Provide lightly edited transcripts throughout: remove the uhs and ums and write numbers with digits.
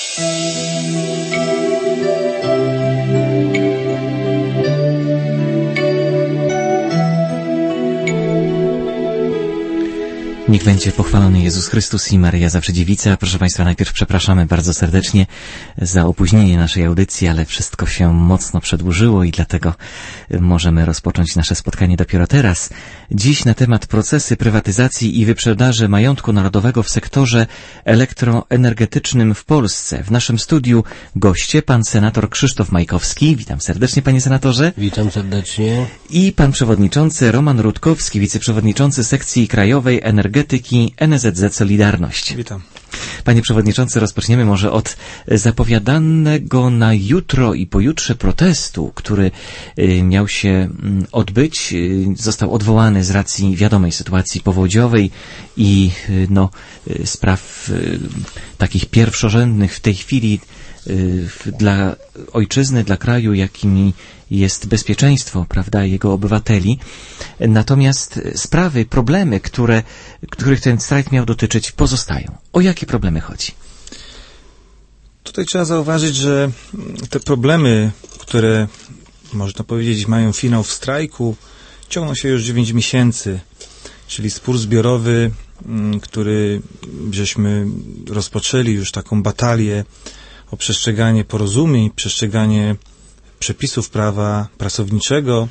Niech będzie pochwalony Jezus Chrystus i Maryja Zawsze Dziewica. Proszę Państwa, najpierw przepraszamy bardzo serdecznie za opóźnienie naszej audycji, ale wszystko się mocno przedłużyło i dlatego możemy rozpocząć nasze spotkanie dopiero teraz. Dziś na temat procesy prywatyzacji i wyprzedaży majątku narodowego w sektorze elektroenergetycznym w Polsce. W naszym studiu goście, pan senator Krzysztof Majkowski. Witam serdecznie, panie senatorze. Witam serdecznie. I pan przewodniczący Roman Rutkowski, wiceprzewodniczący sekcji krajowej energetyki NSZZ Solidarność. Witam. Panie przewodniczący, rozpoczniemy może od zapowiadanego na jutro i pojutrze protestu, który miał się odbyć. Został odwołany z racji wiadomej sytuacji powodziowej i spraw takich pierwszorzędnych w tej chwili dla ojczyzny, dla kraju, jakimi jest bezpieczeństwo, prawda, jego obywateli. Natomiast sprawy, problemy, których ten strajk miał dotyczyć, pozostają. O jakie problemy chodzi? Tutaj trzeba zauważyć, że te problemy, które, można powiedzieć, mają finał w strajku, ciągną się już 9 miesięcy, czyli spór zbiorowy, który żeśmy rozpoczęli już taką batalię o przestrzeganie porozumień, przestrzeganie przepisów prawa pracowniczego,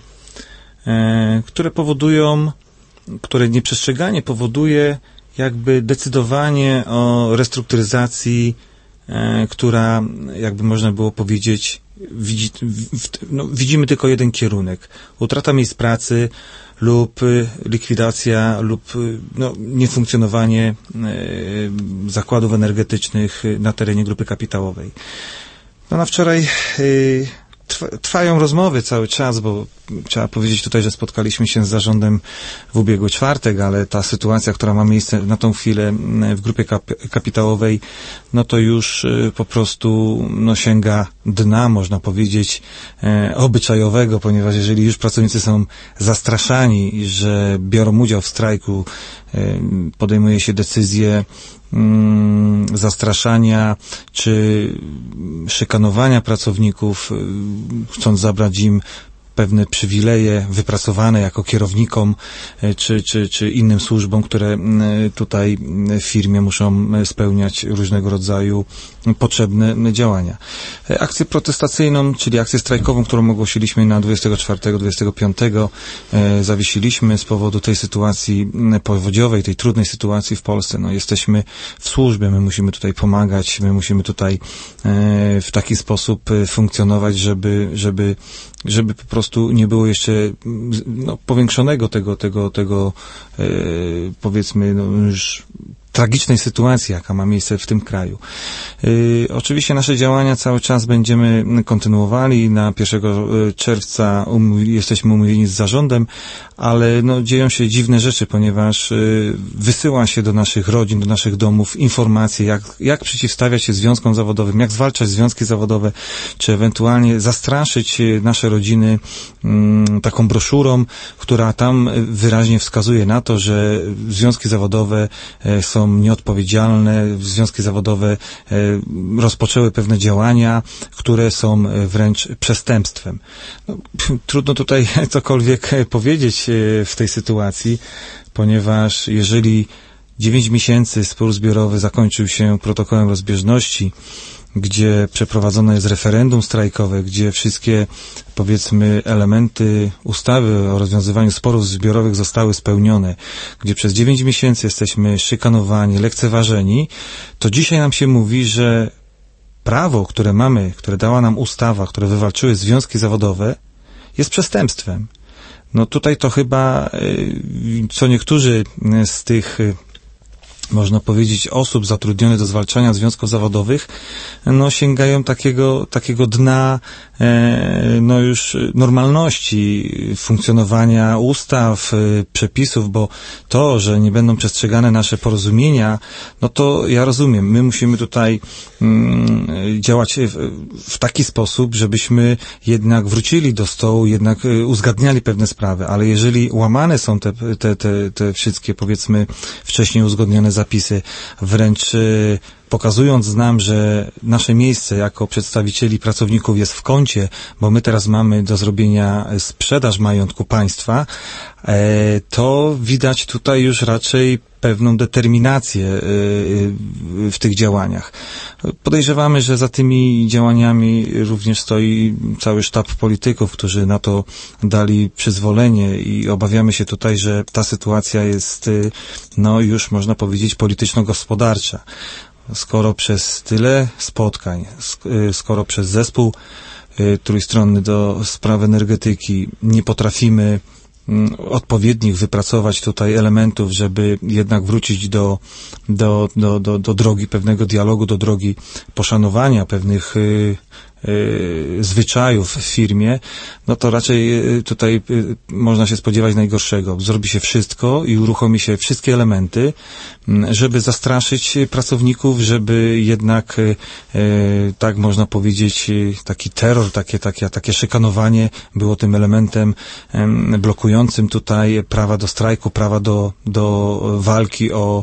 które nieprzestrzeganie powoduje jakby decydowanie o restrukturyzacji, która, jakby można było powiedzieć, widzimy tylko jeden kierunek. Utrata miejsc pracy lub likwidacja lub niefunkcjonowanie zakładów energetycznych na terenie grupy kapitałowej. Na wczoraj trwają rozmowy cały czas, bo trzeba powiedzieć tutaj, że spotkaliśmy się z zarządem w ubiegły czwartek, ale ta sytuacja, która ma miejsce na tą chwilę w grupie kapitałowej, no to już po prostu sięga dna, można powiedzieć, obyczajowego, ponieważ jeżeli już pracownicy są zastraszani, że biorą udział w strajku, podejmuje się decyzje zastraszania czy szykanowania pracowników, chcąc zabrać im pewne przywileje wypracowane jako kierownikom czy innym służbom, które tutaj w firmie muszą spełniać różnego rodzaju potrzebne działania. Akcję protestacyjną, czyli akcję strajkową, którą ogłosiliśmy na 24-25, zawiesiliśmy z powodu tej sytuacji powodziowej, tej trudnej sytuacji w Polsce. Jesteśmy w służbie, my musimy tutaj pomagać, my musimy tutaj w taki sposób funkcjonować, żeby po prostu nie było jeszcze powiększonego tego powiedzmy już tragicznej sytuacji, jaka ma miejsce w tym kraju. Oczywiście nasze działania cały czas będziemy kontynuowali. Na 1 czerwca jesteśmy umówieni z zarządem, ale dzieją się dziwne rzeczy, ponieważ wysyła się do naszych rodzin, do naszych domów informacje, jak przeciwstawiać się związkom zawodowym, jak zwalczać związki zawodowe, czy ewentualnie zastraszyć nasze rodziny taką broszurą, która tam wyraźnie wskazuje na to, że związki zawodowe są nieodpowiedzialne, związki zawodowe rozpoczęły pewne działania, które są wręcz przestępstwem. Trudno tutaj cokolwiek powiedzieć w tej sytuacji, ponieważ jeżeli 9 miesięcy spór zbiorowy zakończył się protokołem rozbieżności, gdzie przeprowadzone jest referendum strajkowe, gdzie wszystkie, powiedzmy, elementy ustawy o rozwiązywaniu sporów zbiorowych zostały spełnione, gdzie przez 9 miesięcy jesteśmy szykanowani, lekceważeni, to dzisiaj nam się mówi, że prawo, które mamy, które dała nam ustawa, które wywalczyły związki zawodowe, jest przestępstwem. Tutaj to chyba co niektórzy z tych, można powiedzieć, osób zatrudnionych do zwalczania związków zawodowych, sięgają takiego dna, już normalności funkcjonowania ustaw, przepisów, bo to, że nie będą przestrzegane nasze porozumienia, to ja rozumiem, my musimy tutaj działać w taki sposób, żebyśmy jednak wrócili do stołu, jednak uzgadniali pewne sprawy, ale jeżeli łamane są te wszystkie, powiedzmy, wcześniej uzgodnione zapisy, wręcz pokazując nam, że nasze miejsce jako przedstawicieli pracowników jest w kącie, bo my teraz mamy do zrobienia sprzedaż majątku państwa, to widać tutaj już raczej pewną determinację w tych działaniach. Podejrzewamy, że za tymi działaniami również stoi cały sztab polityków, którzy na to dali przyzwolenie i obawiamy się tutaj, że ta sytuacja jest, no już można powiedzieć, polityczno-gospodarcza. Skoro przez tyle spotkań, skoro przez zespół trójstronny do spraw energetyki nie potrafimy odpowiednich wypracować tutaj elementów, żeby jednak wrócić do drogi pewnego dialogu, do drogi poszanowania pewnych zwyczajów w firmie, no to raczej tutaj można się spodziewać najgorszego. Zrobi się wszystko i uruchomi się wszystkie elementy, żeby zastraszyć pracowników, żeby jednak, tak można powiedzieć, taki terror, takie szykanowanie było tym elementem blokującym tutaj prawa do strajku, prawa do walki o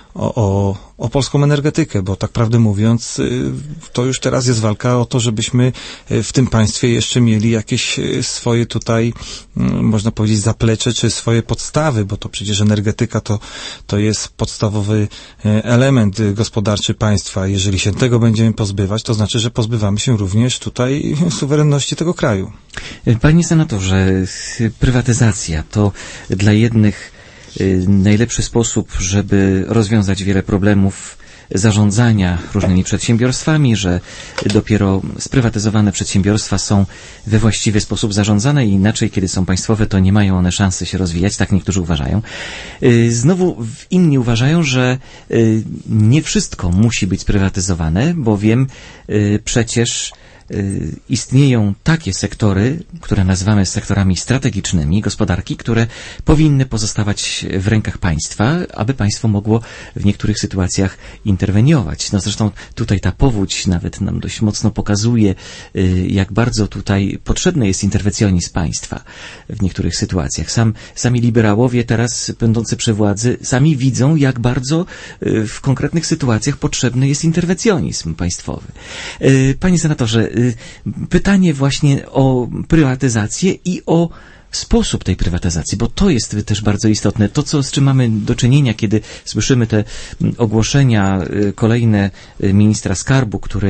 polską energetykę, bo tak prawdę mówiąc, to już teraz jest walka o to, żebyśmy w tym państwie jeszcze mieli jakieś swoje tutaj, można powiedzieć, zaplecze, czy swoje podstawy, bo to przecież energetyka to jest podstawowy element gospodarczy państwa. Jeżeli się tego będziemy pozbywać, to znaczy, że pozbywamy się również tutaj suwerenności tego kraju. Panie senatorze, prywatyzacja to dla jednych najlepszy sposób, żeby rozwiązać wiele problemów zarządzania różnymi przedsiębiorstwami, że dopiero sprywatyzowane przedsiębiorstwa są we właściwy sposób zarządzane i inaczej, kiedy są państwowe, to nie mają one szansy się rozwijać, tak niektórzy uważają. Znowu inni uważają, że nie wszystko musi być sprywatyzowane, bowiem przecież istnieją takie sektory, które nazywamy sektorami strategicznymi gospodarki, które powinny pozostawać w rękach państwa, aby państwo mogło w niektórych sytuacjach interweniować. No zresztą tutaj ta powódź nawet nam dość mocno pokazuje, jak bardzo tutaj potrzebny jest interwencjonizm państwa w niektórych sytuacjach. Sami liberałowie teraz będący przy władzy sami widzą, jak bardzo w konkretnych sytuacjach potrzebny jest interwencjonizm państwowy. Panie senatorze, pytanie właśnie o prywatyzację i o sposób tej prywatyzacji, bo to jest też bardzo istotne. To, z czym mamy do czynienia, kiedy słyszymy te ogłoszenia kolejne ministra skarbu, który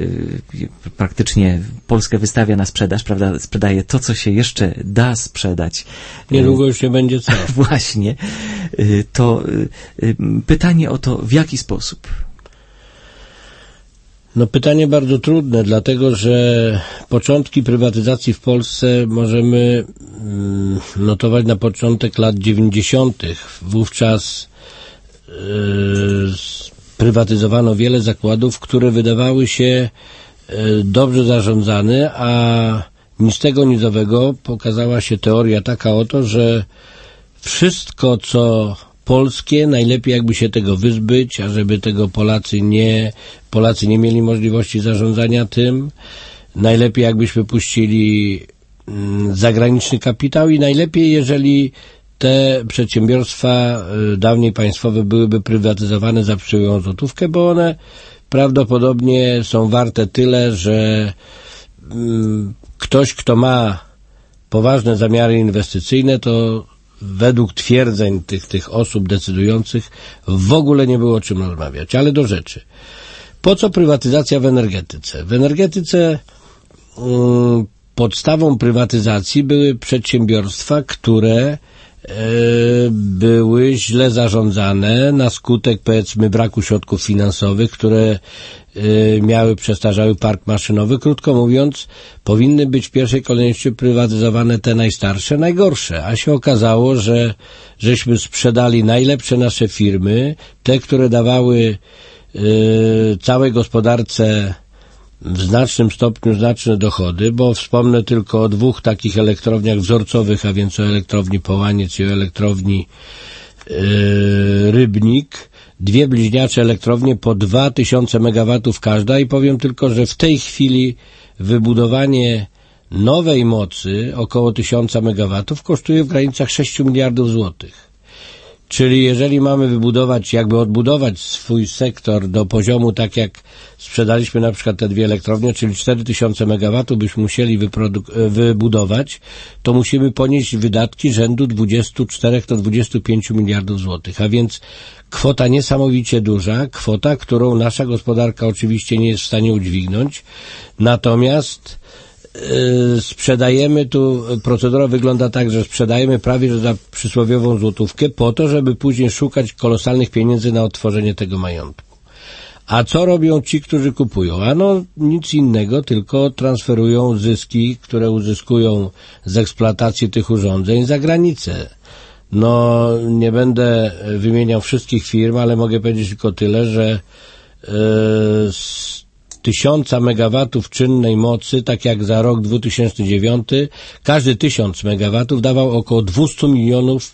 praktycznie Polskę wystawia na sprzedaż, prawda, sprzedaje to, co się jeszcze da sprzedać. Niedługo już nie będzie co. Właśnie. To pytanie o to, w jaki sposób? No pytanie bardzo trudne, dlatego że początki prywatyzacji w Polsce możemy notować na początek lat 90. Wówczas prywatyzowano wiele zakładów, które wydawały się dobrze zarządzane, a nic tego nic owego pokazała się teoria taka oto, że wszystko, co polskie, najlepiej jakby się tego wyzbyć, a żeby tego Polacy nie mieli możliwości zarządzania tym, najlepiej jakbyśmy puścili zagraniczny kapitał i najlepiej, jeżeli te przedsiębiorstwa dawniej państwowe byłyby prywatyzowane za przyjętą złotówkę, bo one prawdopodobnie są warte tyle, że ktoś, kto ma poważne zamiary inwestycyjne, to według twierdzeń tych osób decydujących w ogóle nie było o czym rozmawiać. Ale do rzeczy. Po co prywatyzacja w energetyce? W energetyce podstawą prywatyzacji były przedsiębiorstwa, które były źle zarządzane na skutek, powiedzmy, braku środków finansowych, które miały przestarzały park maszynowy. Krótko mówiąc, powinny być w pierwszej kolejności prywatyzowane te najstarsze, najgorsze, a się okazało, że żeśmy sprzedali najlepsze nasze firmy, te, które dawały całej gospodarce w znacznym stopniu znaczne dochody, bo wspomnę tylko o dwóch takich elektrowniach wzorcowych, a więc o elektrowni Połaniec i o elektrowni Rybnik, dwie bliźniacze elektrownie po 2000 megawatów każda i powiem tylko, że w tej chwili wybudowanie nowej mocy około 1000 megawatów kosztuje w granicach 6 miliardów złotych. Czyli jeżeli mamy odbudować swój sektor do poziomu, tak jak sprzedaliśmy na przykład te 2 elektrownie, czyli 4000 MW byśmy musieli wybudować, to musimy ponieść wydatki rzędu 24 do 25 miliardów złotych. A więc kwota niesamowicie duża, kwota, którą nasza gospodarka oczywiście nie jest w stanie udźwignąć. Natomiast sprzedajemy tu, procedura wygląda tak, że sprzedajemy prawie za przysłowiową złotówkę po to, żeby później szukać kolosalnych pieniędzy na odtworzenie tego majątku. A co robią ci, którzy kupują? Ano nic innego, tylko transferują zyski, które uzyskują z eksploatacji tych urządzeń za granicę. No, nie będę wymieniał wszystkich firm, ale mogę powiedzieć tylko tyle, że 1000 megawatów czynnej mocy, tak jak za rok 2009, każdy 1000 megawatów dawał około 200 milionów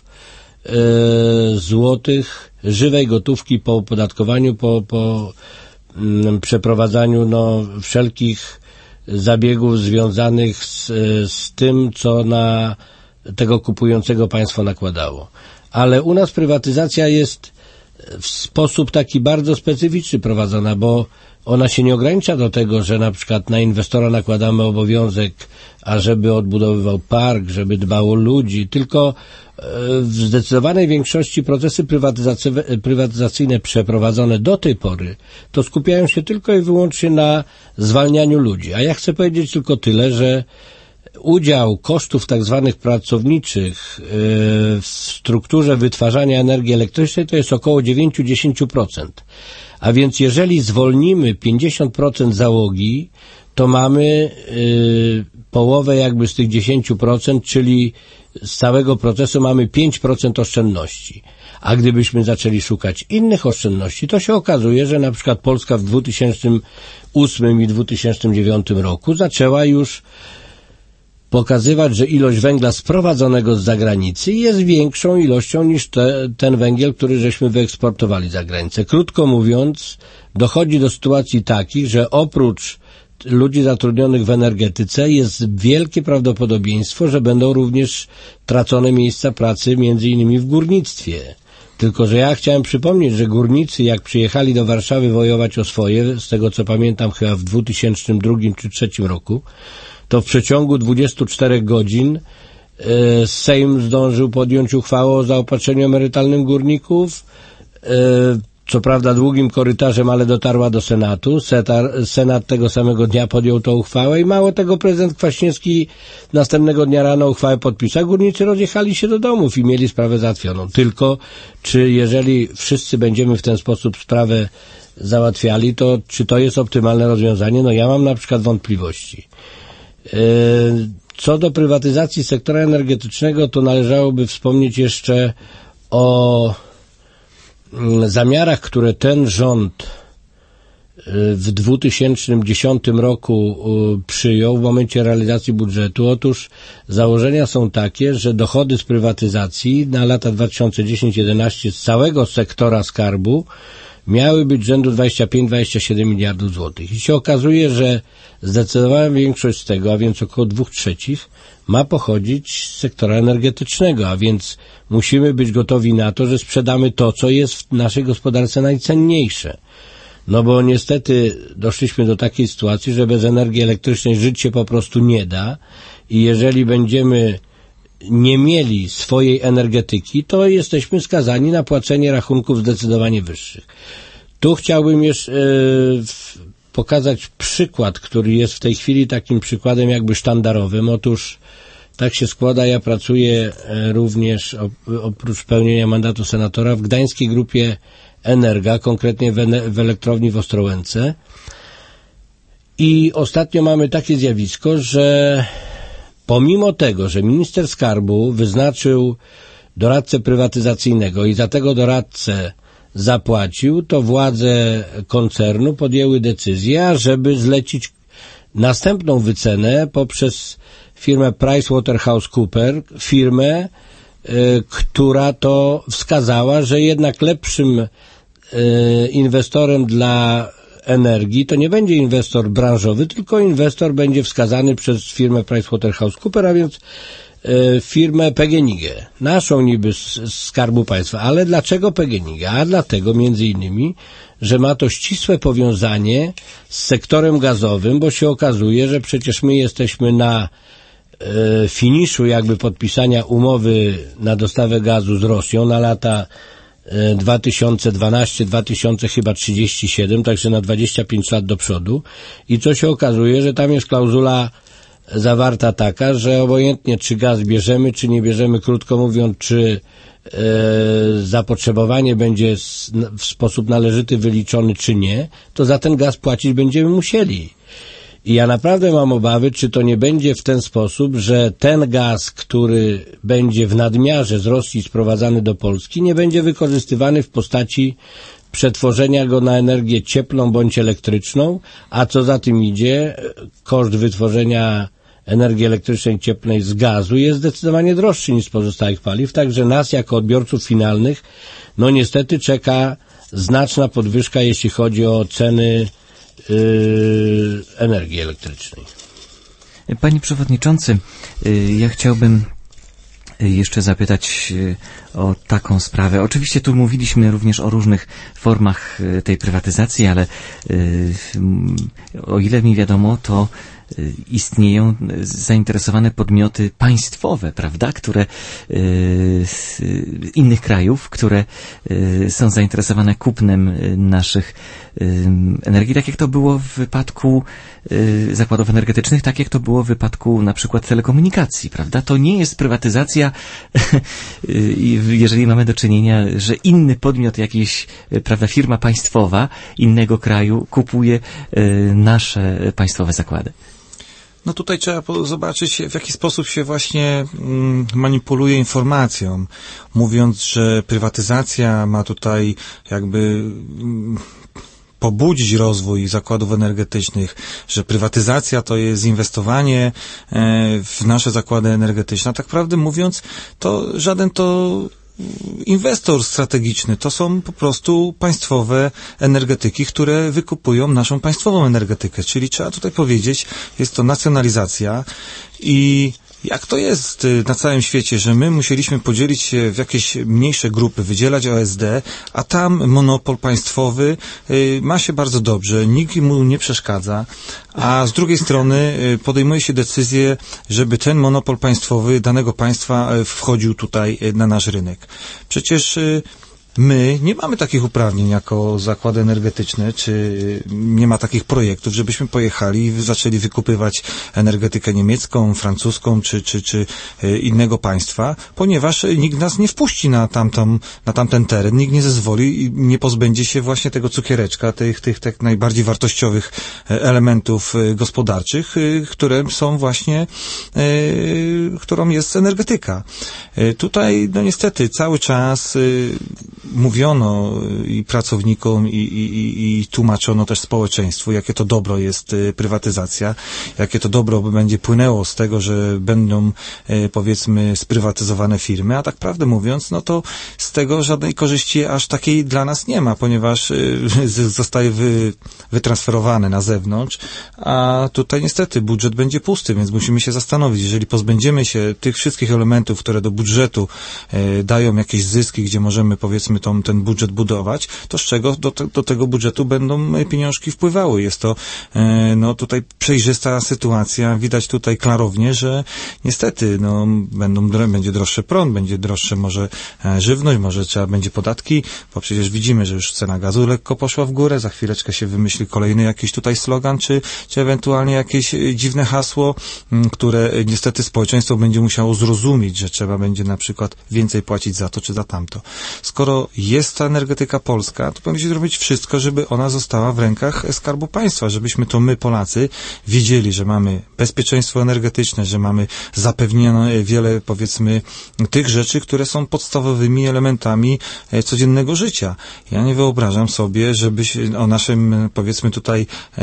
złotych żywej gotówki po opodatkowaniu, po przeprowadzaniu wszelkich zabiegów związanych z tym, co na tego kupującego państwo nakładało. Ale u nas prywatyzacja jest w sposób taki bardzo specyficzny prowadzona, bo ona się nie ogranicza do tego, że na przykład na inwestora nakładamy obowiązek, ażeby odbudowywał park, żeby dbał o ludzi, tylko w zdecydowanej większości procesy prywatyzacyjne przeprowadzone do tej pory, to skupiają się tylko i wyłącznie na zwalnianiu ludzi. A ja chcę powiedzieć tylko tyle, że udział kosztów tak zwanych pracowniczych w strukturze wytwarzania energii elektrycznej to jest około 9-10%. A więc jeżeli zwolnimy 50% załogi, to mamy połowę jakby z tych 10%, czyli z całego procesu mamy 5% oszczędności. A gdybyśmy zaczęli szukać innych oszczędności, to się okazuje, że na przykład Polska w 2008 i 2009 roku zaczęła już pokazywać, że ilość węgla sprowadzonego z zagranicy jest większą ilością niż ten węgiel, który żeśmy wyeksportowali za granicę. Krótko mówiąc, dochodzi do sytuacji takich, że oprócz ludzi zatrudnionych w energetyce jest wielkie prawdopodobieństwo, że będą również tracone miejsca pracy między innymi w górnictwie. Tylko że ja chciałem przypomnieć, że górnicy jak przyjechali do Warszawy wojować o swoje, z tego co pamiętam chyba w 2002 czy 2003 roku, to w przeciągu 24 godzin Sejm zdążył podjąć uchwałę o zaopatrzeniu emerytalnym górników, co prawda długim korytarzem, ale dotarła do Senatu. Senat tego samego dnia podjął tą uchwałę i mało tego, prezydent Kwaśniewski następnego dnia rano uchwałę podpisał. Górnicy rozjechali się do domów i mieli sprawę załatwioną. Tylko czy jeżeli wszyscy będziemy w ten sposób sprawę załatwiali, to czy to jest optymalne rozwiązanie? No ja mam na przykład wątpliwości. Co do prywatyzacji sektora energetycznego, to należałoby wspomnieć jeszcze o zamiarach, które ten rząd w 2010 roku przyjął w momencie realizacji budżetu. Otóż założenia są takie, że dochody z prywatyzacji na lata 2010-2011 z całego sektora skarbu miały być rzędu 25-27 miliardów złotych. I się okazuje, że zdecydowana większość z tego, a więc około 2/3, ma pochodzić z sektora energetycznego, a więc musimy być gotowi na to, że sprzedamy to, co jest w naszej gospodarce najcenniejsze. No bo niestety doszliśmy do takiej sytuacji, że bez energii elektrycznej żyć się po prostu nie da i jeżeli będziemy nie mieli swojej energetyki, to jesteśmy skazani na płacenie rachunków zdecydowanie wyższych. Tu chciałbym jeszcze pokazać przykład, który jest w tej chwili takim przykładem jakby sztandarowym. Otóż tak się składa, ja pracuję również oprócz pełnienia mandatu senatora w gdańskiej grupie Energa, konkretnie w elektrowni w Ostrołęce. I ostatnio mamy takie zjawisko, że pomimo tego, że minister skarbu wyznaczył doradcę prywatyzacyjnego i za tego doradcę zapłacił, to władze koncernu podjęły decyzję, żeby zlecić następną wycenę poprzez firmę PricewaterhouseCoopers, firmę, która to wskazała, że jednak lepszym inwestorem dla energii to nie będzie inwestor branżowy, tylko inwestor będzie wskazany przez firmę PricewaterhouseCoopers, a więc firmę PGNiG, naszą niby z Skarbu Państwa. Ale dlaczego PGNiG? A dlatego między innymi, że ma to ścisłe powiązanie z sektorem gazowym, bo się okazuje, że przecież my jesteśmy na finiszu jakby podpisania umowy na dostawę gazu z Rosją na lata 2012-2037, także na 25 lat do przodu. I co się okazuje, że tam jest klauzula zawarta taka, że obojętnie czy gaz bierzemy, czy nie bierzemy, krótko mówiąc, czy zapotrzebowanie będzie w sposób należyty wyliczony, czy nie, to za ten gaz płacić będziemy musieli. I ja naprawdę mam obawy, czy to nie będzie w ten sposób, że ten gaz, który będzie w nadmiarze z Rosji sprowadzany do Polski, nie będzie wykorzystywany w postaci przetworzenia go na energię cieplną bądź elektryczną, a co za tym idzie, koszt wytworzenia energii elektrycznej cieplnej z gazu jest zdecydowanie droższy niż z pozostałych paliw, także nas jako odbiorców finalnych, no niestety czeka znaczna podwyżka, jeśli chodzi o ceny energii elektrycznej. Panie Przewodniczący, ja chciałbym jeszcze zapytać o taką sprawę. Oczywiście tu mówiliśmy również o różnych formach tej prywatyzacji, ale o ile mi wiadomo, to istnieją zainteresowane podmioty państwowe, prawda, które innych krajów, które są zainteresowane kupnem naszych energii, tak jak to było w wypadku zakładów energetycznych, tak jak to było w wypadku na przykład telekomunikacji, prawda? To nie jest prywatyzacja, jeżeli mamy do czynienia, że inny podmiot, jakiś, prawda, firma państwowa innego kraju kupuje nasze państwowe zakłady. No tutaj trzeba zobaczyć, w jaki sposób się właśnie manipuluje informacją, mówiąc, że prywatyzacja ma tutaj jakby pobudzić rozwój zakładów energetycznych, że prywatyzacja to jest inwestowanie w nasze zakłady energetyczne. A tak prawdę mówiąc, to żaden to inwestor strategiczny, to są po prostu państwowe energetyki, które wykupują naszą państwową energetykę. Czyli trzeba tutaj powiedzieć, jest to nacjonalizacja i jak to jest na całym świecie, że my musieliśmy podzielić się w jakieś mniejsze grupy, wydzielać OSD, a tam monopol państwowy ma się bardzo dobrze, nikt mu nie przeszkadza, a z drugiej strony podejmuje się decyzję, żeby ten monopol państwowy danego państwa wchodził tutaj na nasz rynek. Przecież my nie mamy takich uprawnień jako zakłady energetyczne, czy nie ma takich projektów, żebyśmy pojechali i zaczęli wykupywać energetykę niemiecką, francuską, czy innego państwa, ponieważ nikt nas nie wpuści na tamten teren, nikt nie zezwoli i nie pozbędzie się właśnie tego cukiereczka, tych tak najbardziej wartościowych elementów gospodarczych, które są właśnie, którą jest energetyka. Tutaj, no niestety, cały czas mówiono i pracownikom i tłumaczono też społeczeństwu, jakie to dobro jest prywatyzacja, jakie to dobro będzie płynęło z tego, że będą powiedzmy sprywatyzowane firmy, a tak prawdę mówiąc, no to z tego żadnej korzyści aż takiej dla nas nie ma, ponieważ zostaje wytransferowane na zewnątrz, a tutaj niestety budżet będzie pusty, więc musimy się zastanowić, jeżeli pozbędziemy się tych wszystkich elementów, które do budżetu dają jakieś zyski, gdzie możemy powiedzmy ten budżet budować, to z czego do tego budżetu będą pieniążki wpływały. Jest to no tutaj przejrzysta sytuacja. Widać tutaj klarownie, że niestety no będzie droższy prąd, będzie droższe może żywność, może trzeba będzie podatki, bo przecież widzimy, że już cena gazu lekko poszła w górę, za chwileczkę się wymyśli kolejny jakiś tutaj slogan, czy ewentualnie jakieś dziwne hasło, które niestety społeczeństwo będzie musiało zrozumieć, że trzeba będzie na przykład więcej płacić za to, czy za tamto. Skoro jest ta energetyka polska, to powinniśmy zrobić wszystko, żeby ona została w rękach Skarbu Państwa, żebyśmy to my, Polacy, wiedzieli, że mamy bezpieczeństwo energetyczne, że mamy zapewnione wiele, powiedzmy, tych rzeczy, które są podstawowymi elementami codziennego życia. Ja nie wyobrażam sobie, żeby o naszym, powiedzmy tutaj,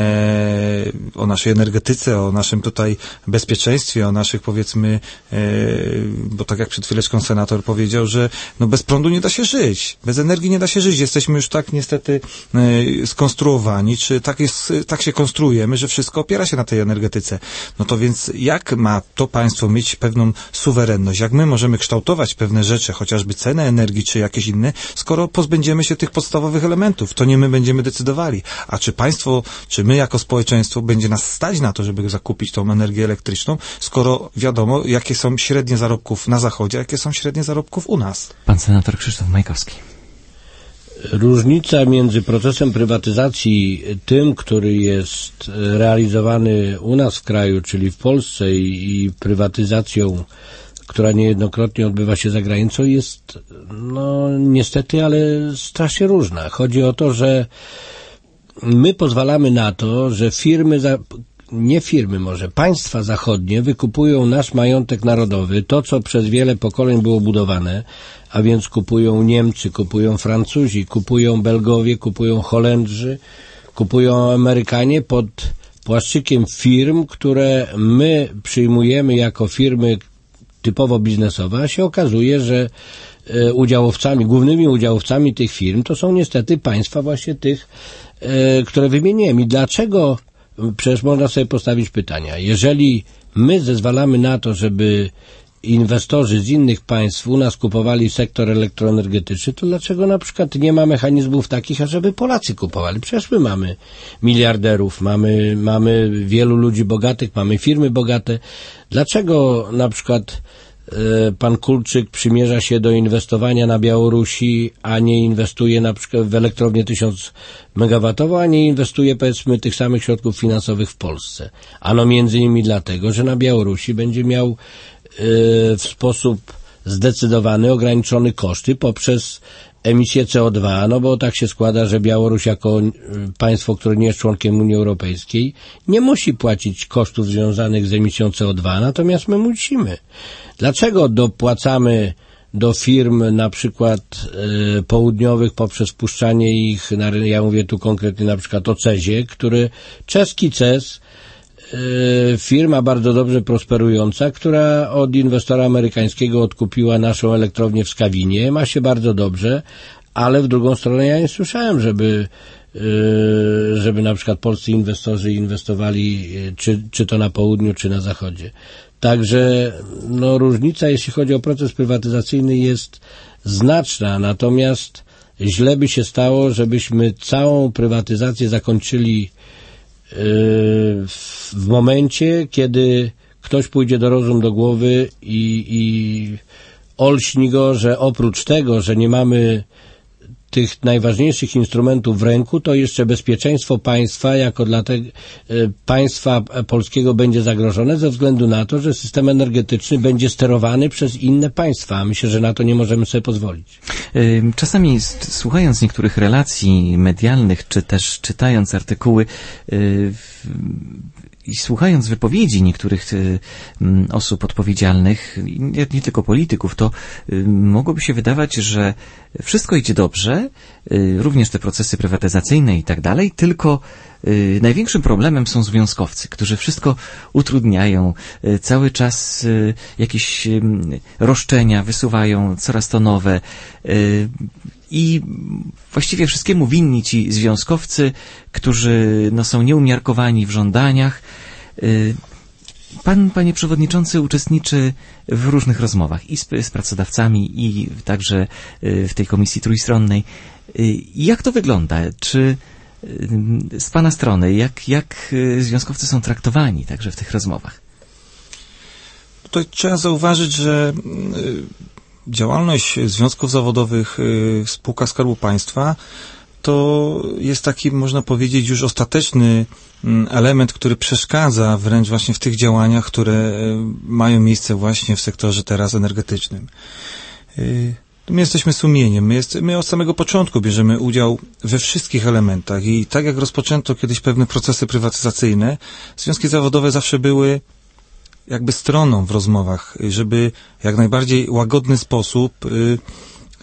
o naszej energetyce, o naszym tutaj bezpieczeństwie, o naszych, powiedzmy, bo tak jak przed chwileczką senator powiedział, że no bez prądu nie da się żyć. żyć. Bez energii nie da się żyć. Jesteśmy już tak niestety skonstruowani, czy tak się konstruujemy, że wszystko opiera się na tej energetyce. No to więc jak ma to państwo mieć pewną suwerenność? Jak my możemy kształtować pewne rzeczy, chociażby cenę energii, czy jakieś inne, skoro pozbędziemy się tych podstawowych elementów? To nie my będziemy decydowali. A czy państwo, czy my jako społeczeństwo będzie nas stać na to, żeby zakupić tą energię elektryczną, skoro wiadomo, jakie są średnie zarobków na Zachodzie, jakie są średnie zarobków u nas? Pan senator Krzysztof Majkowski. Różnica między procesem prywatyzacji tym, który jest realizowany u nas w kraju, czyli w Polsce, i prywatyzacją, która niejednokrotnie odbywa się za granicą, jest, no niestety, ale strasznie różna. Chodzi o to, że my pozwalamy na to, że państwa zachodnie wykupują nasz majątek narodowy, to co przez wiele pokoleń było budowane, a więc kupują Niemcy, kupują Francuzi, kupują Belgowie, kupują Holendrzy, kupują Amerykanie pod płaszczykiem firm, które my przyjmujemy jako firmy typowo biznesowe, a się okazuje, że głównymi udziałowcami tych firm to są niestety państwa właśnie tych, które wymieniłem. I dlaczego? Przecież można sobie postawić pytania. Jeżeli my zezwalamy na to, żeby inwestorzy z innych państw u nas kupowali sektor elektroenergetyczny, to dlaczego na przykład nie ma mechanizmów takich, ażeby Polacy kupowali? Przecież my mamy miliarderów, mamy wielu ludzi bogatych, mamy firmy bogate. Dlaczego na przykład pan Kulczyk przymierza się do inwestowania na Białorusi, a nie inwestuje na przykład w elektrownię 1000 megawatową, a nie inwestuje, powiedzmy, tych samych środków finansowych w Polsce? Ano między innymi dlatego, że na Białorusi będzie miał w sposób zdecydowany ograniczony koszty poprzez emisję CO2, no bo tak się składa, że Białoruś jako państwo, które nie jest członkiem Unii Europejskiej, nie musi płacić kosztów związanych z emisją CO2, natomiast my musimy. Dlaczego dopłacamy do firm na przykład południowych poprzez wpuszczanie ich, ja mówię tu konkretnie na przykład o CEZ-ie, który czeski CEZ, firma bardzo dobrze prosperująca, która od inwestora amerykańskiego odkupiła naszą elektrownię w Skawinie, ma się bardzo dobrze, ale w drugą stronę ja nie słyszałem, żeby na przykład polscy inwestorzy inwestowali czy to na południu, czy na zachodzie. Także no, różnica, jeśli chodzi o proces prywatyzacyjny, jest znaczna, natomiast źle by się stało, żebyśmy całą prywatyzację zakończyli w momencie, kiedy ktoś pójdzie do rozum do głowy i olśni go, że oprócz tego, że nie mamy tych najważniejszych instrumentów w ręku, to jeszcze bezpieczeństwo państwa jako dla państwa polskiego będzie zagrożone ze względu na to, że system energetyczny będzie sterowany przez inne państwa. Myślę, że na to nie możemy sobie pozwolić. Czasami słuchając niektórych relacji medialnych, czy też czytając artykuły i słuchając wypowiedzi niektórych osób odpowiedzialnych, nie tylko polityków, to mogłoby się wydawać, że wszystko idzie dobrze, również te procesy prywatyzacyjne i tak dalej, tylko największym problemem są związkowcy, którzy wszystko utrudniają, cały czas jakieś roszczenia wysuwają, coraz to nowe i właściwie wszystkiemu winni ci związkowcy, którzy no, są nieumiarkowani w żądaniach. Pan, panie przewodniczący, uczestniczy w różnych rozmowach i z pracodawcami, i także w tej komisji trójstronnej. Jak to wygląda? Czy z pana strony, jak związkowcy są traktowani także w tych rozmowach? Tutaj trzeba zauważyć, że działalność związków zawodowych w spółkach Skarbu Państwa to jest taki, można powiedzieć, już ostateczny element, który przeszkadza wręcz właśnie w tych działaniach, które mają miejsce właśnie w sektorze teraz energetycznym. My jesteśmy sumieniem, my od samego początku bierzemy udział we wszystkich elementach i tak jak rozpoczęto kiedyś pewne procesy prywatyzacyjne, związki zawodowe zawsze były jakby stroną w rozmowach, żeby w jak najbardziej łagodny sposób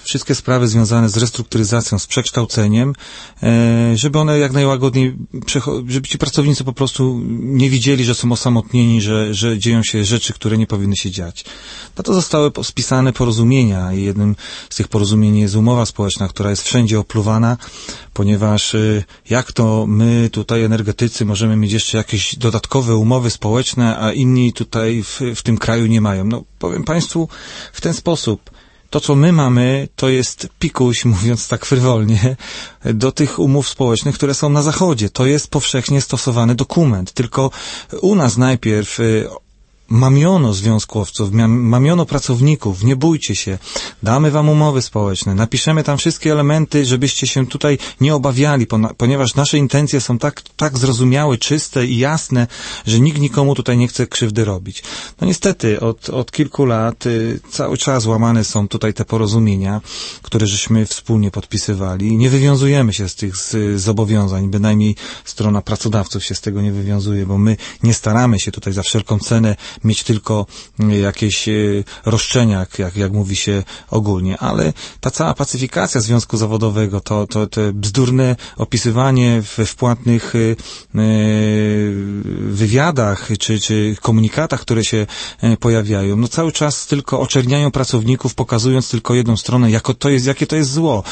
wszystkie sprawy związane z restrukturyzacją, z przekształceniem, żeby one jak najłagodniej, żeby ci pracownicy po prostu nie widzieli, że są osamotnieni, że dzieją się rzeczy, które nie powinny się dziać. Na to zostały spisane porozumienia i jednym z tych porozumień jest umowa społeczna, która jest wszędzie opluwana, ponieważ jak to my tutaj energetycy możemy mieć jeszcze jakieś dodatkowe umowy społeczne, a inni tutaj w tym kraju nie mają. No powiem Państwu w ten sposób. To, co my mamy, to jest pikuś, mówiąc tak frywolnie, do tych umów społecznych, które są na Zachodzie. To jest powszechnie stosowany dokument. Tylko u nas najpierw mamiono związkowców, mamiono pracowników, nie bójcie się, damy wam umowy społeczne, napiszemy tam wszystkie elementy, żebyście się tutaj nie obawiali, ponieważ nasze intencje są tak zrozumiałe, czyste i jasne, że nikt nikomu tutaj nie chce krzywdy robić. No niestety, od kilku lat cały czas łamane są tutaj te porozumienia, które żeśmy wspólnie podpisywali. Nie wywiązujemy się z tych zobowiązań, bynajmniej strona pracodawców się z tego nie wywiązuje, bo my nie staramy się tutaj za wszelką cenę mieć tylko jakieś roszczenia, jak mówi się ogólnie, ale ta cała pacyfikacja związku zawodowego, to bzdurne opisywanie w płatnych wywiadach, czy komunikatach, które się pojawiają, no cały czas tylko oczerniają pracowników, pokazując tylko jedną stronę, jakie to jest zło,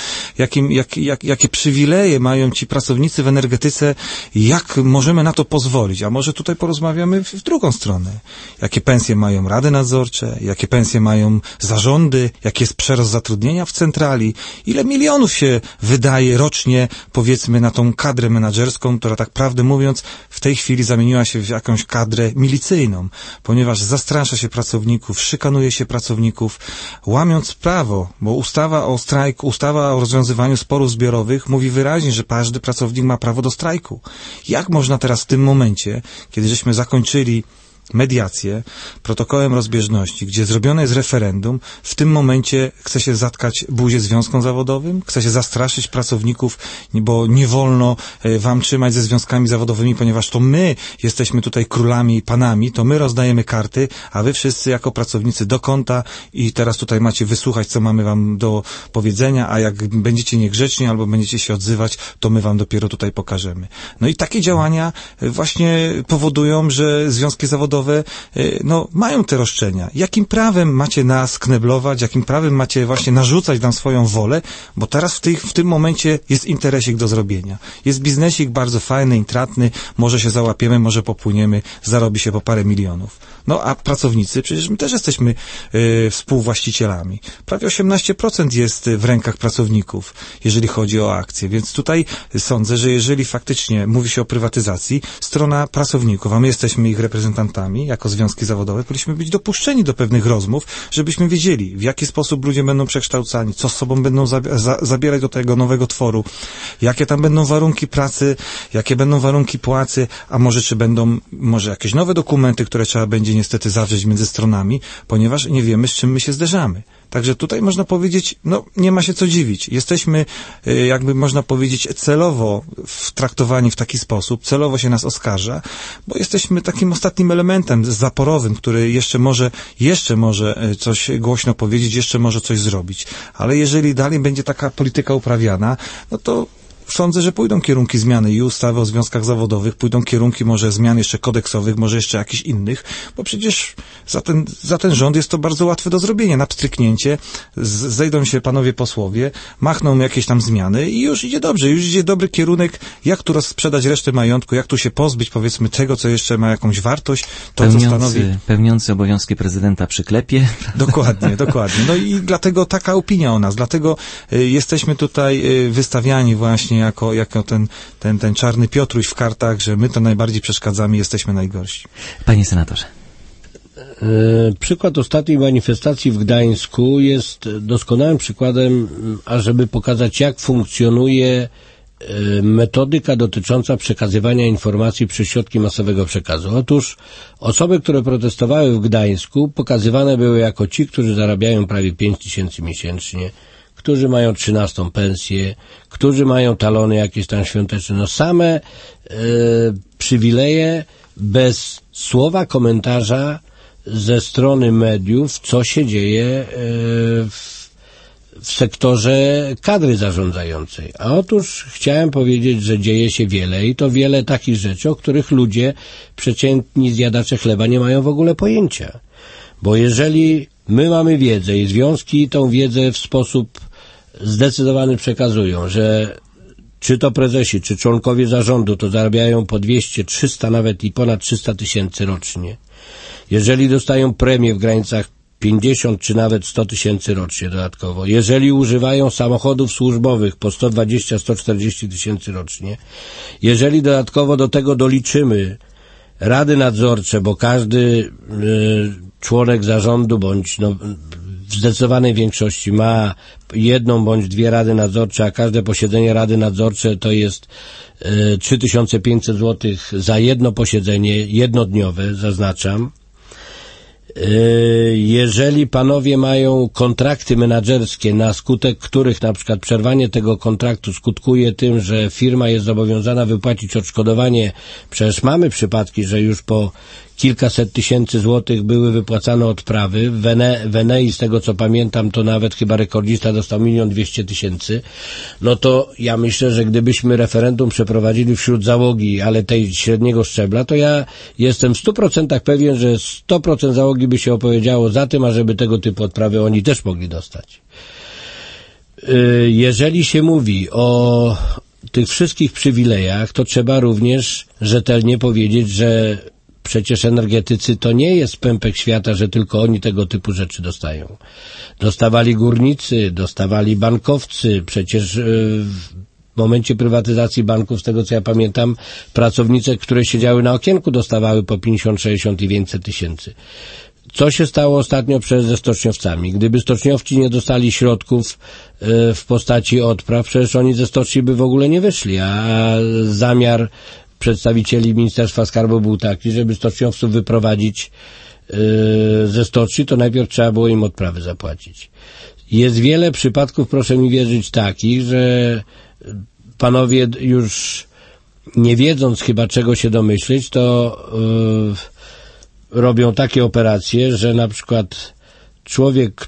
jakie przywileje mają ci pracownicy w energetyce, jak możemy na to pozwolić, a może tutaj porozmawiamy w drugą stronę. Jakie pensje mają rady nadzorcze, jakie pensje mają zarządy, jaki jest przerost zatrudnienia w centrali, ile milionów się wydaje rocznie, powiedzmy, na tą kadrę menadżerską, która tak prawdę mówiąc w tej chwili zamieniła się w jakąś kadrę milicyjną, ponieważ zastrasza się pracowników, szykanuje się pracowników, łamiąc prawo, bo ustawa o strajku, ustawa o rozwiązywaniu sporów zbiorowych mówi wyraźnie, że każdy pracownik ma prawo do strajku. Jak można teraz w tym momencie, kiedy żeśmy zakończyli mediację, protokołem rozbieżności, gdzie zrobione jest referendum, w tym momencie chce się zatkać buzię związkom zawodowym, chce się zastraszyć pracowników, bo nie wolno wam trzymać ze związkami zawodowymi, ponieważ to my jesteśmy tutaj królami i panami, to my rozdajemy karty, a wy wszyscy jako pracownicy do kąta i teraz tutaj macie wysłuchać, co mamy wam do powiedzenia, a jak będziecie niegrzeczni albo będziecie się odzywać, to my wam dopiero tutaj pokażemy. No i takie działania właśnie powodują, że związki zawodowe mają te roszczenia. Jakim prawem macie nas kneblować, jakim prawem macie właśnie narzucać nam swoją wolę, bo teraz w tym momencie jest interesik do zrobienia. Jest biznesik bardzo fajny, intratny, może się załapiemy, może popłyniemy, zarobi się po parę milionów. No a pracownicy, przecież my też jesteśmy współwłaścicielami. Prawie 18% jest w rękach pracowników, jeżeli chodzi o akcje, więc tutaj sądzę, że jeżeli faktycznie mówi się o prywatyzacji, strona pracowników, a my jesteśmy ich reprezentantami, jako związki zawodowe, powinniśmy być dopuszczeni do pewnych rozmów, żebyśmy wiedzieli, w jaki sposób ludzie będą przekształcani, co z sobą będą zabierać do tego nowego tworu, jakie tam będą warunki pracy, jakie będą warunki płacy, a czy będą jakieś nowe dokumenty, które trzeba będzie niestety zawrzeć między stronami, ponieważ nie wiemy, z czym my się zderzamy. Także tutaj można powiedzieć, nie ma się co dziwić. Jesteśmy, jakby można powiedzieć, celowo traktowani w taki sposób, celowo się nas oskarża, bo jesteśmy takim ostatnim elementem zaporowym, który jeszcze może coś głośno powiedzieć, jeszcze może coś zrobić. Ale jeżeli dalej będzie taka polityka uprawiana, no to sądzę, że pójdą kierunki zmiany i ustawy o związkach zawodowych, pójdą kierunki może zmian jeszcze kodeksowych, może jeszcze jakichś innych, bo przecież za ten rząd jest to bardzo łatwe do zrobienia. Na pstryknięcie zejdą się panowie posłowie, machną jakieś tam zmiany i już idzie dobrze, już idzie dobry kierunek, jak tu rozsprzedać resztę majątku, jak tu się pozbyć, powiedzmy, tego, co jeszcze ma jakąś wartość, co stanowi... Pełniący obowiązki prezydenta przyklepie. Dokładnie. No i dlatego taka opinia o nas, dlatego jesteśmy tutaj wystawiani właśnie jako ten czarny Piotruś w kartach, że my to najbardziej przeszkadzamy, jesteśmy najgorsi. Panie senatorze. Przykład ostatniej manifestacji w Gdańsku jest doskonałym przykładem, ażeby pokazać, jak funkcjonuje metodyka dotycząca przekazywania informacji przez środki masowego przekazu. Otóż osoby, które protestowały w Gdańsku, pokazywane były jako ci, którzy zarabiają prawie 5 000 miesięcznie, którzy mają 13. pensję, którzy mają talony jakieś tam świąteczne. Same przywileje bez słowa komentarza ze strony mediów, co się dzieje w sektorze kadry zarządzającej. A otóż chciałem powiedzieć, że dzieje się wiele i to wiele takich rzeczy, o których ludzie, przeciętni zjadacze chleba, nie mają w ogóle pojęcia. Bo jeżeli my mamy wiedzę i związki tą wiedzę w sposób zdecydowany przekazują, że czy to prezesi, czy członkowie zarządu to zarabiają po 200, 300, nawet i ponad 300 tysięcy rocznie. Jeżeli dostają premię w granicach 50 czy nawet 100 tysięcy rocznie dodatkowo, jeżeli używają samochodów służbowych po 120-140 tysięcy rocznie, jeżeli dodatkowo do tego doliczymy rady nadzorcze, bo każdy członek zarządu bądź w zdecydowanej większości ma jedną bądź dwie rady nadzorcze, a każde posiedzenie rady nadzorcze to jest 3500 zł za jedno posiedzenie, jednodniowe, zaznaczam. Jeżeli panowie mają kontrakty menadżerskie, na skutek których na przykład przerwanie tego kontraktu skutkuje tym, że firma jest zobowiązana wypłacić odszkodowanie, przecież mamy przypadki, że już po kilkaset tysięcy złotych były wypłacane odprawy. W Enei, z tego co pamiętam, to nawet chyba rekordzista dostał 1 200 000. No to ja myślę, że gdybyśmy referendum przeprowadzili wśród załogi, ale tej średniego szczebla, to ja jestem w 100% pewien, że 100% załogi by się opowiedziało za tym, ażeby tego typu odprawy oni też mogli dostać. Jeżeli się mówi o tych wszystkich przywilejach, to trzeba również rzetelnie powiedzieć, że przecież energetycy to nie jest pępek świata, że tylko oni tego typu rzeczy dostają. Dostawali górnicy, dostawali bankowcy, przecież w momencie prywatyzacji banków, z tego co ja pamiętam, pracownice, które siedziały na okienku, dostawały po 50, 60 i więcej tysięcy. Co się stało ostatnio ze stoczniowcami? Gdyby stoczniowcy nie dostali środków w postaci odpraw, przecież oni ze stoczni by w ogóle nie wyszli, a zamiar przedstawicieli Ministerstwa Skarbu był taki, żeby stoczniowców wyprowadzić ze stoczni, to najpierw trzeba było im odprawy zapłacić. Jest wiele przypadków, proszę mi wierzyć, takich, że panowie już nie wiedząc chyba czego się domyśleć, to robią takie operacje, że na przykład człowiek,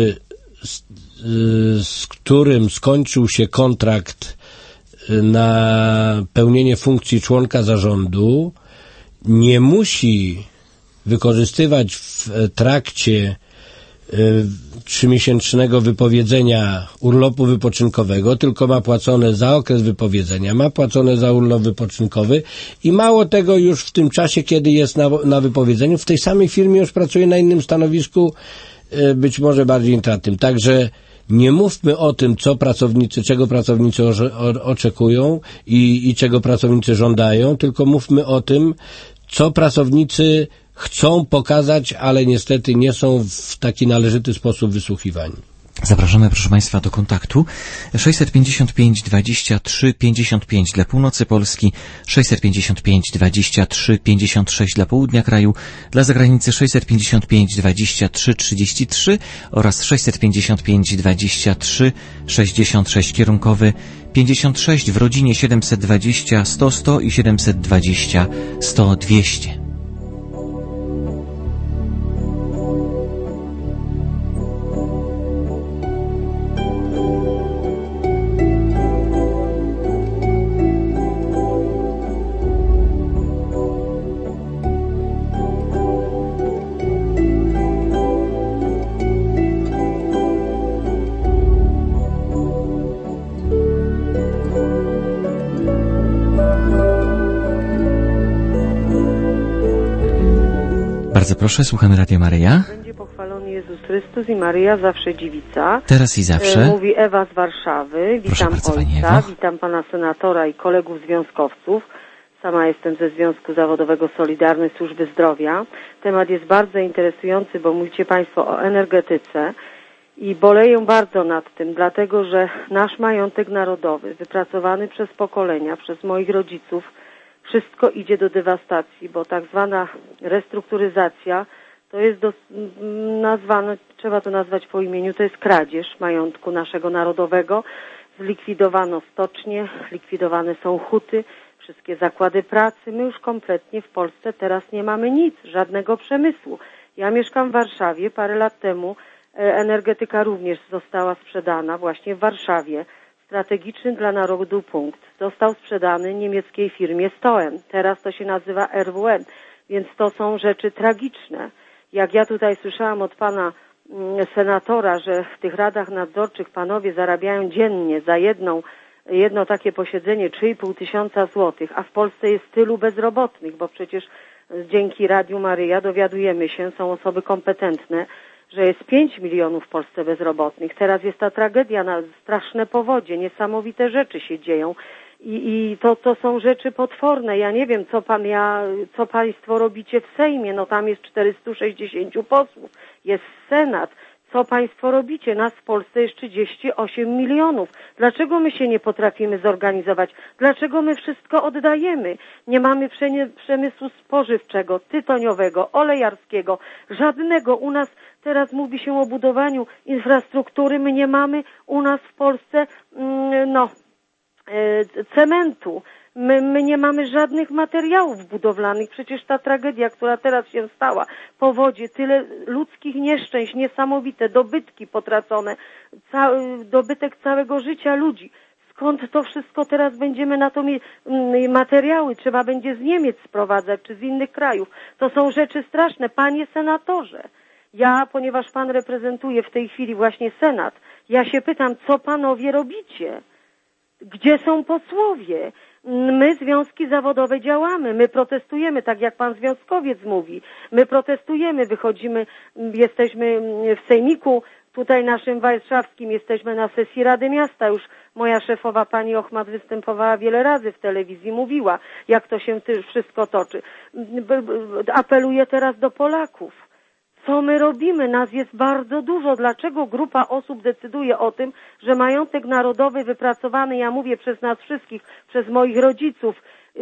z którym skończył się kontrakt na pełnienie funkcji członka zarządu, nie musi wykorzystywać w trakcie 3-miesięcznego wypowiedzenia urlopu wypoczynkowego, tylko ma płacone za okres wypowiedzenia, ma płacone za urlop wypoczynkowy i mało tego, już w tym czasie, kiedy jest na wypowiedzeniu, w tej samej firmie już pracuje na innym stanowisku, być może bardziej intratnym. Także nie mówmy o tym, czego pracownicy oczekują i czego pracownicy żądają, tylko mówmy o tym, co pracownicy chcą pokazać, ale niestety nie są w taki należyty sposób wysłuchiwani. Zapraszamy, proszę Państwa, do kontaktu 655 23 55 dla północy Polski, 655 23 56 dla południa kraju, dla zagranicy 655 23 33 oraz 655 23 66 kierunkowy 56 w rodzinie 720 100 100 i 720 100 200. Bardzo proszę, słuchamy Radia Maryja. Będzie pochwalony Jezus Chrystus i Maryja, zawsze dziewica. Teraz i zawsze. Mówi Ewa z Warszawy. Witam bardzo, ojca, witam pana senatora i kolegów związkowców. Sama jestem ze Związku Zawodowego Solidarnej Służby Zdrowia. Temat jest bardzo interesujący, bo mówicie państwo o energetyce i boleję bardzo nad tym, dlatego że nasz majątek narodowy, wypracowany przez pokolenia, przez moich rodziców, wszystko idzie do dewastacji, bo tak zwana restrukturyzacja to jest nazwane, trzeba to nazwać po imieniu, to jest kradzież majątku naszego narodowego. Zlikwidowano stocznie, likwidowane są huty, wszystkie zakłady pracy. My już kompletnie w Polsce teraz nie mamy nic, żadnego przemysłu. Ja mieszkam w Warszawie, parę lat temu Energetyka również została sprzedana właśnie w Warszawie. Strategiczny dla narodu punkt został sprzedany niemieckiej firmie Stoen. Teraz to się nazywa RWN, więc to są rzeczy tragiczne. Jak ja tutaj słyszałam od pana senatora, że w tych radach nadzorczych panowie zarabiają dziennie za jedno takie posiedzenie 3,5 tysiąca złotych, a w Polsce jest tylu bezrobotnych, bo przecież dzięki Radiu Maryja dowiadujemy się, są osoby kompetentne, że jest 5 milionów w Polsce bezrobotnych. Teraz jest ta tragedia, straszne powodzie, niesamowite rzeczy się dzieją i to są rzeczy potworne. Ja nie wiem, co państwo robicie w Sejmie, no tam jest 460 posłów, jest Senat. Co państwo robicie? Nas w Polsce jest 38 milionów. Dlaczego my się nie potrafimy zorganizować? Dlaczego my wszystko oddajemy? Nie mamy przemysłu spożywczego, tytoniowego, olejarskiego, żadnego. U nas teraz mówi się o budowaniu infrastruktury. My nie mamy u nas w Polsce cementu. My nie mamy żadnych materiałów budowlanych. Przecież ta tragedia, która teraz się stała, powodzie, tyle ludzkich nieszczęść, niesamowite, dobytki potracone, dobytek całego życia ludzi. Skąd to wszystko teraz będziemy na to materiały? Trzeba będzie z Niemiec sprowadzać, czy z innych krajów. To są rzeczy straszne. Panie senatorze, ja, ponieważ pan reprezentuje w tej chwili właśnie Senat, ja się pytam, co panowie robicie? Gdzie są posłowie? My, związki zawodowe, działamy, my protestujemy, tak jak pan związkowiec mówi. My protestujemy, wychodzimy, jesteśmy w sejmiku, tutaj naszym warszawskim, jesteśmy na sesji Rady Miasta. Już moja szefowa pani Ochmat występowała wiele razy w telewizji, mówiła, jak to się wszystko toczy. Apeluję teraz do Polaków. Co my robimy? Nas jest bardzo dużo. Dlaczego grupa osób decyduje o tym, że majątek narodowy wypracowany, ja mówię przez nas wszystkich, przez moich rodziców,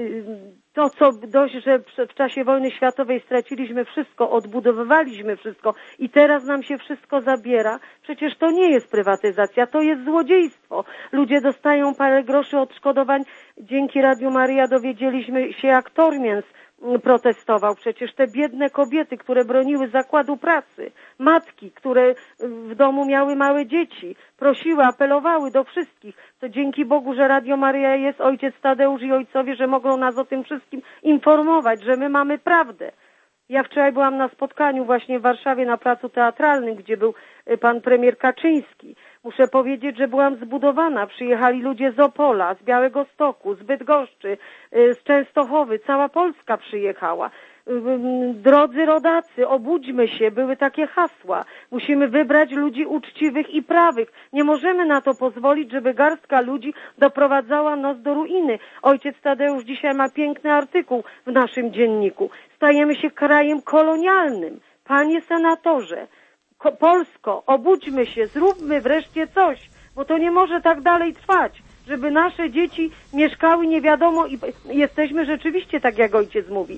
to co dość, że w czasie wojny światowej straciliśmy wszystko, odbudowywaliśmy wszystko i teraz nam się wszystko zabiera. Przecież to nie jest prywatyzacja, to jest złodziejstwo. Ludzie dostają parę groszy odszkodowań. Dzięki Radiu Maryja dowiedzieliśmy się, jak Tormiens protestował. Przecież te biedne kobiety, które broniły zakładu pracy, matki, które w domu miały małe dzieci, prosiły, apelowały do wszystkich. To dzięki Bogu, że Radio Maryja jest, ojciec Tadeusz i ojcowie, że mogą nas o tym wszystkim informować, że my mamy prawdę. Ja wczoraj byłam na spotkaniu właśnie w Warszawie na Placu Teatralnym, gdzie był pan premier Kaczyński. Muszę powiedzieć, że byłam zbudowana. Przyjechali ludzie z Opola, z Białegostoku, z Bydgoszczy, z Częstochowy. Cała Polska przyjechała. Drodzy rodacy, obudźmy się. Były takie hasła. Musimy wybrać ludzi uczciwych i prawych. Nie możemy na to pozwolić, żeby garstka ludzi doprowadzała nas do ruiny. Ojciec Tadeusz dzisiaj ma piękny artykuł w naszym dzienniku. Stajemy się krajem kolonialnym. Panie senatorze, Polsko, obudźmy się, zróbmy wreszcie coś, bo to nie może tak dalej trwać, żeby nasze dzieci mieszkały nie wiadomo i jesteśmy rzeczywiście, tak jak ojciec mówi,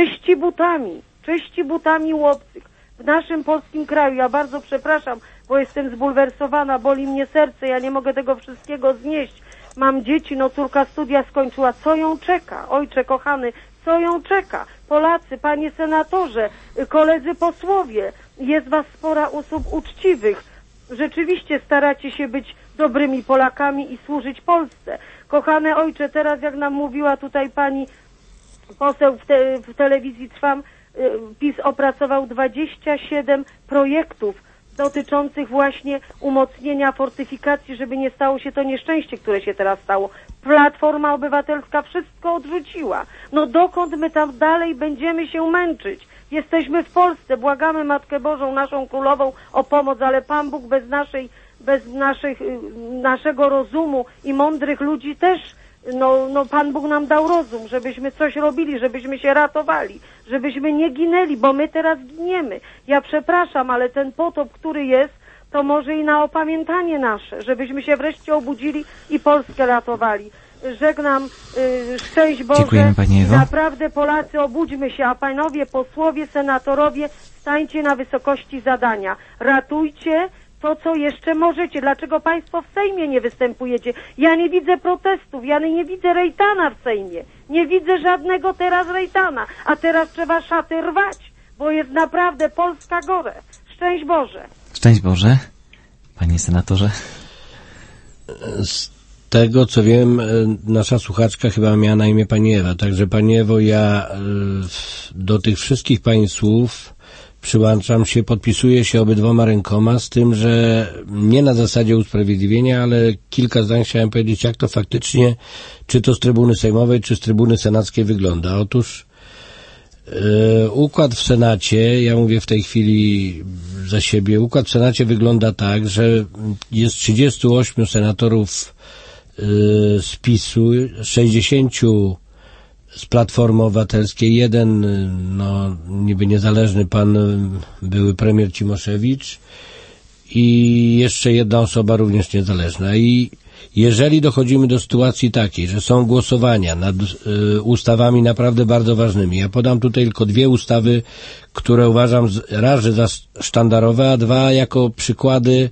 czyści butami łobcych w naszym polskim kraju. Ja bardzo przepraszam, bo jestem zbulwersowana, boli mnie serce, ja nie mogę tego wszystkiego znieść. Mam dzieci, córka studia skończyła, co ją czeka? Ojcze kochany, co ją czeka? Polacy, panie senatorze, koledzy posłowie, jest was spora osób uczciwych. Rzeczywiście staracie się być dobrymi Polakami i służyć Polsce. Kochany ojcze, teraz jak nam mówiła tutaj pani poseł w telewizji Trwam, PiS opracował 27 projektów dotyczących właśnie umocnienia fortyfikacji, żeby nie stało się to nieszczęście, które się teraz stało. Platforma Obywatelska wszystko odrzuciła. Dokąd my tam dalej będziemy się męczyć? Jesteśmy w Polsce, błagamy Matkę Bożą, naszą Królową o pomoc, ale Pan Bóg bez naszego rozumu i mądrych ludzi też, Pan Bóg nam dał rozum, żebyśmy coś robili, żebyśmy się ratowali, żebyśmy nie ginęli, bo my teraz giniemy. Ja przepraszam, ale ten potop, który jest, to może i na opamiętanie nasze, żebyśmy się wreszcie obudzili i Polskę ratowali. Żegnam, szczęść Boże. Dziękujemy, Pani Ewo. Naprawdę Polacy, obudźmy się, a panowie posłowie, senatorowie, stańcie na wysokości zadania. Ratujcie to, co jeszcze możecie. Dlaczego państwo w Sejmie nie występujecie? Ja nie widzę protestów, ja nie widzę Rejtana w Sejmie. Nie widzę żadnego teraz Rejtana, a teraz trzeba szaty rwać, bo jest naprawdę Polska gore. Szczęść Boże. Szczęść Boże, panie senatorze. Z tego, co wiem, nasza słuchaczka chyba miała na imię pani Ewa. Także pani Ewo, ja do tych wszystkich pani słów przyłączam się, podpisuję się obydwoma rękoma, z tym, że nie na zasadzie usprawiedliwienia, ale kilka zdań chciałem powiedzieć, jak to faktycznie, czy to z trybuny sejmowej, czy z trybuny senackiej wygląda. Otóż układ w Senacie, ja mówię w tej chwili za siebie, układ w Senacie wygląda tak, że jest 38 senatorów z PiS-u, 60 z Platformy Obywatelskiej, jeden, no niby niezależny pan, były premier Cimoszewicz i jeszcze jedna osoba również niezależna. I jeżeli dochodzimy do sytuacji takiej, że są głosowania nad ustawami naprawdę bardzo ważnymi, ja podam tutaj tylko dwie ustawy, które uważam raz, że za sztandarowe, a dwa jako przykłady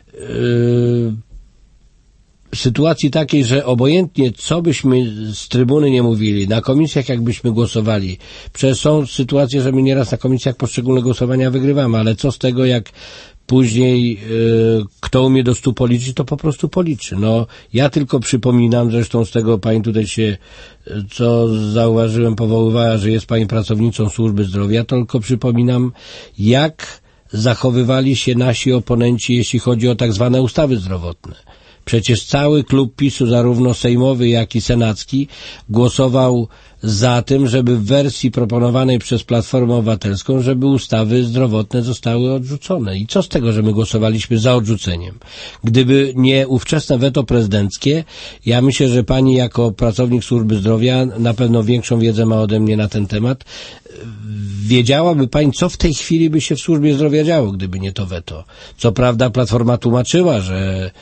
sytuacji takiej, że obojętnie co byśmy z trybuny nie mówili, na komisjach jakbyśmy głosowali, przecież są sytuacje, że my nieraz na komisjach poszczególne głosowania wygrywamy, ale co z tego, jak później kto umie do 100 policzyć, to po prostu policzy. No, ja tylko przypominam, zresztą z tego pani tutaj się, co zauważyłem, powoływała, że jest pani pracownicą służby zdrowia, to tylko przypominam, jak zachowywali się nasi oponenci, jeśli chodzi o tak zwane ustawy zdrowotne. Przecież cały klub PiS-u, zarówno sejmowy, jak i senacki, głosował za tym, żeby w wersji proponowanej przez Platformę Obywatelską, żeby ustawy zdrowotne zostały odrzucone. I co z tego, że my głosowaliśmy za odrzuceniem? Gdyby nie ówczesne weto prezydenckie, ja myślę, że pani jako pracownik służby zdrowia na pewno większą wiedzę ma ode mnie na ten temat. Wiedziałaby pani, co w tej chwili by się w służbie zdrowia działo, gdyby nie to weto. Co prawda Platforma tłumaczyła, że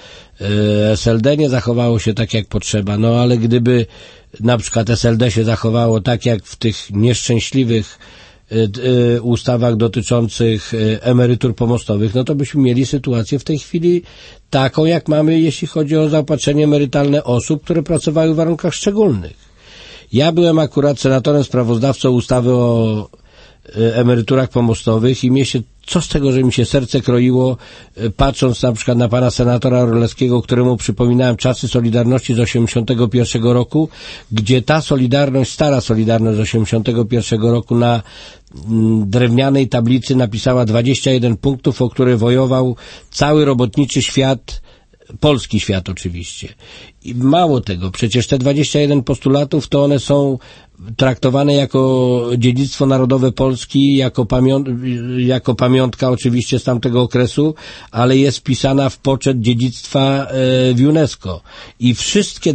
SLD nie zachowało się tak, jak potrzeba, no ale gdyby na przykład SLD się zachowało tak, jak w tych nieszczęśliwych ustawach dotyczących emerytur pomostowych, no to byśmy mieli sytuację w tej chwili taką, jak mamy, jeśli chodzi o zaopatrzenie emerytalne osób, które pracowały w warunkach szczególnych. Ja byłem akurat senatorem sprawozdawcą ustawy o emeryturach pomostowych i mnie się, co z tego, że mi się serce kroiło, patrząc na przykład na pana senatora Orlewskiego, któremu przypominałem czasy Solidarności z 81 roku, gdzie ta Solidarność, stara Solidarność z 81 roku na drewnianej tablicy napisała 21 punktów, o które wojował cały robotniczy świat, polski świat oczywiście. I mało tego, przecież te 21 postulatów, to one są traktowane jako dziedzictwo narodowe Polski, jako pamiątka oczywiście z tamtego okresu, ale jest wpisana w poczet dziedzictwa w UNESCO. I wszystkie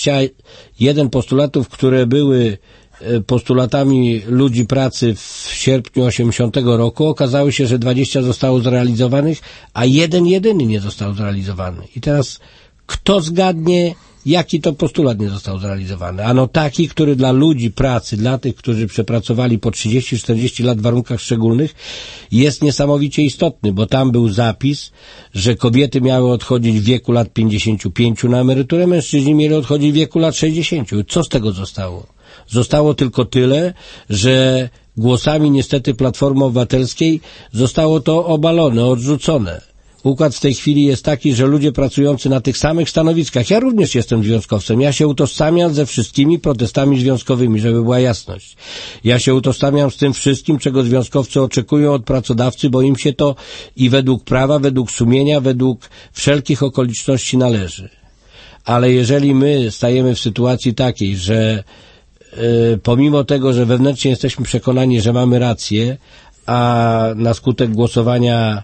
21 postulatów, które były postulatami ludzi pracy w sierpniu 80 roku, okazało się, że 20 zostało zrealizowanych, a jeden jedyny nie został zrealizowany. I teraz kto zgadnie, jaki to postulat nie został zrealizowany? Ano taki, który dla ludzi pracy, dla tych, którzy przepracowali po 30-40 lat w warunkach szczególnych, jest niesamowicie istotny, bo tam był zapis, że kobiety miały odchodzić w wieku lat 55 na emeryturę, mężczyźni mieli odchodzić w wieku lat 60. Co z tego zostało? Zostało tylko tyle, że głosami niestety Platformy Obywatelskiej zostało to obalone, odrzucone. Układ w tej chwili jest taki, że ludzie pracujący na tych samych stanowiskach, ja również jestem związkowcem, ja się utożsamiam ze wszystkimi protestami związkowymi, żeby była jasność. Ja się utożsamiam z tym wszystkim, czego związkowcy oczekują od pracodawcy, bo im się to i według prawa, według sumienia, według wszelkich okoliczności należy. Ale jeżeli my stajemy w sytuacji takiej, że pomimo tego, że wewnętrznie jesteśmy przekonani, że mamy rację, a na skutek głosowania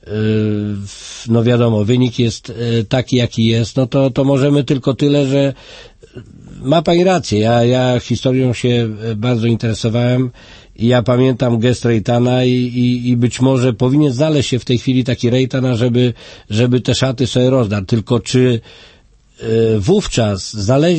no wiadomo, wynik jest taki, jaki jest, no to możemy tylko tyle, że ma pani rację. Ja historią się bardzo interesowałem i ja pamiętam gest Rejtana i być może powinien znaleźć się w tej chwili taki Rejtan, żeby te szaty sobie rozdać. Tylko czy wówczas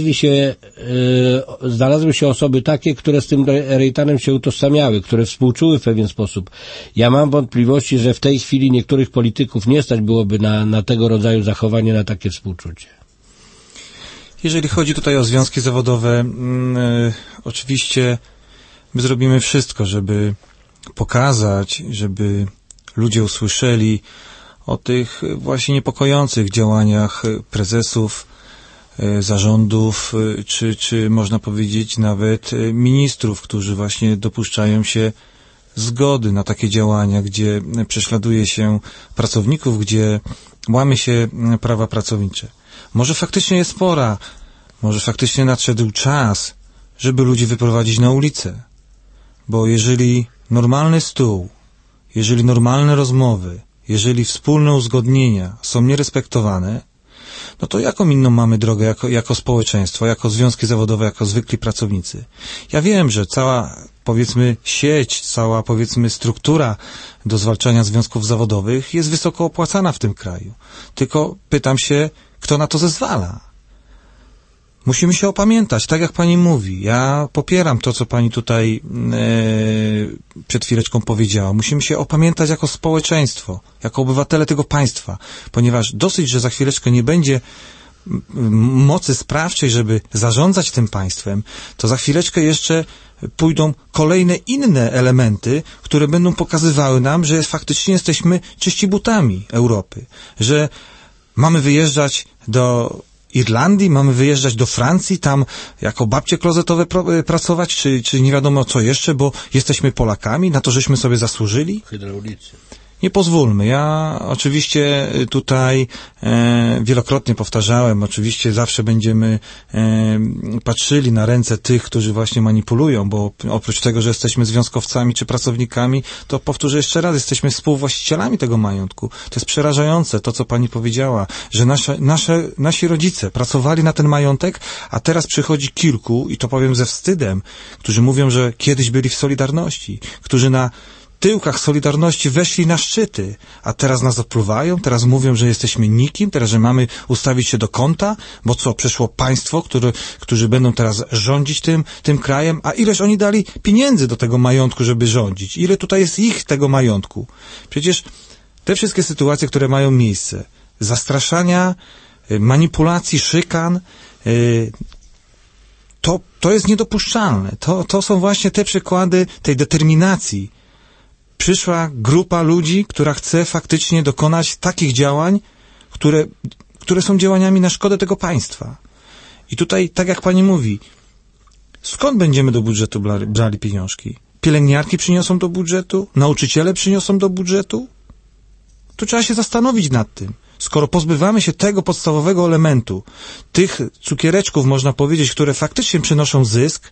znalazły się osoby takie, które z tym Rejtanem się utożsamiały, które współczuły w pewien sposób. Ja mam wątpliwości, że w tej chwili niektórych polityków nie stać byłoby na tego rodzaju zachowanie, na takie współczucie. Jeżeli chodzi tutaj o związki zawodowe, oczywiście my zrobimy wszystko, żeby pokazać, żeby ludzie usłyszeli o tych właśnie niepokojących działaniach prezesów, zarządów, czy można powiedzieć nawet ministrów, którzy właśnie dopuszczają się zgody na takie działania, gdzie prześladuje się pracowników, gdzie łamie się prawa pracownicze. Może faktycznie jest pora, może faktycznie nadszedł czas, żeby ludzi wyprowadzić na ulicę. Bo jeżeli normalny stół, jeżeli normalne rozmowy, jeżeli wspólne uzgodnienia są nierespektowane, no to jaką inną mamy drogę jako społeczeństwo, jako związki zawodowe, jako zwykli pracownicy? Ja wiem, że cała, powiedzmy, sieć, cała, powiedzmy, struktura do zwalczania związków zawodowych jest wysoko opłacana w tym kraju. Tylko pytam się, kto na to zezwala? Musimy się opamiętać, tak jak pani mówi. Ja popieram to, co pani tutaj przed chwileczką powiedziała. Musimy się opamiętać jako społeczeństwo, jako obywatele tego państwa, ponieważ dosyć, że za chwileczkę nie będzie mocy sprawczej, żeby zarządzać tym państwem, to za chwileczkę jeszcze pójdą kolejne inne elementy, które będą pokazywały nam, że faktycznie jesteśmy czyścibutami Europy, że mamy wyjeżdżać do Irlandii, mamy wyjeżdżać do Francji, tam jako babcie klozetowe pracować, czy nie wiadomo co jeszcze, bo jesteśmy Polakami, na to żeśmy sobie zasłużyli? Hydraulicy. Nie pozwólmy. Ja oczywiście tutaj wielokrotnie powtarzałem, oczywiście zawsze będziemy patrzyli na ręce tych, którzy właśnie manipulują, bo oprócz tego, że jesteśmy związkowcami czy pracownikami, to powtórzę jeszcze raz, jesteśmy współwłaścicielami tego majątku. To jest przerażające, to co pani powiedziała, że nasi rodzice pracowali na ten majątek, a teraz przychodzi kilku, i to powiem ze wstydem, którzy mówią, że kiedyś byli w Solidarności, którzy na tyłkach Solidarności weszli na szczyty, a teraz nas opluwają, teraz mówią, że jesteśmy nikim, teraz, że mamy ustawić się do kąta, bo co, przyszło państwo, którzy będą teraz rządzić tym krajem, a ileż oni dali pieniędzy do tego majątku, żeby rządzić? Ile tutaj jest ich tego majątku? Przecież te wszystkie sytuacje, które mają miejsce, zastraszania, manipulacji, szykan, to jest niedopuszczalne. To są właśnie te przykłady tej determinacji. Przyszła grupa ludzi, która chce faktycznie dokonać takich działań, które są działaniami na szkodę tego państwa. I tutaj, tak jak pani mówi, skąd będziemy do budżetu brali pieniążki? Pielęgniarki przyniosą do budżetu? Nauczyciele przyniosą do budżetu? Tu trzeba się zastanowić nad tym. Skoro pozbywamy się tego podstawowego elementu, tych cukiereczków, można powiedzieć, które faktycznie przynoszą zysk,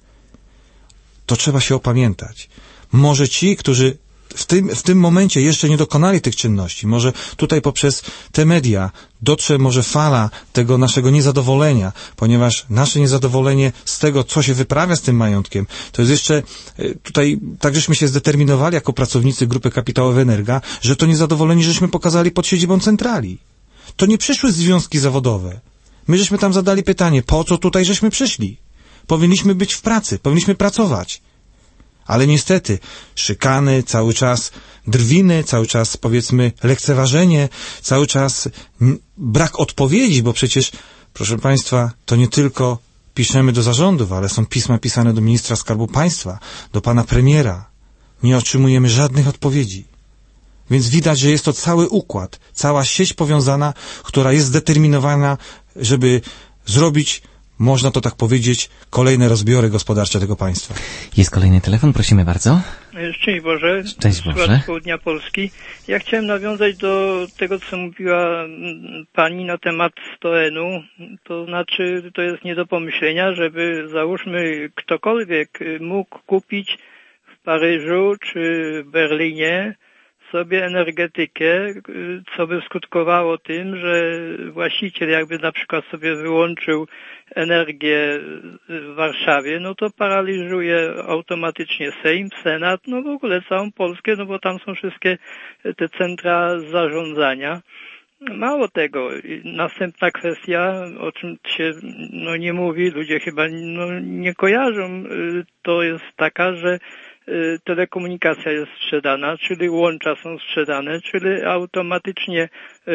to trzeba się opamiętać. Może ci, którzy w tym momencie jeszcze nie dokonali tych czynności, może tutaj poprzez te media dotrze może fala tego naszego niezadowolenia, ponieważ nasze niezadowolenie z tego, co się wyprawia z tym majątkiem, to jest jeszcze tutaj, tak żeśmy się zdeterminowali jako pracownicy Grupy Kapitałowej Energa, że to niezadowolenie żeśmy pokazali pod siedzibą centrali. To nie przyszły związki zawodowe. My żeśmy tam zadali pytanie, po co tutaj żeśmy przyszli? Powinniśmy być w pracy, powinniśmy pracować. Ale niestety szykany, cały czas drwiny, cały czas, powiedzmy, lekceważenie, cały czas brak odpowiedzi, bo przecież, proszę państwa, to nie tylko piszemy do zarządów, ale są pisma pisane do ministra Skarbu Państwa, do pana premiera. Nie otrzymujemy żadnych odpowiedzi. Więc widać, że jest to cały układ, cała sieć powiązana, która jest zdeterminowana, żeby zrobić, można to tak powiedzieć, kolejne rozbiory gospodarcze tego państwa. Jest kolejny telefon, prosimy bardzo. Szczęść Boże. Szczęść Boże. Z południa Polski. Ja chciałem nawiązać do tego, co mówiła pani na temat Stoenu. To znaczy, to jest nie do pomyślenia, żeby, załóżmy, ktokolwiek mógł kupić w Paryżu czy Berlinie sobie energetykę, co by skutkowało tym, że właściciel jakby na przykład sobie wyłączył energię w Warszawie, no to paraliżuje automatycznie Sejm, Senat, no w ogóle całą Polskę, no bo tam są wszystkie te centra zarządzania. Mało tego, następna kwestia, o czym się nie mówi, ludzie chyba nie kojarzą, to jest taka, że telekomunikacja jest sprzedana, czyli łącza są sprzedane, czyli automatycznie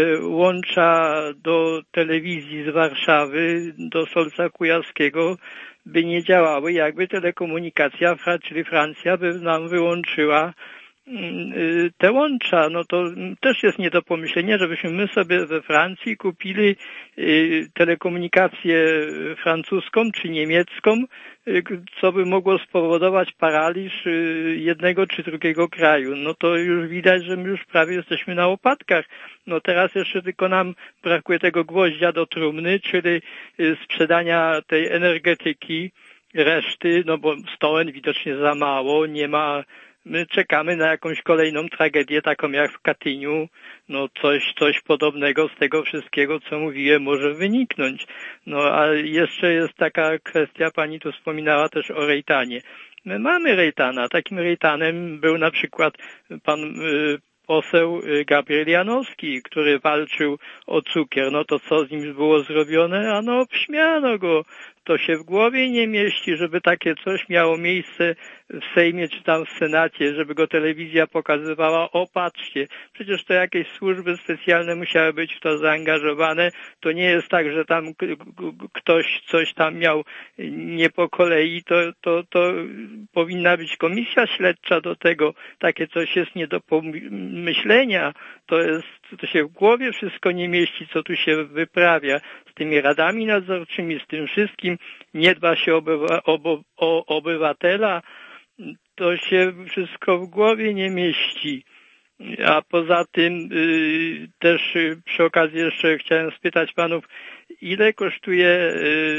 łącza do telewizji z Warszawy, do Solca Kujawskiego by nie działały, jakby telekomunikacja, czyli Francja by nam wyłączyła te łącza, no to też jest nie do pomyślenia, żebyśmy my sobie we Francji kupili telekomunikację francuską czy niemiecką, co by mogło spowodować paraliż jednego czy drugiego kraju. No to już widać, że my już prawie jesteśmy na łopatkach. No teraz jeszcze tylko nam brakuje tego gwoździa do trumny, czyli sprzedania tej energetyki, reszty, no bo Stoen widocznie za mało, nie ma. My czekamy na jakąś kolejną tragedię, taką jak w Katyniu. No coś podobnego z tego wszystkiego, co mówiłem, może wyniknąć. No a jeszcze jest taka kwestia, pani tu wspominała też o rejtanie. My mamy rejtana. Takim rejtanem był na przykład pan poseł Gabriel Janowski, który walczył o cukier. No to co z nim było zrobione? Ano obśmiano go. To się w głowie nie mieści, żeby takie coś miało miejsce w Sejmie czy tam w Senacie, żeby go telewizja pokazywała. O, patrzcie, przecież to jakieś służby specjalne musiały być w to zaangażowane. To nie jest tak, że tam ktoś coś tam miał nie po kolei. To powinna być komisja śledcza do tego. Takie coś jest nie do pomyślenia. To się w głowie wszystko nie mieści, co tu się wyprawia. Z tymi radami nadzorczymi, z tym wszystkim nie dba się o obywatela, to się wszystko w głowie nie mieści. A poza tym też przy okazji jeszcze chciałem spytać panów, ile kosztuje,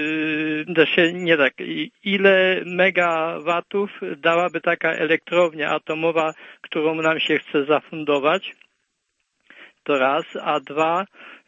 ile megawatów dałaby taka elektrownia atomowa, którą nam się chce zafundować? To raz, a dwa,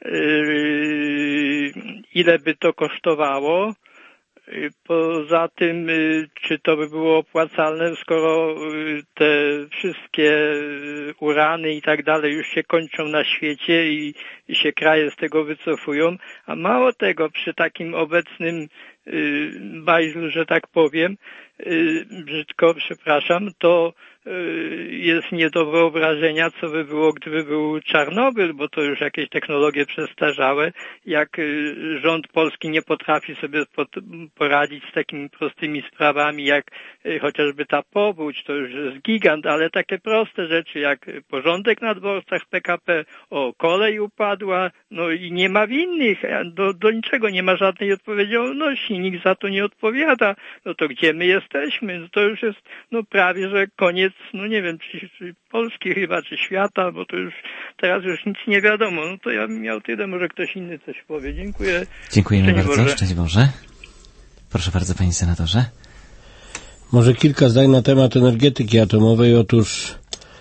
ile by to kosztowało? Poza tym, czy to by było opłacalne, skoro te wszystkie urany i tak dalej już się kończą na świecie i się kraje z tego wycofują, a mało tego, przy takim obecnym bajzlu, że tak powiem, brzydko, przepraszam, to jest nie do wyobrażenia, co by było, gdyby był Czarnobyl, bo to już jakieś technologie przestarzałe. Jak rząd polski nie potrafi sobie poradzić z takimi prostymi sprawami, jak chociażby ta powódź, to już jest gigant, ale takie proste rzeczy, jak porządek na dworcach PKP, kolej upadła, no i nie ma winnych, do niczego nie ma żadnej odpowiedzialności, nikt za to nie odpowiada, no to gdzie my jesteśmy? No to już jest, prawie, że koniec, nie wiem, czy Polski chyba, czy świata, bo to już, teraz już nic nie wiadomo. No to ja bym miał tyle, może ktoś inny coś powie. Dziękuję. Dziękujemy bardzo. Szczęść Boże. Proszę bardzo, panie senatorze. Może kilka zdań na temat energetyki atomowej. Otóż,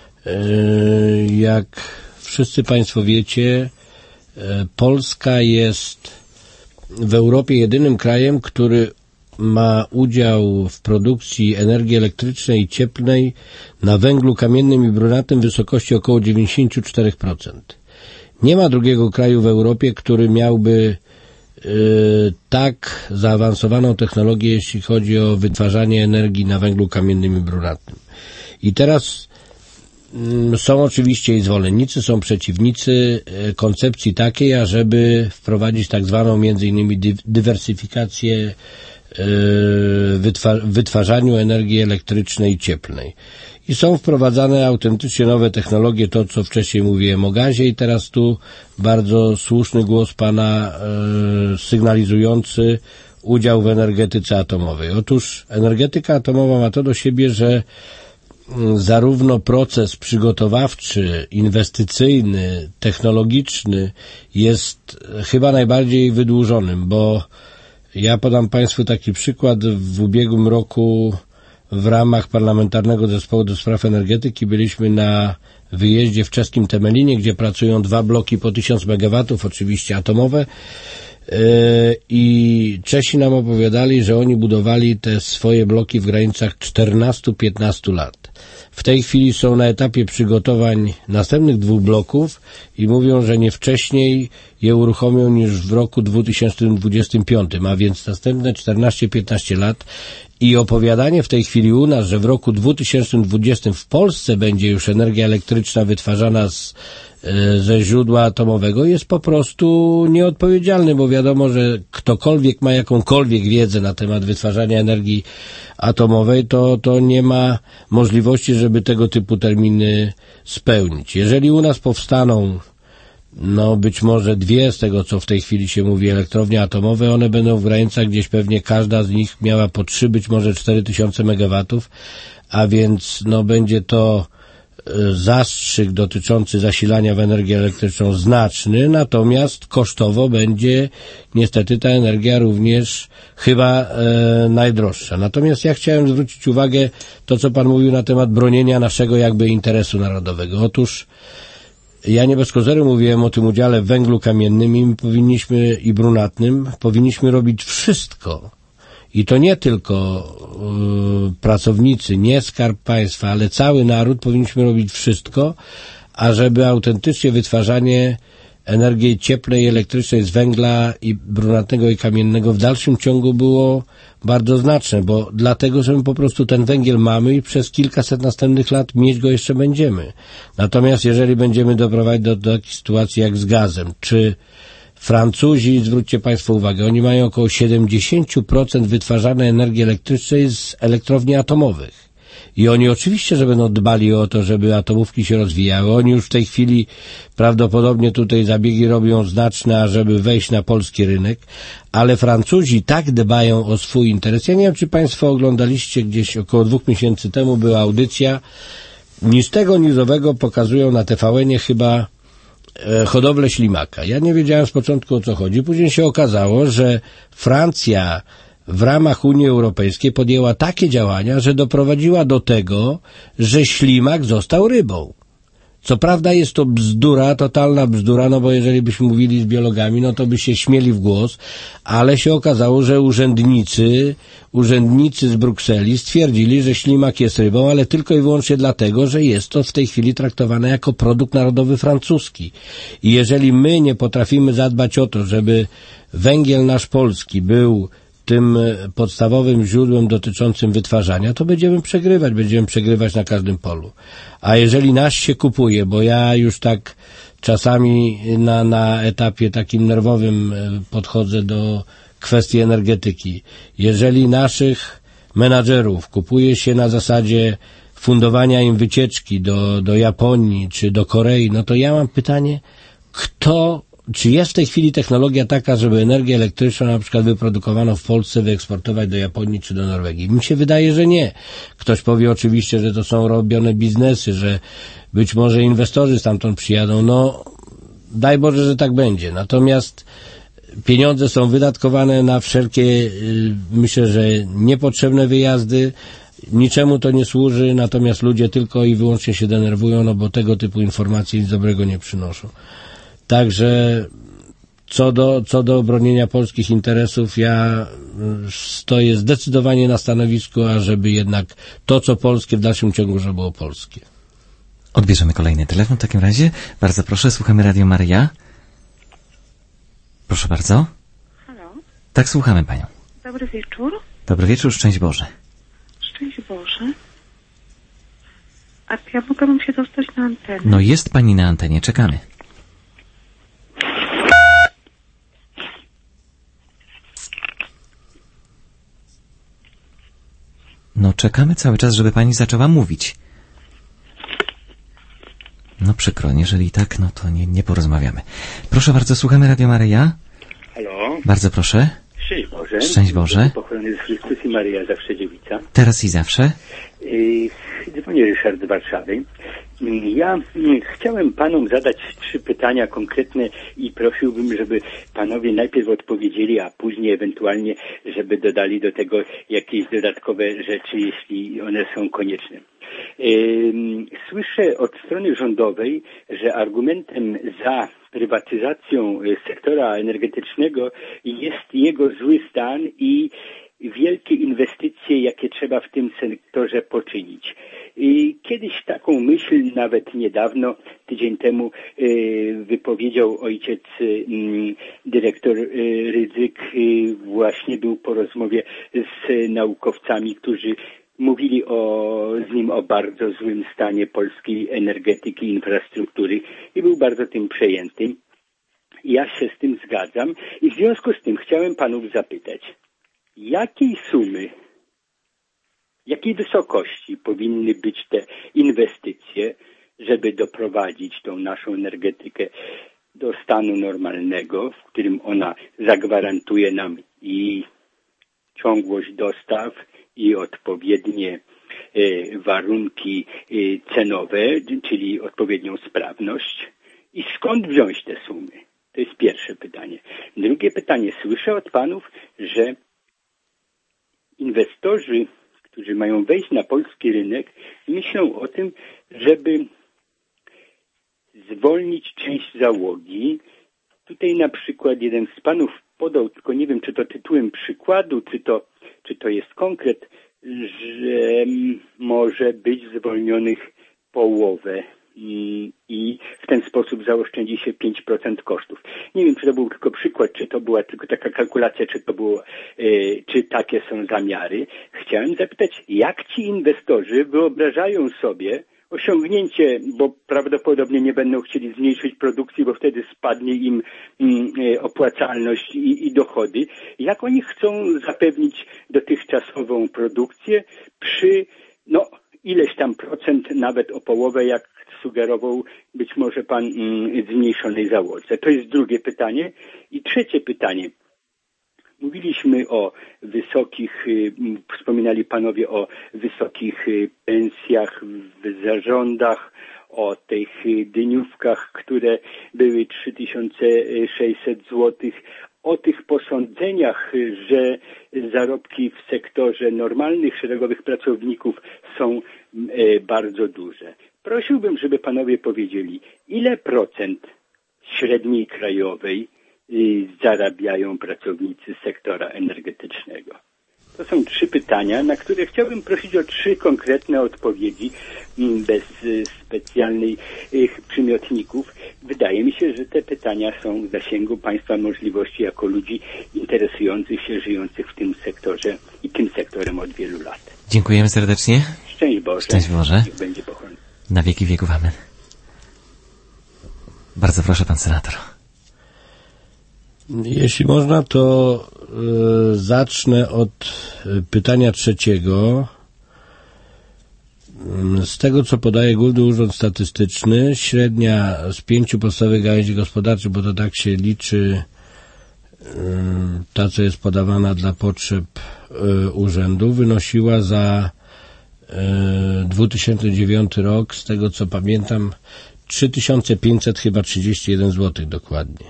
jak wszyscy państwo wiecie, Polska jest w Europie jedynym krajem, który ma udział w produkcji energii elektrycznej i cieplnej na węglu kamiennym i brunatnym w wysokości około 94%. Nie ma drugiego kraju w Europie, który miałby tak zaawansowaną technologię, jeśli chodzi o wytwarzanie energii na węglu kamiennym i brunatnym. I teraz są oczywiście i zwolennicy, są przeciwnicy koncepcji takiej, ażeby wprowadzić tak zwaną między innymi dywersyfikację wytwarzaniu energii elektrycznej i cieplnej. I są wprowadzane autentycznie nowe technologie, to co wcześniej mówiłem o gazie i teraz tu bardzo słuszny głos pana sygnalizujący udział w energetyce atomowej. Otóż energetyka atomowa ma to do siebie, że zarówno proces przygotowawczy, inwestycyjny, technologiczny jest chyba najbardziej wydłużonym, bo ja podam państwu taki przykład. W ubiegłym roku w ramach Parlamentarnego Zespołu do Spraw Energetyki byliśmy na wyjeździe w czeskim Temelinie, gdzie pracują 2 bloki po 1000 MW, oczywiście atomowe, i Czesi nam opowiadali, że oni budowali te swoje bloki w granicach 14-15 lat. W tej chwili są na etapie przygotowań następnych 2 bloków i mówią, że nie wcześniej je uruchomią niż w roku 2025, a więc następne 14-15 lat. I opowiadanie w tej chwili u nas, że w roku 2020 w Polsce będzie już energia elektryczna wytwarzana ze źródła atomowego jest po prostu nieodpowiedzialny, bo wiadomo, że ktokolwiek ma jakąkolwiek wiedzę na temat wytwarzania energii atomowej, to nie ma możliwości możliwości, żeby tego typu terminy spełnić. Jeżeli u nas powstaną być może 2 z tego, co w tej chwili się mówi, elektrownie atomowe, one będą w granicach gdzieś pewnie każda z nich miała po 3, być może 4000 megawatów, a więc będzie to zastrzyk dotyczący zasilania w energię elektryczną znaczny, natomiast kosztowo będzie niestety ta energia również chyba najdroższa. Natomiast ja chciałem zwrócić uwagę to, co pan mówił na temat bronienia naszego jakby interesu narodowego. Otóż ja nie bez kozery mówiłem o tym udziale w węglu kamiennym i brunatnym powinniśmy robić wszystko. I to nie tylko pracownicy, nie Skarb Państwa, ale cały naród powinniśmy robić wszystko, ażeby autentycznie wytwarzanie energii cieplnej i elektrycznej z węgla i brunatnego i kamiennego w dalszym ciągu było bardzo znaczne, bo dlatego, że my po prostu ten węgiel mamy i przez kilkaset następnych lat mieć go jeszcze będziemy. Natomiast jeżeli będziemy doprowadzić do takiej sytuacji jak z gazem, czy Francuzi, zwróćcie Państwo uwagę, oni mają około 70% wytwarzanej energii elektrycznej z elektrowni atomowych. I oni oczywiście, że będą dbali o to, żeby atomówki się rozwijały. Oni już w tej chwili prawdopodobnie tutaj zabiegi robią znaczne, ażeby wejść na polski rynek, ale Francuzi tak dbają o swój interes. Ja nie wiem, czy Państwo oglądaliście gdzieś około 2 miesięcy temu była audycja, ni z tego, ni z owego pokazują na TVN-ie chyba hodowlę ślimaka. Ja nie wiedziałem z początku, o co chodzi. Później się okazało, że Francja w ramach Unii Europejskiej podjęła takie działania, że doprowadziła do tego, że ślimak został rybą. Co prawda jest to bzdura, totalna bzdura, bo jeżeli byśmy mówili z biologami, to by się śmieli w głos, ale się okazało, że urzędnicy z Brukseli stwierdzili, że ślimak jest rybą, ale tylko i wyłącznie dlatego, że jest to w tej chwili traktowane jako produkt narodowy francuski. I jeżeli my nie potrafimy zadbać o to, żeby węgiel nasz polski był tym podstawowym źródłem dotyczącym wytwarzania, to będziemy przegrywać na każdym polu. A jeżeli nasz się kupuje, bo ja już tak czasami na etapie takim nerwowym podchodzę do kwestii energetyki, jeżeli naszych menadżerów kupuje się na zasadzie fundowania im wycieczki do Japonii czy do Korei, to ja mam pytanie, czy jest w tej chwili technologia taka, żeby energię elektryczną na przykład wyprodukowano w Polsce wyeksportować do Japonii czy do Norwegii? Mi się wydaje, że nie. Ktoś powie oczywiście, że to są robione biznesy, że być może inwestorzy stamtąd przyjadą. Daj Boże, że tak będzie. Natomiast pieniądze są wydatkowane na wszelkie, myślę, że niepotrzebne wyjazdy. Niczemu to nie służy, natomiast ludzie tylko i wyłącznie się denerwują, bo tego typu informacje nic dobrego nie przynoszą. Także co do bronienia polskich interesów, ja stoję zdecydowanie na stanowisku, ażeby jednak to, co polskie, w dalszym ciągu, żeby było polskie. Odbierzemy kolejny telefon w takim razie. Bardzo proszę, słuchamy Radio Maryja. Proszę bardzo. Halo? Tak, słuchamy Panią. Dobry wieczór. Dobry wieczór, szczęść Boże. Szczęść Boże. A ja mogłabym się dostać na antenę? Jest Pani na antenie, czekamy. Czekamy cały czas, żeby Pani zaczęła mówić. Przykro, jeżeli tak, to nie porozmawiamy. Proszę bardzo, słuchamy Radio Maryja. Halo? Bardzo proszę. Szczęść Boże. Szczęść Boże. Pochwalony jest Chrystus i Maryja, zawsze dziewica. Teraz i zawsze. Dzwonię Ryszard z Warszawy. Ja chciałem Panom zadać 3 pytania konkretne i prosiłbym, żeby Panowie najpierw odpowiedzieli, a później ewentualnie, żeby dodali do tego jakieś dodatkowe rzeczy, jeśli one są konieczne. Słyszę od strony rządowej, że argumentem za prywatyzacją sektora energetycznego jest jego zły stan i wielkie inwestycje, jakie trzeba w tym sektorze poczynić. I kiedyś taką myśl, nawet niedawno, tydzień temu, wypowiedział ojciec dyrektor Rydzyk, właśnie był po rozmowie z naukowcami, którzy mówili z nim o bardzo złym stanie polskiej energetyki i infrastruktury i był bardzo tym przejęty. Ja się z tym zgadzam i w związku z tym chciałem Panów zapytać, jakiej sumy Jakiej wysokości powinny być te inwestycje, żeby doprowadzić tą naszą energetykę do stanu normalnego, w którym ona zagwarantuje nam i ciągłość dostaw, i odpowiednie warunki cenowe, czyli odpowiednią sprawność. I skąd wziąć te sumy? To jest pierwsze pytanie. Drugie pytanie. Słyszę od panów, że inwestorzy, którzy mają wejść na polski rynek, myślą o tym, żeby zwolnić część załogi. Tutaj na przykład jeden z panów podał, tylko nie wiem, czy to tytułem przykładu, czy to jest konkret, że może być zwolnionych połowę i w ten sposób zaoszczędzi się 5% kosztów. Nie wiem, czy to był tylko przykład, czy to była tylko taka kalkulacja, czy takie są zamiary. Chciałem zapytać, jak ci inwestorzy wyobrażają sobie osiągnięcie, bo prawdopodobnie nie będą chcieli zmniejszyć produkcji, bo wtedy spadnie im opłacalność i dochody. Jak oni chcą zapewnić dotychczasową produkcję przy ileś tam procent, nawet o połowę, jak sugerował być może pan, zmniejszonej załodze? To jest drugie pytanie. I trzecie pytanie. Mówiliśmy o wysokich, wspominali panowie o wysokich pensjach w zarządach, o tych dniówkach, które były 3600 zł, o tych posądzeniach, że zarobki w sektorze normalnych, szeregowych pracowników są bardzo duże. Prosiłbym, żeby panowie powiedzieli, ile procent średniej krajowej zarabiają pracownicy sektora energetycznego? To są 3 pytania, na które chciałbym prosić o 3 konkretne odpowiedzi, bez specjalnych przymiotników. Wydaje mi się, że te pytania są w zasięgu państwa możliwości jako ludzi interesujących się, żyjących w tym sektorze i tym sektorem od wielu lat. Dziękujemy serdecznie. Szczęść Boże. Szczęść Boże. Niech będzie pochłoniony. Na wieki wieków. Amen. Bardzo proszę, pan senator. Jeśli można, to zacznę od pytania trzeciego. Z tego, co podaje Główny Urząd Statystyczny, średnia z 5 podstawowych gałęzi gospodarczych, bo to tak się liczy, ta, co jest podawana dla potrzeb urzędu, wynosiła za 2009 rok, z tego co pamiętam, 3531 zł dokładnie.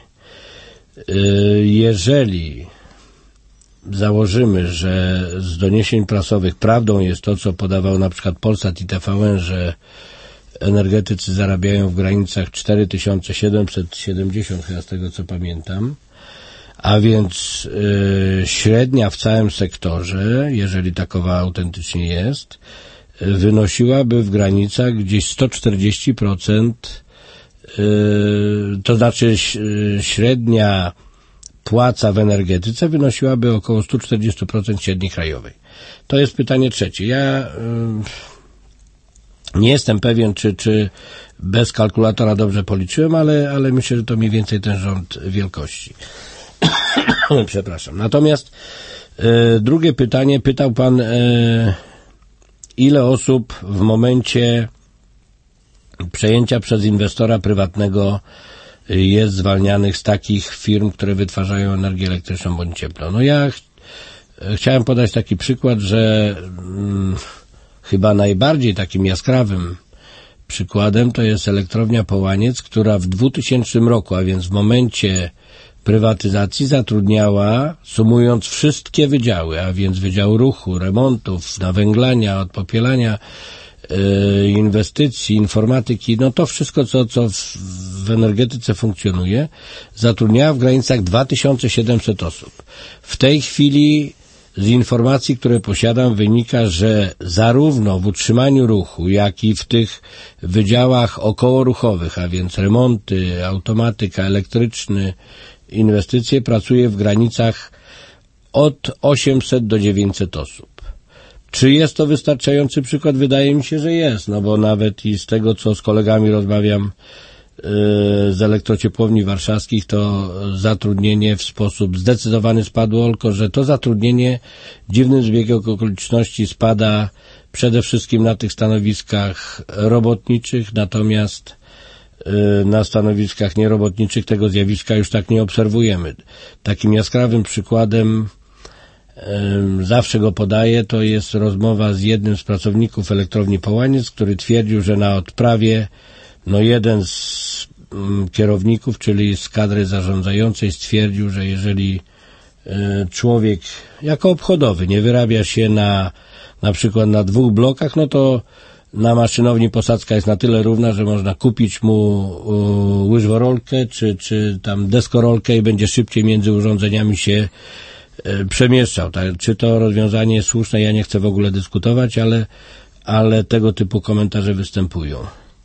Jeżeli założymy, że z doniesień prasowych prawdą jest to, co podawał na przykład Polsat i TVN, że energetycy zarabiają w granicach 4770, chyba z tego co pamiętam, a więc średnia w całym sektorze, jeżeli takowa autentycznie jest, wynosiłaby w granicach gdzieś 140%, to znaczy średnia płaca w energetyce wynosiłaby około 140% średniej krajowej. To jest pytanie trzecie. Ja nie jestem pewien, czy bez kalkulatora dobrze policzyłem, ale myślę, że to mniej więcej ten rząd wielkości. Przepraszam. Natomiast drugie pytanie, pytał pan, ile osób w momencie przejęcia przez inwestora prywatnego jest zwalnianych z takich firm, które wytwarzają energię elektryczną bądź ciepło. No ja chciałem podać taki przykład, że chyba najbardziej takim jaskrawym przykładem to jest elektrownia Połaniec, która w 2000 roku, a więc w momencie prywatyzacji zatrudniała, sumując wszystkie wydziały, a więc wydział ruchu, remontów, nawęglania, odpopielania, inwestycji, informatyki, no to wszystko, co w energetyce funkcjonuje, zatrudniała w granicach 2700 osób. W tej chwili z informacji, które posiadam, wynika, że zarówno w utrzymaniu ruchu, jak i w tych wydziałach okołoruchowych, a więc remonty, automatyka, elektryczny, inwestycje, pracuje w granicach od 800 do 900 osób. Czy jest to wystarczający przykład? Wydaje mi się, że jest, no bo nawet i z tego, co z kolegami rozmawiam z elektrociepłowni warszawskich, to zatrudnienie w sposób zdecydowany spadło, tylko że to zatrudnienie dziwnym zbiegiem okoliczności spada przede wszystkim na tych stanowiskach robotniczych, natomiast na stanowiskach nierobotniczych tego zjawiska już tak nie obserwujemy. Takim jaskrawym przykładem, zawsze go podaję, to jest rozmowa z jednym z pracowników elektrowni Połaniec, który twierdził, że na odprawie jeden z kierowników, czyli z kadry zarządzającej, stwierdził, że jeżeli człowiek jako obchodowy nie wyrabia się na przykład na 2 blokach, no to na maszynowni posadzka jest na tyle równa, że można kupić mu łyżworolkę czy tam deskorolkę i będzie szybciej między urządzeniami się przemieszczał. Czy to rozwiązanie jest słuszne, ja nie chcę w ogóle dyskutować, ale tego typu komentarze występują.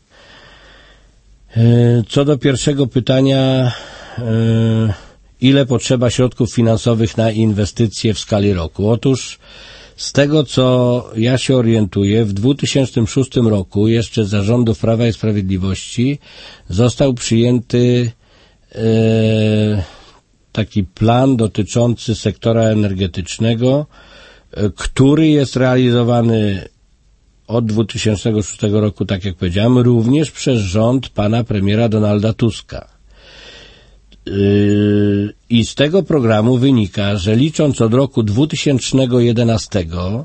Co do pierwszego pytania, ile potrzeba środków finansowych na inwestycje w skali roku? Otóż z tego, co ja się orientuję, w 2006 roku, jeszcze za rządów Prawa i Sprawiedliwości, został przyjęty taki plan dotyczący sektora energetycznego, który jest realizowany od 2006 roku, tak jak powiedziałem, również przez rząd pana premiera Donalda Tuska. I z tego programu wynika, że licząc od roku 2011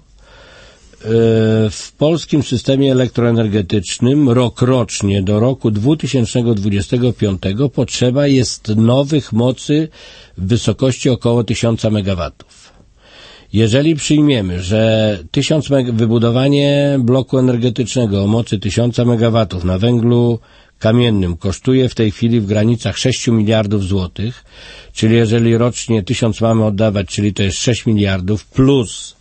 w polskim systemie elektroenergetycznym rokrocznie do roku 2025 potrzeba jest nowych mocy w wysokości około 1000 MW. Jeżeli przyjmiemy, że wybudowanie bloku energetycznego o mocy 1000 MW na węglu kamiennym kosztuje w tej chwili w granicach 6 miliardów złotych, czyli jeżeli rocznie 1000 mamy oddawać, czyli to jest 6 miliardów plus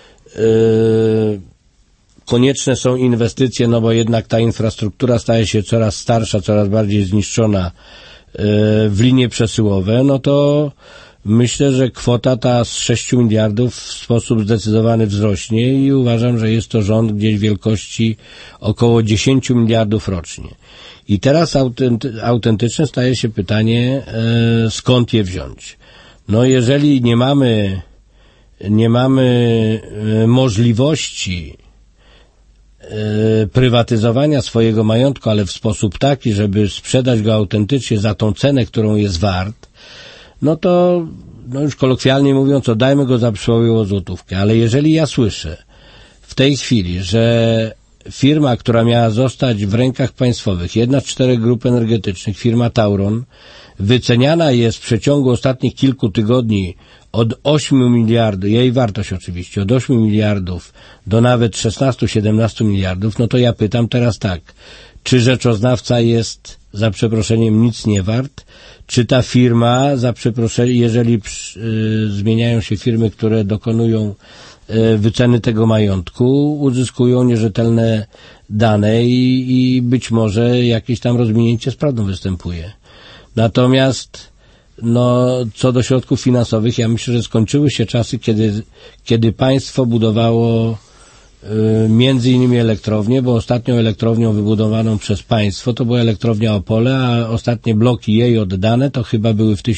konieczne są inwestycje, no bo jednak ta infrastruktura staje się coraz starsza, coraz bardziej zniszczona w linie przesyłowe, no to myślę, że kwota ta z 6 miliardów w sposób zdecydowany wzrośnie i uważam, że jest to rząd gdzieś wielkości około 10 miliardów rocznie. I teraz autentyczne staje się pytanie, skąd je wziąć. No jeżeli nie mamy możliwości prywatyzowania swojego majątku, ale w sposób taki, żeby sprzedać go autentycznie za tą cenę, którą jest wart, no to już kolokwialnie mówiąc, oddajmy go za przysłowiową złotówkę. Ale jeżeli ja słyszę w tej chwili, że firma, która miała zostać w rękach państwowych, jedna z 4 grup energetycznych, firma Tauron, wyceniana jest w przeciągu ostatnich kilku tygodni od 8 miliardów, jej wartość oczywiście, od 8 miliardów do nawet 16-17 miliardów, no to ja pytam teraz tak, czy rzeczoznawca jest, za przeproszeniem, nic nie wart? Czy ta firma, za przeproszeniem, jeżeli zmieniają się firmy, które dokonują wyceny tego majątku, uzyskują nierzetelne dane i być może jakieś tam rozminięcie z prawdą występuje. Natomiast co do środków finansowych, ja myślę, że skończyły się czasy, kiedy państwo budowało między innymi elektrownię, bo ostatnią elektrownią wybudowaną przez państwo to była elektrownia Opole, a ostatnie bloki jej oddane to chyba były w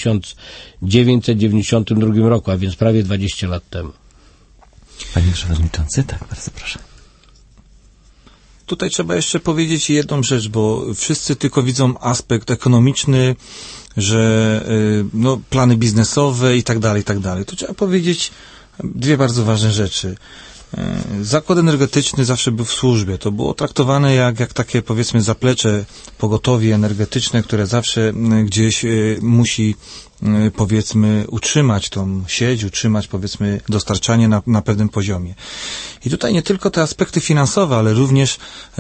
1992 roku, a więc prawie 20 lat temu. Panie Przewodniczący, tak, bardzo proszę. Tutaj trzeba jeszcze powiedzieć jedną rzecz, bo wszyscy tylko widzą aspekt ekonomiczny, że plany biznesowe i tak dalej, i tak dalej. Tu trzeba powiedzieć 2 bardzo ważne rzeczy. Zakład energetyczny zawsze był w służbie. To było traktowane jak takie, powiedzmy, zaplecze, pogotowie energetyczne, które zawsze gdzieś musi, powiedzmy, utrzymać tą sieć, utrzymać, powiedzmy, dostarczanie na pewnym poziomie. I tutaj nie tylko te aspekty finansowe, ale również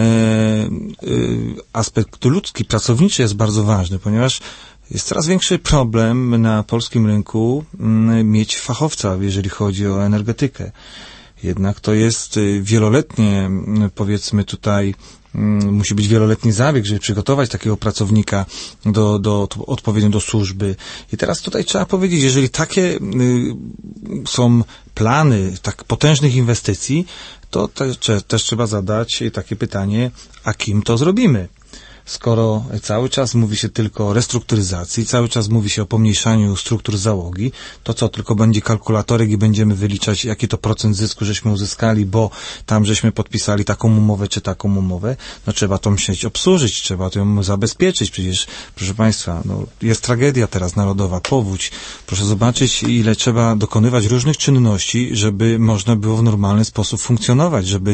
aspekt ludzki, pracowniczy jest bardzo ważny, ponieważ jest coraz większy problem na polskim rynku mieć fachowca, jeżeli chodzi o energetykę. Jednak to jest wieloletnie, powiedzmy tutaj, musi być wieloletni zabieg, żeby przygotować takiego pracownika odpowiednio do służby. I teraz tutaj trzeba powiedzieć, jeżeli takie są plany tak potężnych inwestycji, to też trzeba zadać takie pytanie, a kim to zrobimy? skoro cały czas mówi się tylko o restrukturyzacji, cały czas mówi się o pomniejszaniu struktur załogi, to co, tylko będzie kalkulatorek i będziemy wyliczać, jaki to procent zysku żeśmy uzyskali, bo tam żeśmy podpisali taką umowę czy taką umowę, no trzeba tą sieć obsłużyć, trzeba ją zabezpieczyć, przecież, proszę Państwa, no, jest tragedia teraz narodowa, powódź, proszę zobaczyć, ile trzeba dokonywać różnych czynności, żeby można było w normalny sposób funkcjonować, żeby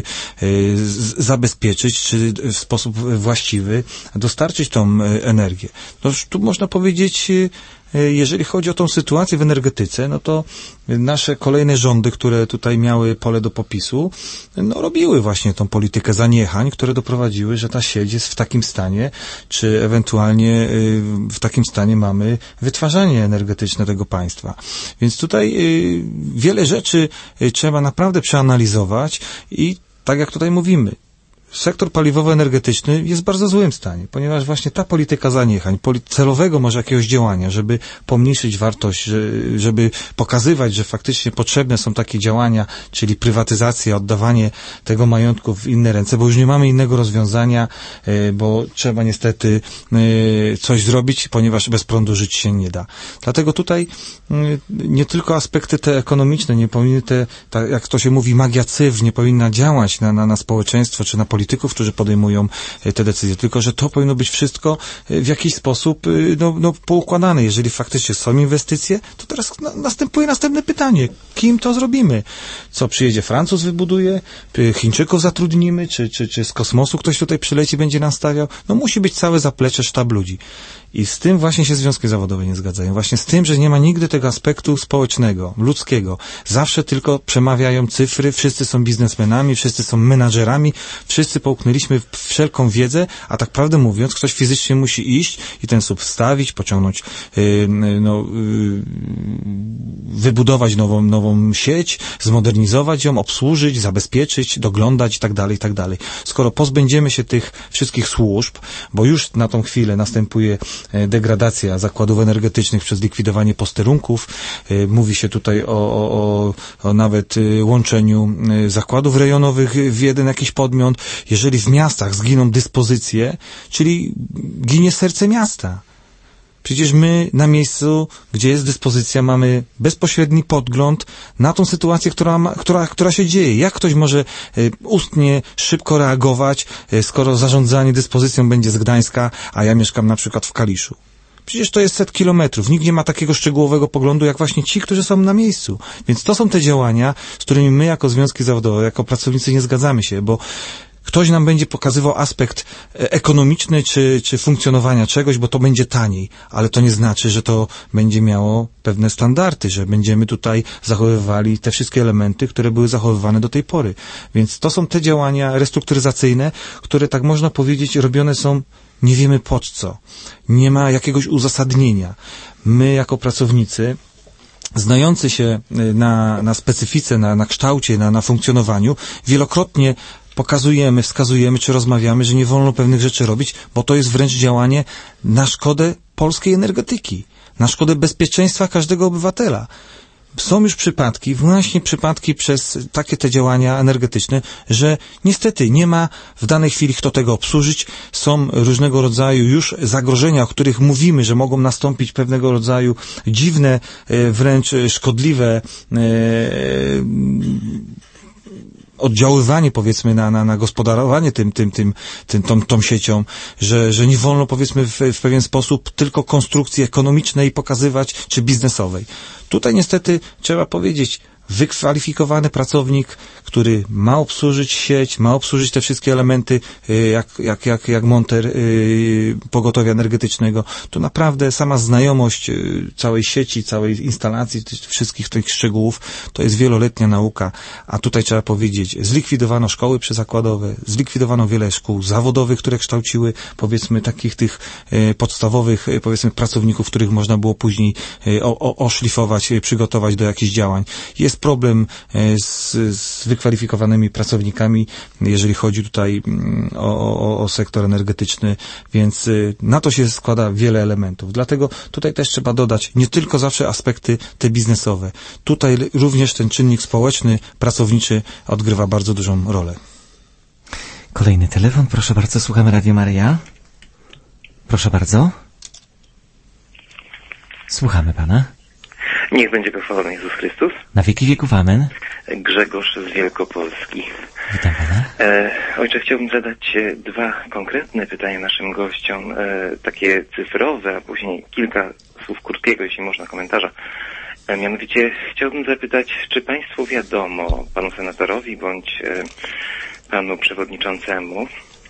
zabezpieczyć, czy w sposób właściwy dostarczyć tą energię. No, tu można powiedzieć, jeżeli chodzi o tą sytuację w energetyce, no to nasze kolejne rządy, które tutaj miały pole do popisu, no robiły właśnie tą politykę zaniechań, które doprowadziły, że ta sieć jest w takim stanie, czy ewentualnie w takim stanie mamy wytwarzanie energetyczne tego państwa. Więc tutaj wiele rzeczy trzeba naprawdę przeanalizować i tak jak tutaj mówimy, sektor paliwowo-energetyczny jest w bardzo złym stanie, ponieważ właśnie ta polityka zaniechań, celowego może jakiegoś działania, żeby pomniejszyć wartość, żeby pokazywać, że faktycznie potrzebne są takie działania, czyli prywatyzacja, oddawanie tego majątku w inne ręce, bo już nie mamy innego rozwiązania, bo trzeba niestety coś zrobić, ponieważ bez prądu żyć się nie da. Dlatego tutaj nie tylko aspekty te ekonomiczne, nie powinny tak jak to się mówi, magia cyfr nie powinna działać na społeczeństwo, czy na polityków, którzy podejmują te decyzje, tylko że to powinno być wszystko w jakiś sposób poukładane. Jeżeli faktycznie są inwestycje, to teraz następuje następne pytanie. Kim to zrobimy? Co przyjedzie Francuz, wybuduje? Chińczyków zatrudnimy? Czy z kosmosu ktoś tutaj przyleci, będzie nam stawiał? No musi być całe zaplecze, sztab ludzi. I z tym właśnie się związki zawodowe nie zgadzają. Właśnie z tym, że nie ma nigdy tego aspektu społecznego, ludzkiego. Zawsze tylko przemawiają cyfry, wszyscy są biznesmenami, wszyscy są menadżerami, wszyscy połknęliśmy wszelką wiedzę, a tak prawdę mówiąc, ktoś fizycznie musi iść i ten słup wstawić, pociągnąć, wybudować nową sieć, zmodernizować ją, obsłużyć, zabezpieczyć, doglądać i tak dalej. Skoro pozbędziemy się tych wszystkich służb, bo już na tą chwilę następuje degradacja zakładów energetycznych przez likwidowanie posterunków. Mówi się tutaj o nawet łączeniu zakładów rejonowych w jeden jakiś podmiot. Jeżeli w miastach zginą dyspozycje, czyli ginie serce miasta. Przecież my na miejscu, gdzie jest dyspozycja, mamy bezpośredni podgląd na tą sytuację, która się dzieje. Jak ktoś może ustnie szybko reagować, skoro zarządzanie dyspozycją będzie z Gdańska, a ja mieszkam na przykład w Kaliszu? Przecież to jest 100 kilometrów. Nikt nie ma takiego szczegółowego poglądu, jak właśnie ci, którzy są na miejscu. Więc to są te działania, z którymi my jako związki zawodowe, jako pracownicy nie zgadzamy się, bo ktoś nam będzie pokazywał aspekt ekonomiczny czy funkcjonowania czegoś, bo to będzie taniej, ale to nie znaczy, że to będzie miało pewne standardy, że będziemy tutaj zachowywali te wszystkie elementy, które były zachowywane do tej pory. Więc to są te działania restrukturyzacyjne, które, tak można powiedzieć, robione są nie wiemy po co. Nie ma jakiegoś uzasadnienia. My jako pracownicy, znający się na specyfice, na kształcie, na funkcjonowaniu, wielokrotnie pokazujemy, wskazujemy, czy rozmawiamy, że nie wolno pewnych rzeczy robić, bo to jest wręcz działanie na szkodę polskiej energetyki, na szkodę bezpieczeństwa każdego obywatela. Są już przypadki przez takie te działania energetyczne, że niestety nie ma w danej chwili kto tego obsłużyć. Są różnego rodzaju już zagrożenia, o których mówimy, że mogą nastąpić pewnego rodzaju dziwne, wręcz szkodliwe oddziaływanie, powiedzmy, na gospodarowanie tą siecią, że nie wolno, powiedzmy, w pewien sposób tylko konstrukcji ekonomicznej pokazywać, czy biznesowej. Tutaj niestety trzeba powiedzieć, wykwalifikowany pracownik, który ma obsłużyć sieć, ma obsłużyć te wszystkie elementy, jak monter pogotowia energetycznego, to naprawdę sama znajomość całej sieci, całej instalacji, wszystkich tych szczegółów, to jest wieloletnia nauka, a tutaj trzeba powiedzieć, zlikwidowano szkoły przyzakładowe, zlikwidowano wiele szkół zawodowych, które kształciły, powiedzmy, takich tych podstawowych, powiedzmy, pracowników, których można było później oszlifować, przygotować do jakichś działań. Jest problem z wykwalifikowanymi pracownikami, jeżeli chodzi tutaj o sektor energetyczny, więc na to się składa wiele elementów. Dlatego tutaj też trzeba dodać nie tylko zawsze aspekty te biznesowe. Tutaj również ten czynnik społeczny, pracowniczy odgrywa bardzo dużą rolę. Kolejny telefon, proszę bardzo, słuchamy Radio Maryja. Proszę bardzo. Słuchamy pana. Niech będzie pochwalony Jezus Chrystus. Na wieki wieków amen. Grzegorz z Wielkopolski. Witam pana. Ojcze, chciałbym zadać 2 konkretne pytania naszym gościom, takie cyfrowe, a później kilka słów krótkiego, jeśli można, komentarza. Mianowicie chciałbym zapytać, czy państwu wiadomo, panu senatorowi bądź panu przewodniczącemu,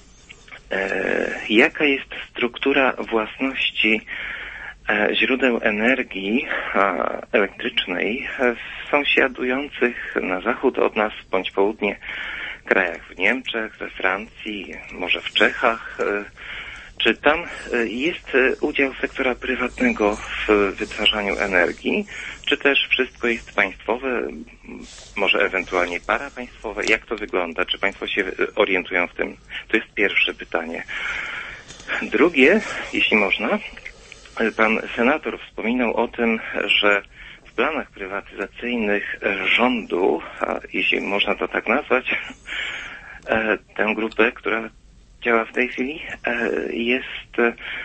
jaka jest struktura własności źródeł energii elektrycznej w sąsiadujących na zachód od nas bądź południe krajach, w Niemczech, we Francji, może w Czechach. Czy tam jest udział sektora prywatnego w wytwarzaniu energii, czy też wszystko jest państwowe, może ewentualnie parapaństwowe? Jak to wygląda? Czy państwo się orientują w tym? To jest pierwsze pytanie. Drugie, jeśli można, pan senator wspominał o tym, że w planach prywatyzacyjnych rządu, jeśli można to tak nazwać, tę grupę, która działa w tej chwili, jest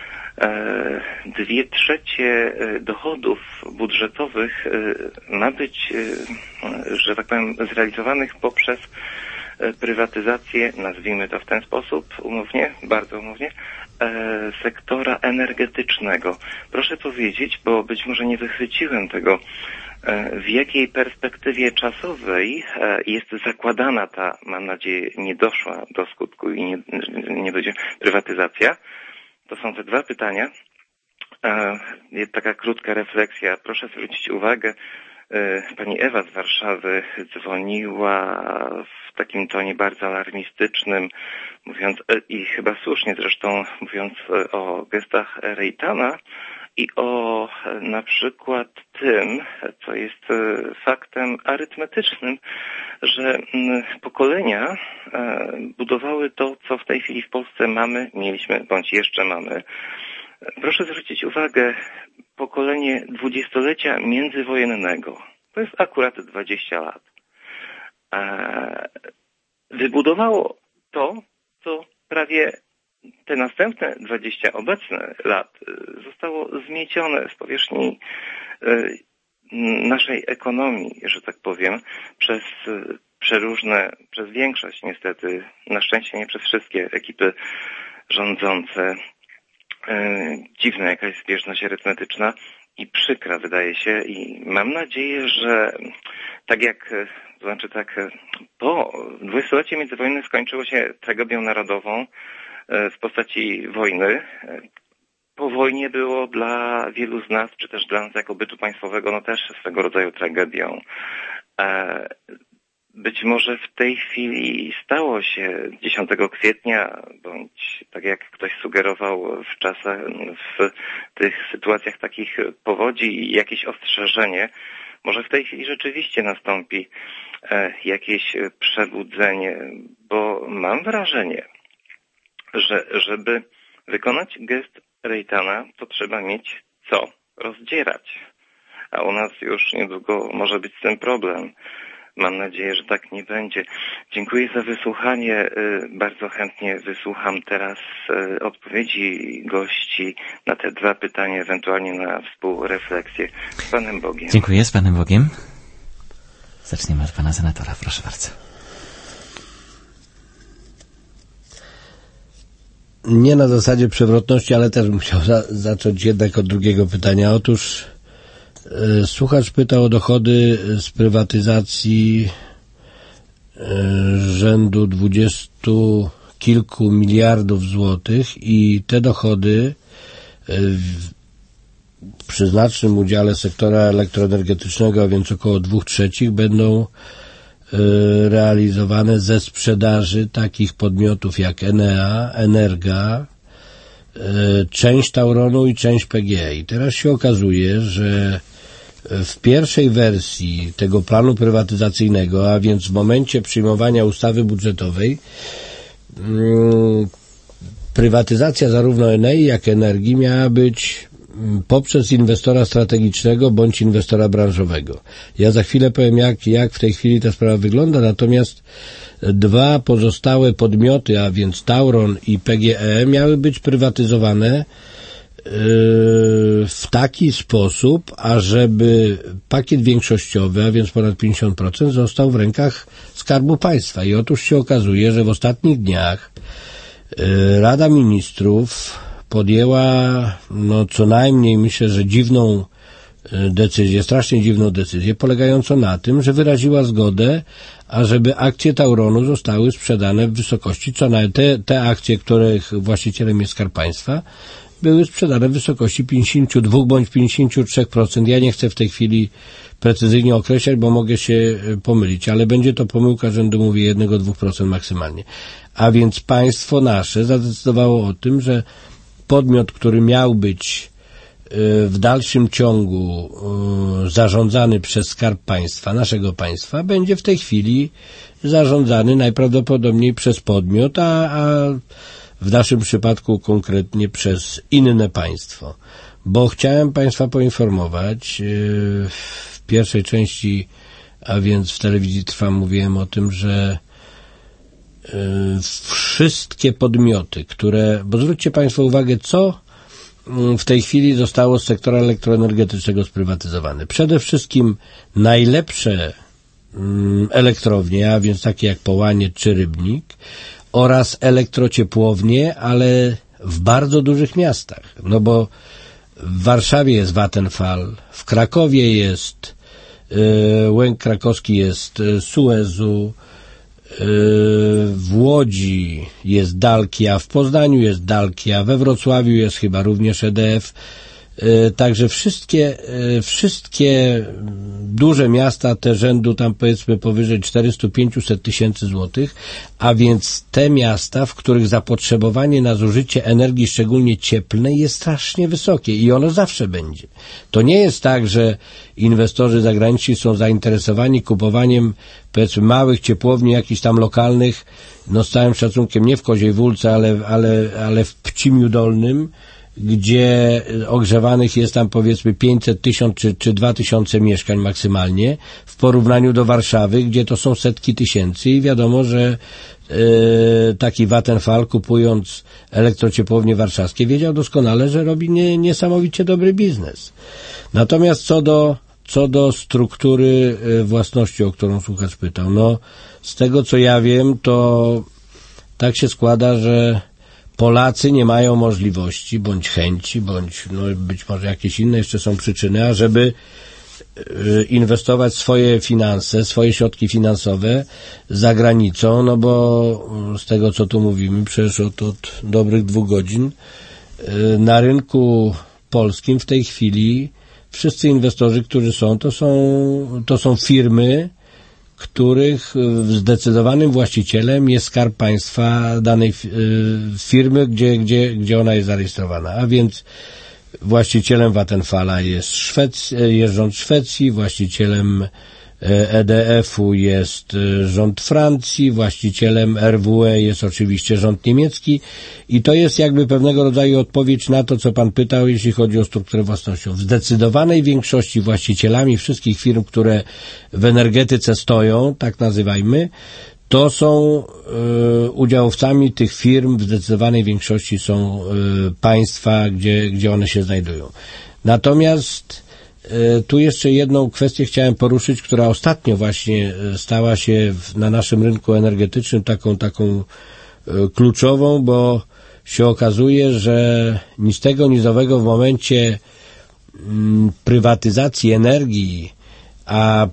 2/3 dochodów budżetowych ma być, że tak powiem, zrealizowanych poprzez prywatyzację, nazwijmy to w ten sposób, umownie, bardzo umownie, sektora energetycznego. Proszę powiedzieć, bo być może nie wychwyciłem tego, w jakiej perspektywie czasowej jest zakładana ta, mam nadzieję, nie doszła do skutku i nie dojdzie prywatyzacja? To są te 2 pytania. Taka krótka refleksja. Proszę zwrócić uwagę, pani Ewa z Warszawy dzwoniła w takim tonie bardzo alarmistycznym, mówiąc, i chyba słusznie zresztą, mówiąc o gestach Rejtana i o na przykład tym, co jest faktem arytmetycznym, że pokolenia budowały to, co w tej chwili w Polsce mieliśmy, bądź jeszcze mamy. Proszę zwrócić uwagę, pokolenie 20-lecia międzywojennego, to jest akurat 20 lat, wybudowało to, co prawie te następne 20 obecne lat zostało zmiecione z powierzchni naszej ekonomii, że tak powiem, przez przeróżne, przez większość niestety, na szczęście nie przez wszystkie ekipy rządzące. Dziwna jaka jest zbieżność arytmetyczna i przykra wydaje się i mam nadzieję, że po 20-lecie międzywojenne skończyło się tragedią narodową w postaci wojny. Po wojnie było dla wielu z nas, czy też dla nas jako bytu państwowego, też swego rodzaju tragedią. Być może w tej chwili stało się 10 kwietnia, bądź tak jak ktoś sugerował w tych sytuacjach takich powodzi jakieś ostrzeżenie. Może w tej chwili rzeczywiście nastąpi jakieś przebudzenie, bo mam wrażenie, że żeby wykonać gest Rejtana, to trzeba mieć co rozdzierać. A u nas już niedługo może być z tym problem. Mam nadzieję, że tak nie będzie. Dziękuję za wysłuchanie. Bardzo chętnie wysłucham teraz odpowiedzi gości na te 2 pytania, ewentualnie na współrefleksję. Z Panem Bogiem. Dziękuję, z Panem Bogiem. Zaczniemy od Pana Senatora, proszę bardzo. Nie na zasadzie przewrotności, ale też bym chciał zacząć jednak od drugiego pytania. Otóż słuchacz pytał o dochody z prywatyzacji rzędu 20 kilku miliardów złotych i te dochody przy znacznym udziale sektora elektroenergetycznego, a więc około 2/3, będą realizowane ze sprzedaży takich podmiotów jak Enea, Energa, część Tauronu i część PGE. I teraz się okazuje, że w pierwszej wersji tego planu prywatyzacyjnego, a więc w momencie przyjmowania ustawy budżetowej, prywatyzacja zarówno Enei, jak i Energii miała być poprzez inwestora strategicznego bądź inwestora branżowego. Ja za chwilę powiem, jak w tej chwili ta sprawa wygląda, natomiast dwa pozostałe podmioty, a więc Tauron i PGE, miały być prywatyzowane w taki sposób, ażeby pakiet większościowy, a więc ponad 50%, został w rękach Skarbu Państwa. I otóż się okazuje, że w ostatnich dniach Rada Ministrów podjęła, co najmniej myślę, że dziwną decyzję, strasznie dziwną decyzję, polegającą na tym, że wyraziła zgodę, ażeby akcje Tauronu zostały sprzedane w wysokości, co najmniej te akcje, których właścicielem jest Skarb Państwa, były sprzedane w wysokości 52 bądź 53%. Ja nie chcę w tej chwili precyzyjnie określać, bo mogę się pomylić, ale będzie to pomyłka rzędu, mówię, 1-2% maksymalnie. A więc państwo nasze zadecydowało o tym, że podmiot, który miał być w dalszym ciągu zarządzany przez Skarb Państwa, naszego państwa, będzie w tej chwili zarządzany najprawdopodobniej przez podmiot, a w naszym przypadku konkretnie przez inne państwo. Bo chciałem Państwa poinformować, w pierwszej części, a więc w Telewizji Trwa, mówiłem o tym, że wszystkie podmioty, bo zwróćcie Państwo uwagę, co w tej chwili zostało z sektora elektroenergetycznego sprywatyzowane. Przede wszystkim najlepsze elektrownie, a więc takie jak Połaniec czy Rybnik, oraz elektrociepłownie, ale w bardzo dużych miastach. No bo w Warszawie jest Vattenfall, w Krakowie jest Łęk Krakowski, jest Suezu, w Łodzi jest Dalkia, w Poznaniu jest Dalkia, we Wrocławiu jest chyba również EDF. Także wszystkie duże miasta, te rzędu tam powiedzmy powyżej 400-500 tysięcy złotych, a więc te miasta, w których zapotrzebowanie na zużycie energii, szczególnie cieplnej, jest strasznie wysokie i ono zawsze będzie. To nie jest tak, że inwestorzy zagraniczni są zainteresowani kupowaniem powiedzmy małych ciepłowni jakichś tam lokalnych, z całym szacunkiem nie w Koziej Wólce, ale w Pcimiu Dolnym, gdzie ogrzewanych jest tam powiedzmy 500, 1000 czy 2000 mieszkań maksymalnie, w porównaniu do Warszawy, gdzie to są setki tysięcy i wiadomo, że taki Vattenfall, kupując elektrociepłownie warszawskie, wiedział doskonale, że robi niesamowicie dobry biznes. Natomiast co do struktury własności, o którą słuchacz pytał, z tego co ja wiem, to tak się składa, że Polacy nie mają możliwości, bądź chęci, bądź być może jakieś inne jeszcze są przyczyny, ażeby inwestować swoje finanse, swoje środki finansowe za granicą, bo z tego co tu mówimy, przecież od dobrych 2 godzin na rynku polskim w tej chwili wszyscy inwestorzy, którzy są, to są firmy, których zdecydowanym właścicielem jest Skarb Państwa danej firmy, gdzie ona jest zarejestrowana. A więc właścicielem Vattenfalla jest rząd Szwecji, właścicielem EDF-u jest rząd Francji, właścicielem RWE jest oczywiście rząd niemiecki i to jest jakby pewnego rodzaju odpowiedź na to, co Pan pytał, jeśli chodzi o strukturę własnościową. W zdecydowanej większości właścicielami wszystkich firm, które w energetyce stoją, tak nazywajmy, to są udziałowcami tych firm, w zdecydowanej większości są państwa, gdzie one się znajdują. Natomiast tu jeszcze jedną kwestię chciałem poruszyć, która ostatnio właśnie stała się na naszym rynku energetycznym taką kluczową, bo się okazuje, że ni z tego, ni z owego w momencie prywatyzacji energii, a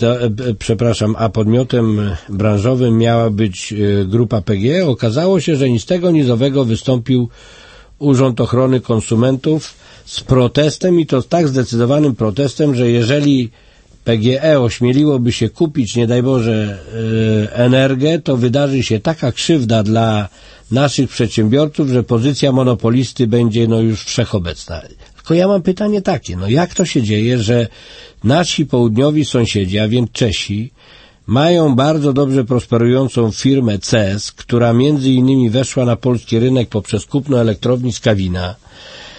podmiotem branżowym miała być grupa PGE, okazało się, że ni z tego, ni z owego wystąpił Urząd Ochrony Konsumentów z protestem i to tak zdecydowanym protestem, że jeżeli PGE ośmieliłoby się kupić, nie daj Boże, Energę, to wydarzy się taka krzywda dla naszych przedsiębiorców, że pozycja monopolisty będzie już wszechobecna. Tylko ja mam pytanie takie, jak to się dzieje, że nasi południowi sąsiedzi, a więc Czesi, mają bardzo dobrze prosperującą firmę CES, która między innymi weszła na polski rynek poprzez kupno elektrowni z Kawina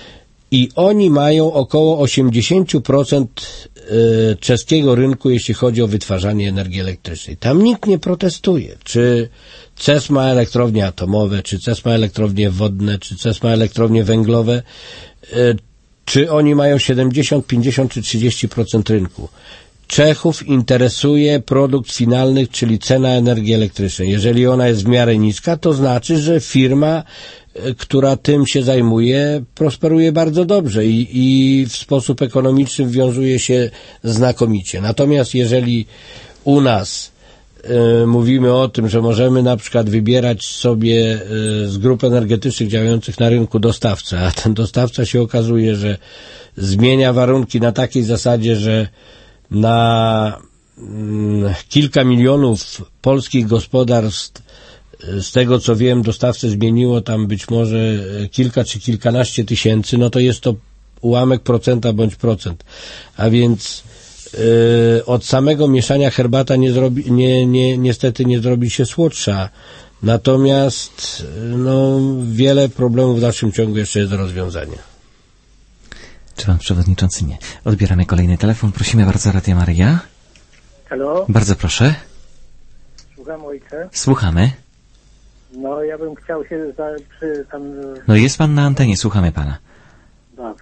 i oni mają około 80% czeskiego rynku, jeśli chodzi o wytwarzanie energii elektrycznej. Tam nikt nie protestuje, czy CES ma elektrownie atomowe, czy CES ma elektrownie wodne, czy CES ma elektrownie węglowe, czy oni mają 70, 50 czy 30% rynku. Czechów interesuje produkt finalny, czyli cena energii elektrycznej. Jeżeli ona jest w miarę niska, to znaczy, że firma, która tym się zajmuje, prosperuje bardzo dobrze i w sposób ekonomiczny wiązuje się znakomicie. Natomiast jeżeli u nas mówimy o tym, że możemy na przykład wybierać sobie z grup energetycznych działających na rynku dostawcę, a ten dostawca się okazuje, że zmienia warunki na takiej zasadzie, że na kilka milionów polskich gospodarstw, z tego co wiem, dostawcę zmieniło tam być może kilka czy kilkanaście tysięcy, no to jest to ułamek procenta bądź procent. A więc od samego mieszania herbata niestety nie zrobi się słodsza. Natomiast no, wiele problemów w dalszym ciągu jeszcze jest do rozwiązania. Czy pan przewodniczący nie? Odbieramy kolejny telefon. Prosimy bardzo, Radio Maryja. Halo? Bardzo proszę. Słucham ojcze. Słuchamy. No, ja bym chciał się tam... No jest pan na antenie, słuchamy pana. Dobrze.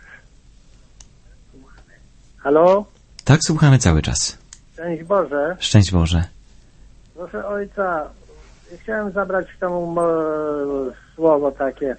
Halo? Tak, słuchamy cały czas. Szczęść Boże. Szczęść Boże. Proszę ojca, chciałem zabrać temu słowo takie.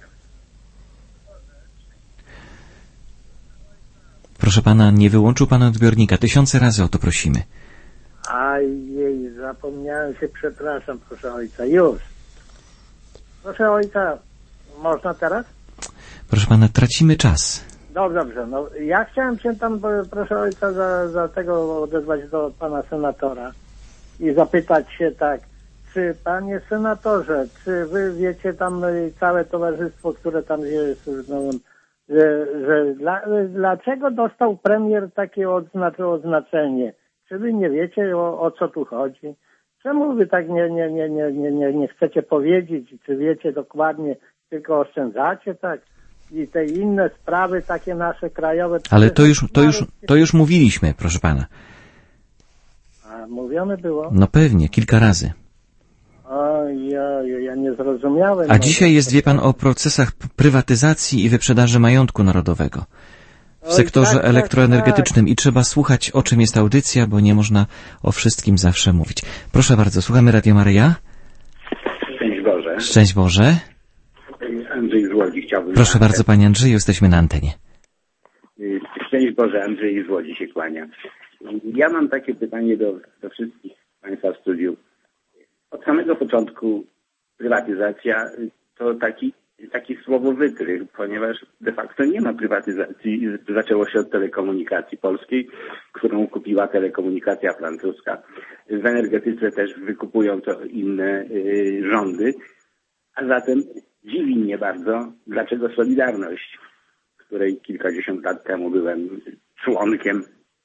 Proszę pana, nie wyłączył pan odbiornika. 1000 razy o to prosimy. Ajej, zapomniałem się, przepraszam, proszę ojca. Już. Proszę ojca, można teraz? Proszę pana, tracimy czas. Dobrze, no ja chciałem się tam, proszę ojca, za tego odezwać do pana senatora i zapytać się tak, czy panie senatorze, czy wy wiecie tam całe towarzystwo, które tam jest, no, dlaczego dostał premier takie oznaczenie? Czy wy nie wiecie, o co tu chodzi? Czemu wy tak nie chcecie powiedzieć? Czy wiecie dokładnie, tylko oszczędzacie tak? I te inne sprawy takie nasze krajowe... Ale to już mówiliśmy, proszę pana. A mówione było? No pewnie, kilka razy. Oj, ja nie zrozumiałem. A dzisiaj jest, wie pan, o procesach prywatyzacji i wyprzedaży majątku narodowego w sektorze elektroenergetycznym i trzeba słuchać, o czym jest audycja, bo nie można o wszystkim zawsze mówić. Proszę bardzo, słuchamy Radio Maryja. Szczęść Boże. Szczęść Boże. Andrzej z Łodzi chciałbym... Proszę bardzo, panie Andrzeju, jesteśmy na antenie. Szczęść Boże, Andrzej z Łodzi się kłania. Ja mam takie pytanie do wszystkich państwa w studiu. Od samego początku prywatyzacja to taki słowowytrych, ponieważ de facto nie ma prywatyzacji. Zaczęło się od telekomunikacji polskiej, którą kupiła telekomunikacja francuska. W energetyce też wykupują to inne rządy. A zatem dziwi mnie bardzo, dlaczego Solidarność, której kilkadziesiąt lat temu byłem członkiem,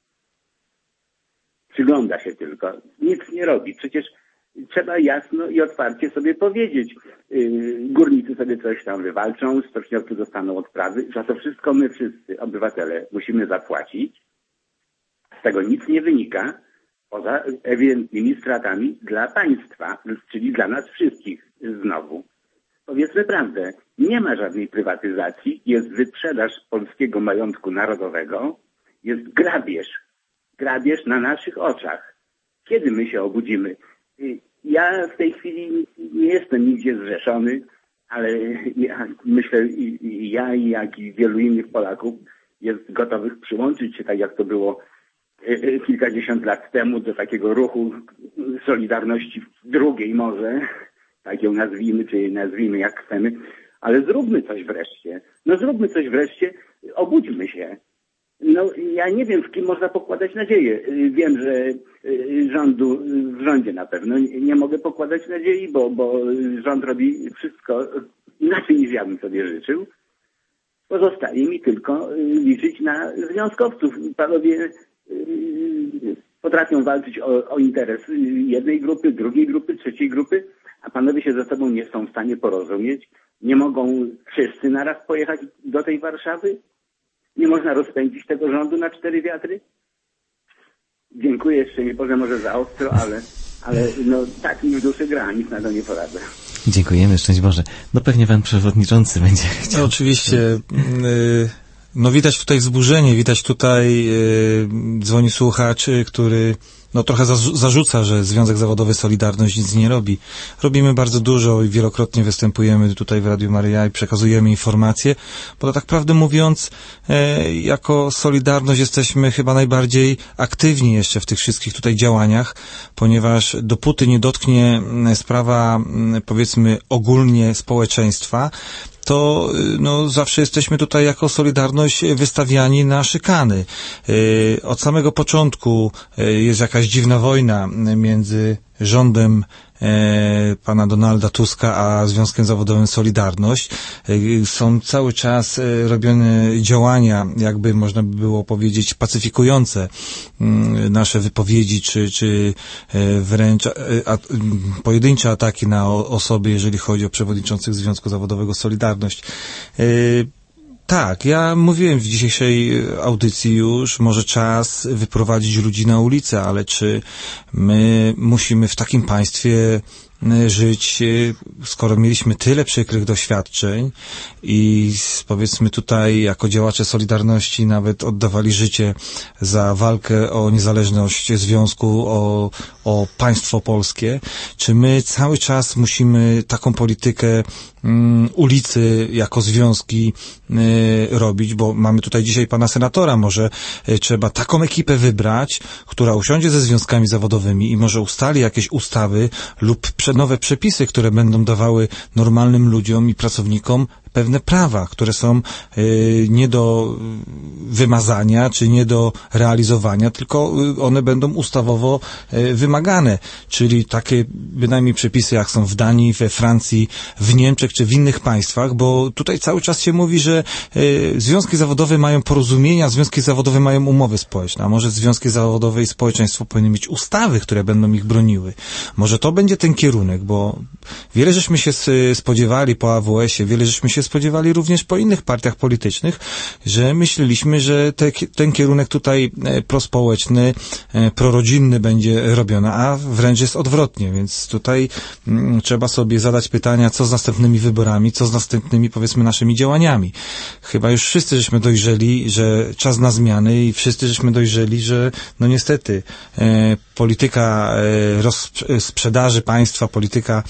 przygląda się tylko, nic nie robi. Przecież trzeba jasno i otwarcie sobie powiedzieć. Górnicy sobie coś tam wywalczą, stoczniowcy dostaną odprawy. Za to wszystko my wszyscy, obywatele, musimy zapłacić. Z tego nic nie wynika, poza ewidentnymi stratami dla państwa, czyli dla nas wszystkich znowu. Powiedzmy prawdę, nie ma żadnej prywatyzacji, jest wyprzedaż polskiego majątku narodowego, jest grabież. Grabież na naszych oczach. Kiedy my się obudzimy? Ja w tej chwili nie jestem nigdzie zrzeszony, ale ja myślę, jak i wielu innych Polaków jest gotowych przyłączyć się, tak jak to było kilkadziesiąt lat temu, do takiego ruchu Solidarności drugiej może, tak ją nazwijmy, czy jej nazwijmy jak chcemy, ale zróbmy coś wreszcie. No zróbmy coś wreszcie, obudźmy się. No ja nie wiem, w kim można pokładać nadzieję. Wiem, że w rządzie na pewno nie mogę pokładać nadziei, bo rząd robi wszystko inaczej niż ja bym sobie życzył. Pozostaje mi tylko liczyć na związkowców. Panowie potrafią walczyć o interes jednej grupy, drugiej grupy, trzeciej grupy, a panowie się ze sobą nie są w stanie porozumieć. Nie mogą wszyscy naraz pojechać do tej Warszawy. Nie można rozpędzić tego rządu na 4 wiatry? Dziękuję, jeszcze nie powiem może za ostro, ale no tak mi w duszy gra, nic na to nie poradzę. Dziękujemy, szczęść Boże. No pewnie pan przewodniczący będzie chciał. No, oczywiście. No widać tutaj wzburzenie, widać tutaj dzwoni słuchacz, który no trochę zarzuca, że Związek Zawodowy Solidarność nic nie robi. Robimy bardzo dużo i wielokrotnie występujemy tutaj w Radiu Maryja i przekazujemy informacje, bo tak prawdę mówiąc, jako Solidarność jesteśmy chyba najbardziej aktywni jeszcze w tych wszystkich tutaj działaniach, ponieważ dopóty nie dotknie sprawa, powiedzmy, ogólnie społeczeństwa, to no, zawsze jesteśmy tutaj jako Solidarność wystawiani na szykany. Od samego początku jest jakaś dziwna wojna między rządem pana Donalda Tuska a Związkiem Zawodowym Solidarność. Są cały czas robione działania, jakby można by było powiedzieć, pacyfikujące nasze wypowiedzi, czy wręcz pojedyncze ataki na osoby, jeżeli chodzi o przewodniczących Związku Zawodowego Solidarność. Tak, ja mówiłem w dzisiejszej audycji już, może czas wyprowadzić ludzi na ulicę, ale czy my musimy w takim państwie żyć, skoro mieliśmy tyle przykrych doświadczeń i powiedzmy tutaj jako działacze Solidarności nawet oddawali życie za walkę o niezależność związku, o państwo polskie, czy my cały czas musimy taką politykę ulicy jako związki robić, bo mamy tutaj dzisiaj pana senatora, może trzeba taką ekipę wybrać, która usiądzie ze związkami zawodowymi i może ustali jakieś ustawy lub nowe przepisy, które będą dawały normalnym ludziom i pracownikom pewne prawa, które są nie do wymazania, czy nie do realizowania, tylko one będą ustawowo wymagane. Czyli takie bynajmniej przepisy, jak są w Danii, we Francji, w Niemczech, czy w innych państwach, bo tutaj cały czas się mówi, że związki zawodowe mają porozumienia, związki zawodowe mają umowy społeczne, a może związki zawodowe i społeczeństwo powinny mieć ustawy, które będą ich broniły. Może to będzie ten kierunek, bo wiele żeśmy się spodziewali po AWS-ie, wiele żeśmy się spodziewali również po innych partiach politycznych, że myśleliśmy, że ten kierunek tutaj prospołeczny, prorodzinny będzie robiony, a wręcz jest odwrotnie, więc tutaj trzeba sobie zadać pytania, co z następnymi wyborami, co z następnymi, powiedzmy, naszymi działaniami. Chyba już wszyscy żeśmy dojrzeli, że czas na zmiany i wszyscy żeśmy dojrzeli, że no niestety polityka sprzedaży państwa, polityka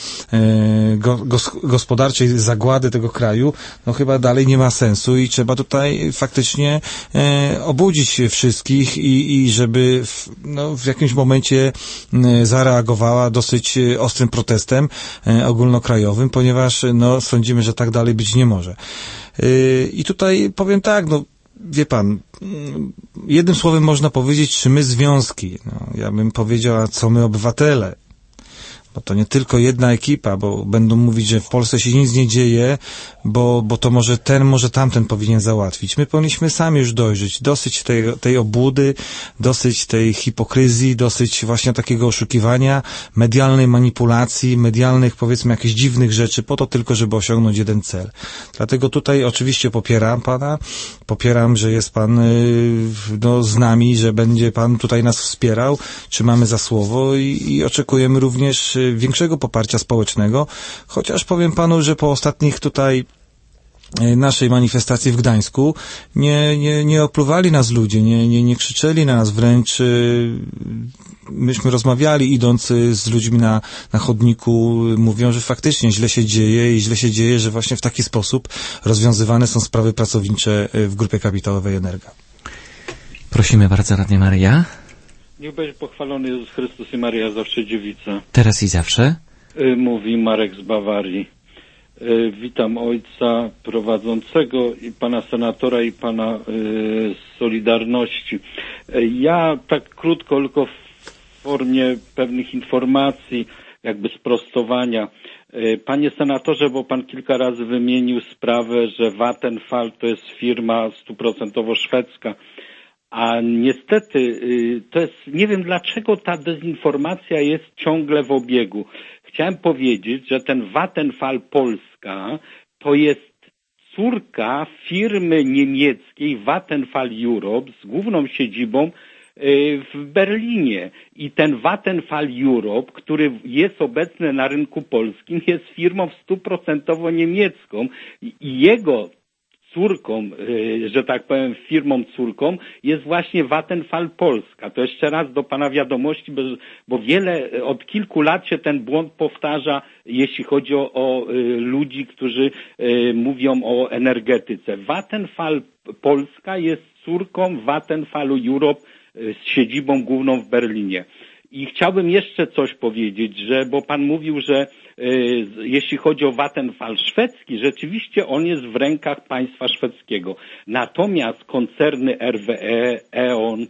gospodarczej zagłady tego kraju, no chyba dalej nie ma sensu i trzeba tutaj faktycznie obudzić wszystkich i żeby w jakimś momencie zareagowała dosyć ostrym protestem ogólnokrajowym, ponieważ no sądzimy, że tak dalej być nie może. I tutaj powiem tak, no wie pan, jednym słowem można powiedzieć, czy my związki, no, ja bym powiedział, a co my obywatele, bo to nie tylko jedna ekipa, bo będą mówić, że w Polsce się nic nie dzieje, bo to może ten, może tamten powinien załatwić. My powinniśmy sami już dojrzeć. Dosyć tej obłudy, dosyć tej hipokryzji, dosyć właśnie takiego oszukiwania, medialnej manipulacji, medialnych, powiedzmy, jakichś dziwnych rzeczy, po to tylko, żeby osiągnąć jeden cel. Dlatego tutaj oczywiście popieram pana, popieram, że jest pan z nami, że będzie pan tutaj nas wspierał, trzymamy za słowo i oczekujemy również większego poparcia społecznego, chociaż powiem panu, że po ostatnich tutaj naszej manifestacji w Gdańsku nie opluwali nas ludzie, nie krzyczeli na nas, wręcz myśmy rozmawiali, idąc z ludźmi na chodniku, mówią, że faktycznie źle się dzieje i źle się dzieje, że właśnie w taki sposób rozwiązywane są sprawy pracownicze w Grupie Kapitałowej Energa. Prosimy bardzo, Radnia Maryja. Niech będzie pochwalony Jezus Chrystus i Maryja zawsze dziewica. Teraz i zawsze. Mówi Marek z Bawarii. Witam ojca prowadzącego i pana senatora i pana z Solidarności. Ja tak krótko, tylko w formie pewnych informacji, jakby sprostowania. Panie senatorze, bo pan kilka razy wymienił sprawę, że Vattenfall to jest firma 100% szwedzka. A niestety, to jest, nie wiem dlaczego ta dezinformacja jest ciągle w obiegu. Chciałem powiedzieć, że ten Vattenfall Polska to jest córka firmy niemieckiej Vattenfall Europe z główną siedzibą w Berlinie. I ten Vattenfall Europe, który jest obecny na rynku polskim, jest firmą 100% niemiecką i jego córką, że tak powiem, firmą córką jest właśnie Vattenfall Polska. To jeszcze raz do Pana wiadomości, bo od kilku lat się ten błąd powtarza, jeśli chodzi o ludzi, którzy mówią o energetyce. Vattenfall Polska jest córką Vattenfallu Europe z siedzibą główną w Berlinie. I chciałbym jeszcze coś powiedzieć, bo Pan mówił, że jeśli chodzi o Vattenfall szwedzki, rzeczywiście on jest w rękach państwa szwedzkiego. Natomiast koncerny RWE, E.ON,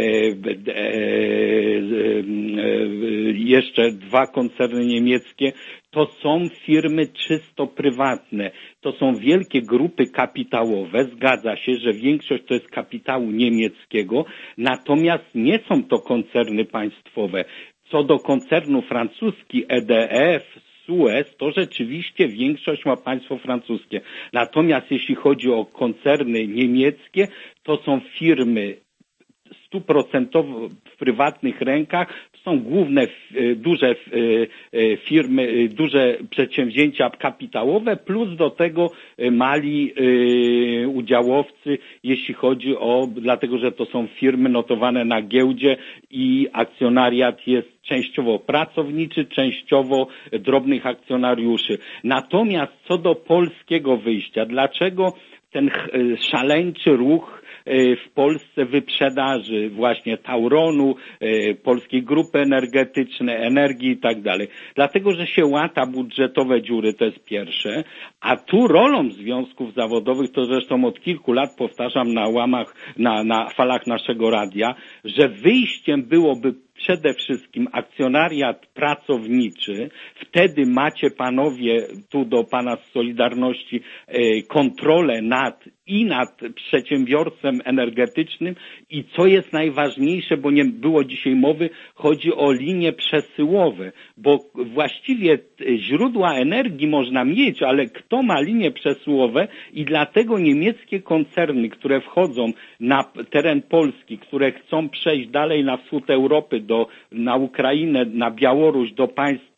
jeszcze 2 koncerny niemieckie, to są firmy czysto prywatne. To są wielkie grupy kapitałowe. Zgadza się, że większość to jest kapitału niemieckiego, natomiast nie są to koncerny państwowe. Co do koncernu francuski EDF, Suez, to rzeczywiście większość ma państwo francuskie. Natomiast jeśli chodzi o koncerny niemieckie, to są firmy 100% w prywatnych rękach. To są główne duże firmy, duże przedsięwzięcia kapitałowe, plus do tego mali udziałowcy, jeśli chodzi dlatego że to są firmy notowane na giełdzie i akcjonariat jest częściowo pracowniczy, częściowo drobnych akcjonariuszy. Natomiast co do polskiego wyjścia, dlaczego ten szaleńczy ruch w Polsce wyprzedaży właśnie Tauronu, Polskiej Grupy Energetycznej, Energii i tak dalej. Dlatego, że się łata budżetowe dziury, to jest pierwsze, a tu rolą związków zawodowych, to zresztą od kilku lat powtarzam na falach naszego radia, że wyjściem byłoby przede wszystkim akcjonariat pracowniczy. Wtedy macie panowie, tu do pana z Solidarności, kontrolę nad przedsiębiorcą energetycznym i co jest najważniejsze, bo nie było dzisiaj mowy, chodzi o linie przesyłowe, bo właściwie źródła energii można mieć, ale kto ma linie przesyłowe i dlatego niemieckie koncerny, które wchodzą na teren Polski, które chcą przejść dalej na wschód Europy, na Ukrainę, na Białoruś, do państw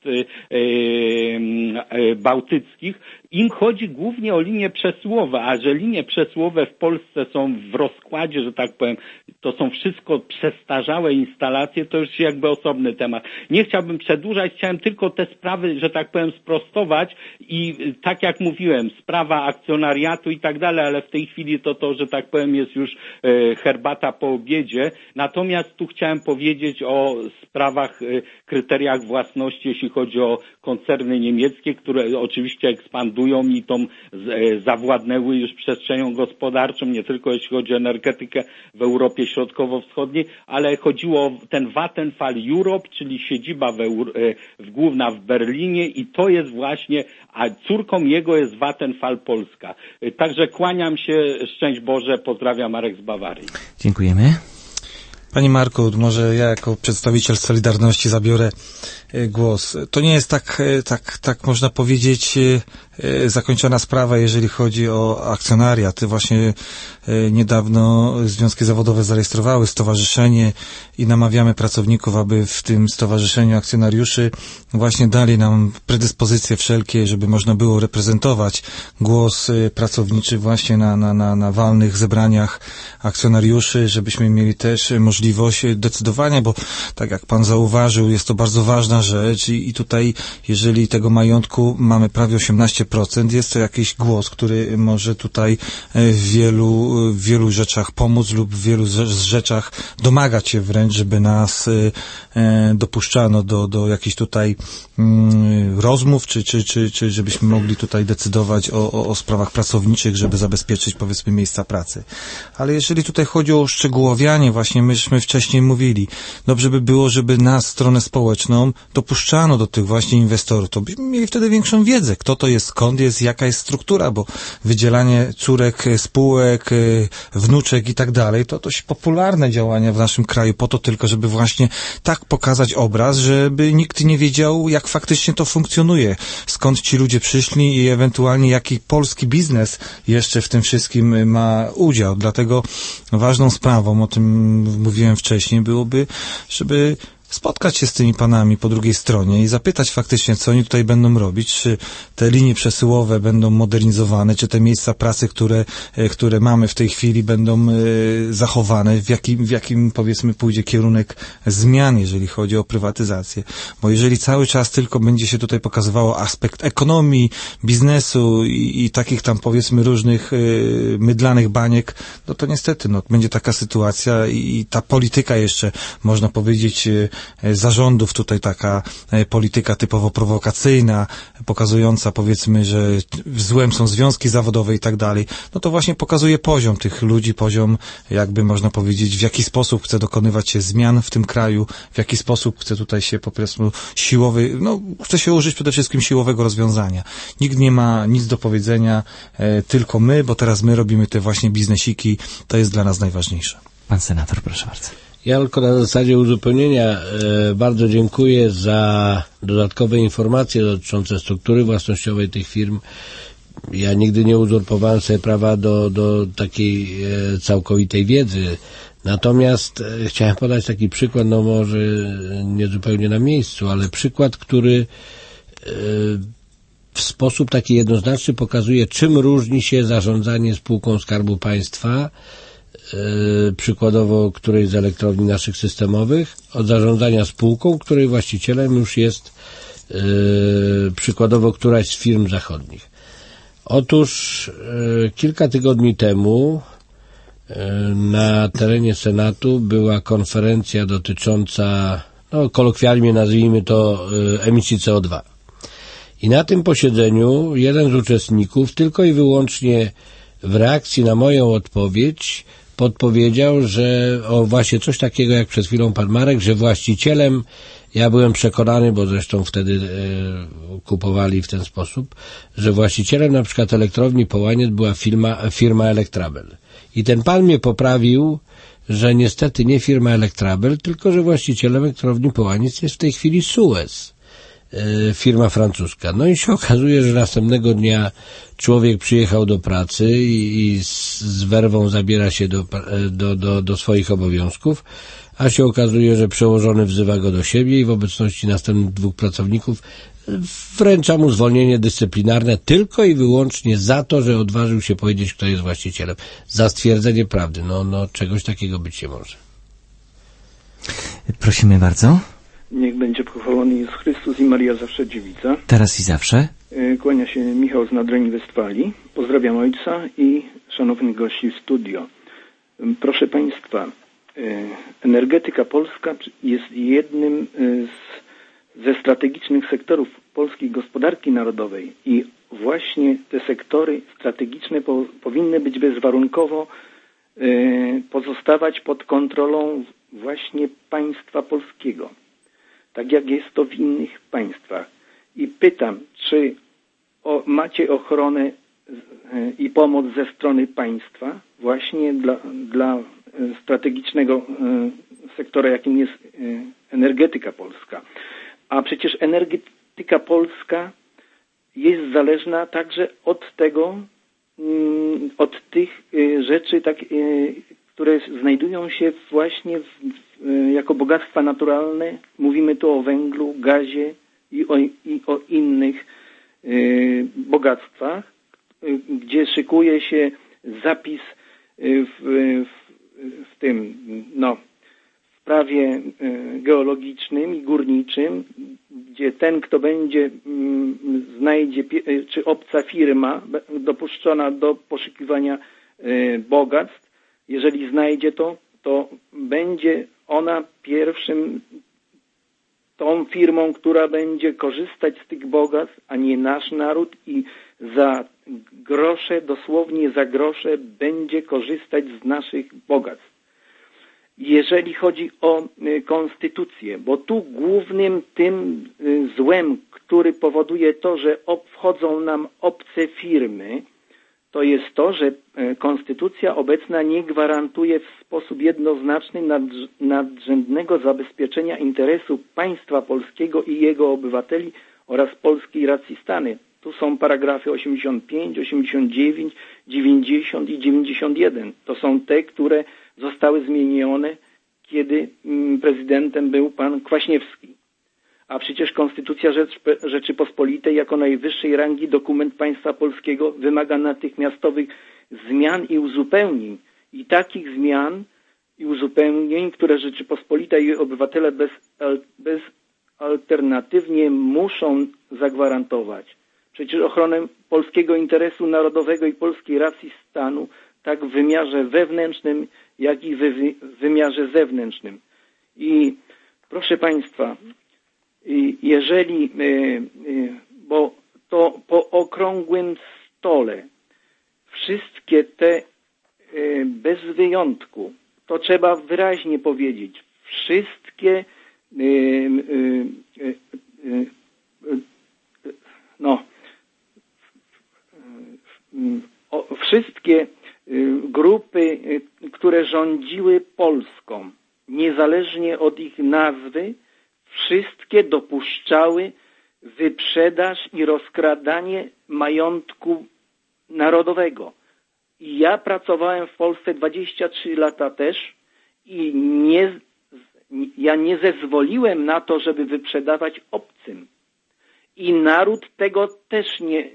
bałtyckich, im chodzi głównie o linie przesyłowe, a że linie przesyłowe w Polsce są w rozkładzie, że tak powiem, to są wszystko przestarzałe instalacje, to już jakby osobny temat. Nie chciałbym przedłużać, chciałem tylko te sprawy, że tak powiem, sprostować i tak jak mówiłem, sprawa akcjonariatu i tak dalej, ale w tej chwili to że tak powiem, jest już herbata po obiedzie. Natomiast tu chciałem powiedzieć o sprawach, kryteriach własności, jeśli chodzi o koncerny niemieckie, które oczywiście ekspandują i tą zawładnęły już przestrzenią gospodarczą, nie tylko jeśli chodzi o energetykę w Europie Środkowo-Wschodniej, ale chodziło o ten Vattenfall Europe, czyli siedziba główna w Berlinie i to jest właśnie, a córką jego jest Vattenfall Polska. Także kłaniam się, szczęść Boże, pozdrawiam, Marek z Bawarii. Dziękujemy. Panie Marku, może ja jako przedstawiciel Solidarności zabiorę głos. To nie jest tak można powiedzieć zakończona sprawa, jeżeli chodzi o akcjonariat. Właśnie niedawno związki zawodowe zarejestrowały stowarzyszenie i namawiamy pracowników, aby w tym stowarzyszeniu akcjonariuszy właśnie dali nam predyspozycje wszelkie, żeby można było reprezentować głos pracowniczy właśnie na walnych zebraniach akcjonariuszy, żebyśmy mieli też możliwość decydowania, bo tak jak pan zauważył, jest to bardzo ważna rzecz i tutaj, jeżeli tego majątku mamy prawie 18%, jest to jakiś głos, który może tutaj w wielu rzeczach pomóc lub w wielu rzeczach domagać się wręcz, żeby nas dopuszczano do jakichś tutaj rozmów, czy żebyśmy mogli tutaj decydować o sprawach pracowniczych, żeby zabezpieczyć, powiedzmy, miejsca pracy. Ale jeżeli tutaj chodzi o uszczegółowianie, właśnie myśmy wcześniej mówili, dobrze by było, żeby na stronę społeczną dopuszczano do tych właśnie inwestorów, to byśmy mieli wtedy większą wiedzę, kto to jest, skąd jest, jaka jest struktura, bo wydzielanie córek, spółek, wnuczek i tak dalej, to dość popularne działania w naszym kraju, po to tylko, żeby właśnie tak pokazać obraz, żeby nikt nie wiedział, jak faktycznie to funkcjonuje, skąd ci ludzie przyszli i ewentualnie jaki polski biznes jeszcze w tym wszystkim ma udział. Dlatego ważną sprawą, o tym mówiłem wcześniej, byłoby, żeby spotkać się z tymi panami po drugiej stronie i zapytać faktycznie, co oni tutaj będą robić, czy te linie przesyłowe będą modernizowane, czy te miejsca pracy, które mamy w tej chwili, będą zachowane, w jakim powiedzmy pójdzie kierunek zmian, jeżeli chodzi o prywatyzację. Bo jeżeli cały czas tylko będzie się tutaj pokazywało aspekt ekonomii, biznesu i takich tam powiedzmy różnych mydlanych baniek, no to niestety będzie taka sytuacja i ta polityka jeszcze, można powiedzieć, zarządów, tutaj taka polityka typowo prowokacyjna, pokazująca powiedzmy, że złem są związki zawodowe i tak dalej, no to właśnie pokazuje poziom tych ludzi, poziom jakby można powiedzieć, w jaki sposób chce dokonywać się zmian w tym kraju, w jaki sposób chce tutaj się po prostu chce się użyć przede wszystkim siłowego rozwiązania. Nikt nie ma nic do powiedzenia, tylko my, bo teraz my robimy te właśnie biznesiki, to jest dla nas najważniejsze. Pan senator, proszę bardzo. Ja tylko na zasadzie uzupełnienia bardzo dziękuję za dodatkowe informacje dotyczące struktury własnościowej tych firm. Ja nigdy nie uzurpowałem sobie prawa do takiej całkowitej wiedzy. Natomiast chciałem podać taki przykład, może nie zupełnie na miejscu, ale przykład, który w sposób taki jednoznaczny pokazuje, czym różni się zarządzanie spółką Skarbu Państwa, przykładowo którejś z elektrowni naszych systemowych, od zarządzania spółką, której właścicielem już jest przykładowo któraś z firm zachodnich. Otóż kilka tygodni temu na terenie Senatu była konferencja dotycząca, kolokwialnie nazwijmy to, emisji CO2. I na tym posiedzeniu jeden z uczestników tylko i wyłącznie w reakcji na moją odpowiedź podpowiedział, że właśnie coś takiego jak przed chwilą pan Marek, że właścicielem, ja byłem przekonany, bo zresztą wtedy kupowali w ten sposób, że właścicielem na przykład elektrowni Połaniec była firma Electrabel. I ten pan mnie poprawił, że niestety nie firma Electrabel, tylko że właścicielem elektrowni Połaniec jest w tej chwili Suez, firma francuska. No i się okazuje, że następnego dnia człowiek przyjechał do pracy i z werwą zabiera się do swoich obowiązków, a się okazuje, że przełożony wzywa go do siebie i w obecności następnych dwóch pracowników wręcza mu zwolnienie dyscyplinarne tylko i wyłącznie za to, że odważył się powiedzieć, kto jest właścicielem. Za stwierdzenie prawdy. Czegoś takiego być nie może. Prosimy bardzo. Niech będzie pochwalony Jezus Chrystus i Maria zawsze dziewica. Teraz i zawsze. Kłania się Michał z Nadrenii Westfalii. Pozdrawiam ojca i szanownych gości w studio. Proszę Państwa, energetyka polska jest jednym ze strategicznych sektorów polskiej gospodarki narodowej i właśnie te sektory strategiczne powinny być bezwarunkowo pozostawać pod kontrolą właśnie państwa polskiego. Tak jak jest to w innych państwach. I pytam, czy macie ochronę i pomoc ze strony państwa właśnie dla strategicznego sektora, jakim jest energetyka polska. A przecież energetyka polska jest zależna także od tych rzeczy, które znajdują się właśnie jako bogactwa naturalne. Mówimy tu o węglu, gazie i o innych bogactwach, gdzie szykuje się zapis w prawie geologicznym i górniczym, gdzie ten, kto znajdzie, czy obca firma dopuszczona do poszukiwania bogactw, jeżeli znajdzie to będzie ona tą firmą, która będzie korzystać z tych bogactw, a nie nasz naród i za grosze, dosłownie za grosze będzie korzystać z naszych bogactw. jeżeli chodzi o konstytucję, bo tu głównym tym złem, który powoduje to, że wchodzą nam obce firmy, to jest to, że konstytucja obecna nie gwarantuje w sposób jednoznaczny nadrzędnego zabezpieczenia interesu państwa polskiego i jego obywateli oraz polskiej racji stanu. Tu są paragrafy 85, 89, 90 i 91. To są te, które zostały zmienione, kiedy prezydentem był pan Kwaśniewski. A przecież Konstytucja Rzeczypospolitej jako najwyższej rangi dokument państwa polskiego wymaga natychmiastowych zmian i uzupełnień. I takich zmian i uzupełnień, które Rzeczypospolita i obywatele bezalternatywnie muszą zagwarantować. Przecież ochronę polskiego interesu narodowego i polskiej racji stanu tak w wymiarze wewnętrznym, jak i w wymiarze zewnętrznym. I proszę Państwa, jeżeli, bo to po okrągłym stole wszystkie te, bez wyjątku, to trzeba wyraźnie powiedzieć, wszystkie wszystkie grupy, które rządziły Polską, niezależnie od ich nazwy, wszystkie dopuszczały wyprzedaż i rozkradanie majątku narodowego. I ja pracowałem w Polsce 23 lata też i ja nie zezwoliłem na to, żeby wyprzedawać obcym. I naród tego też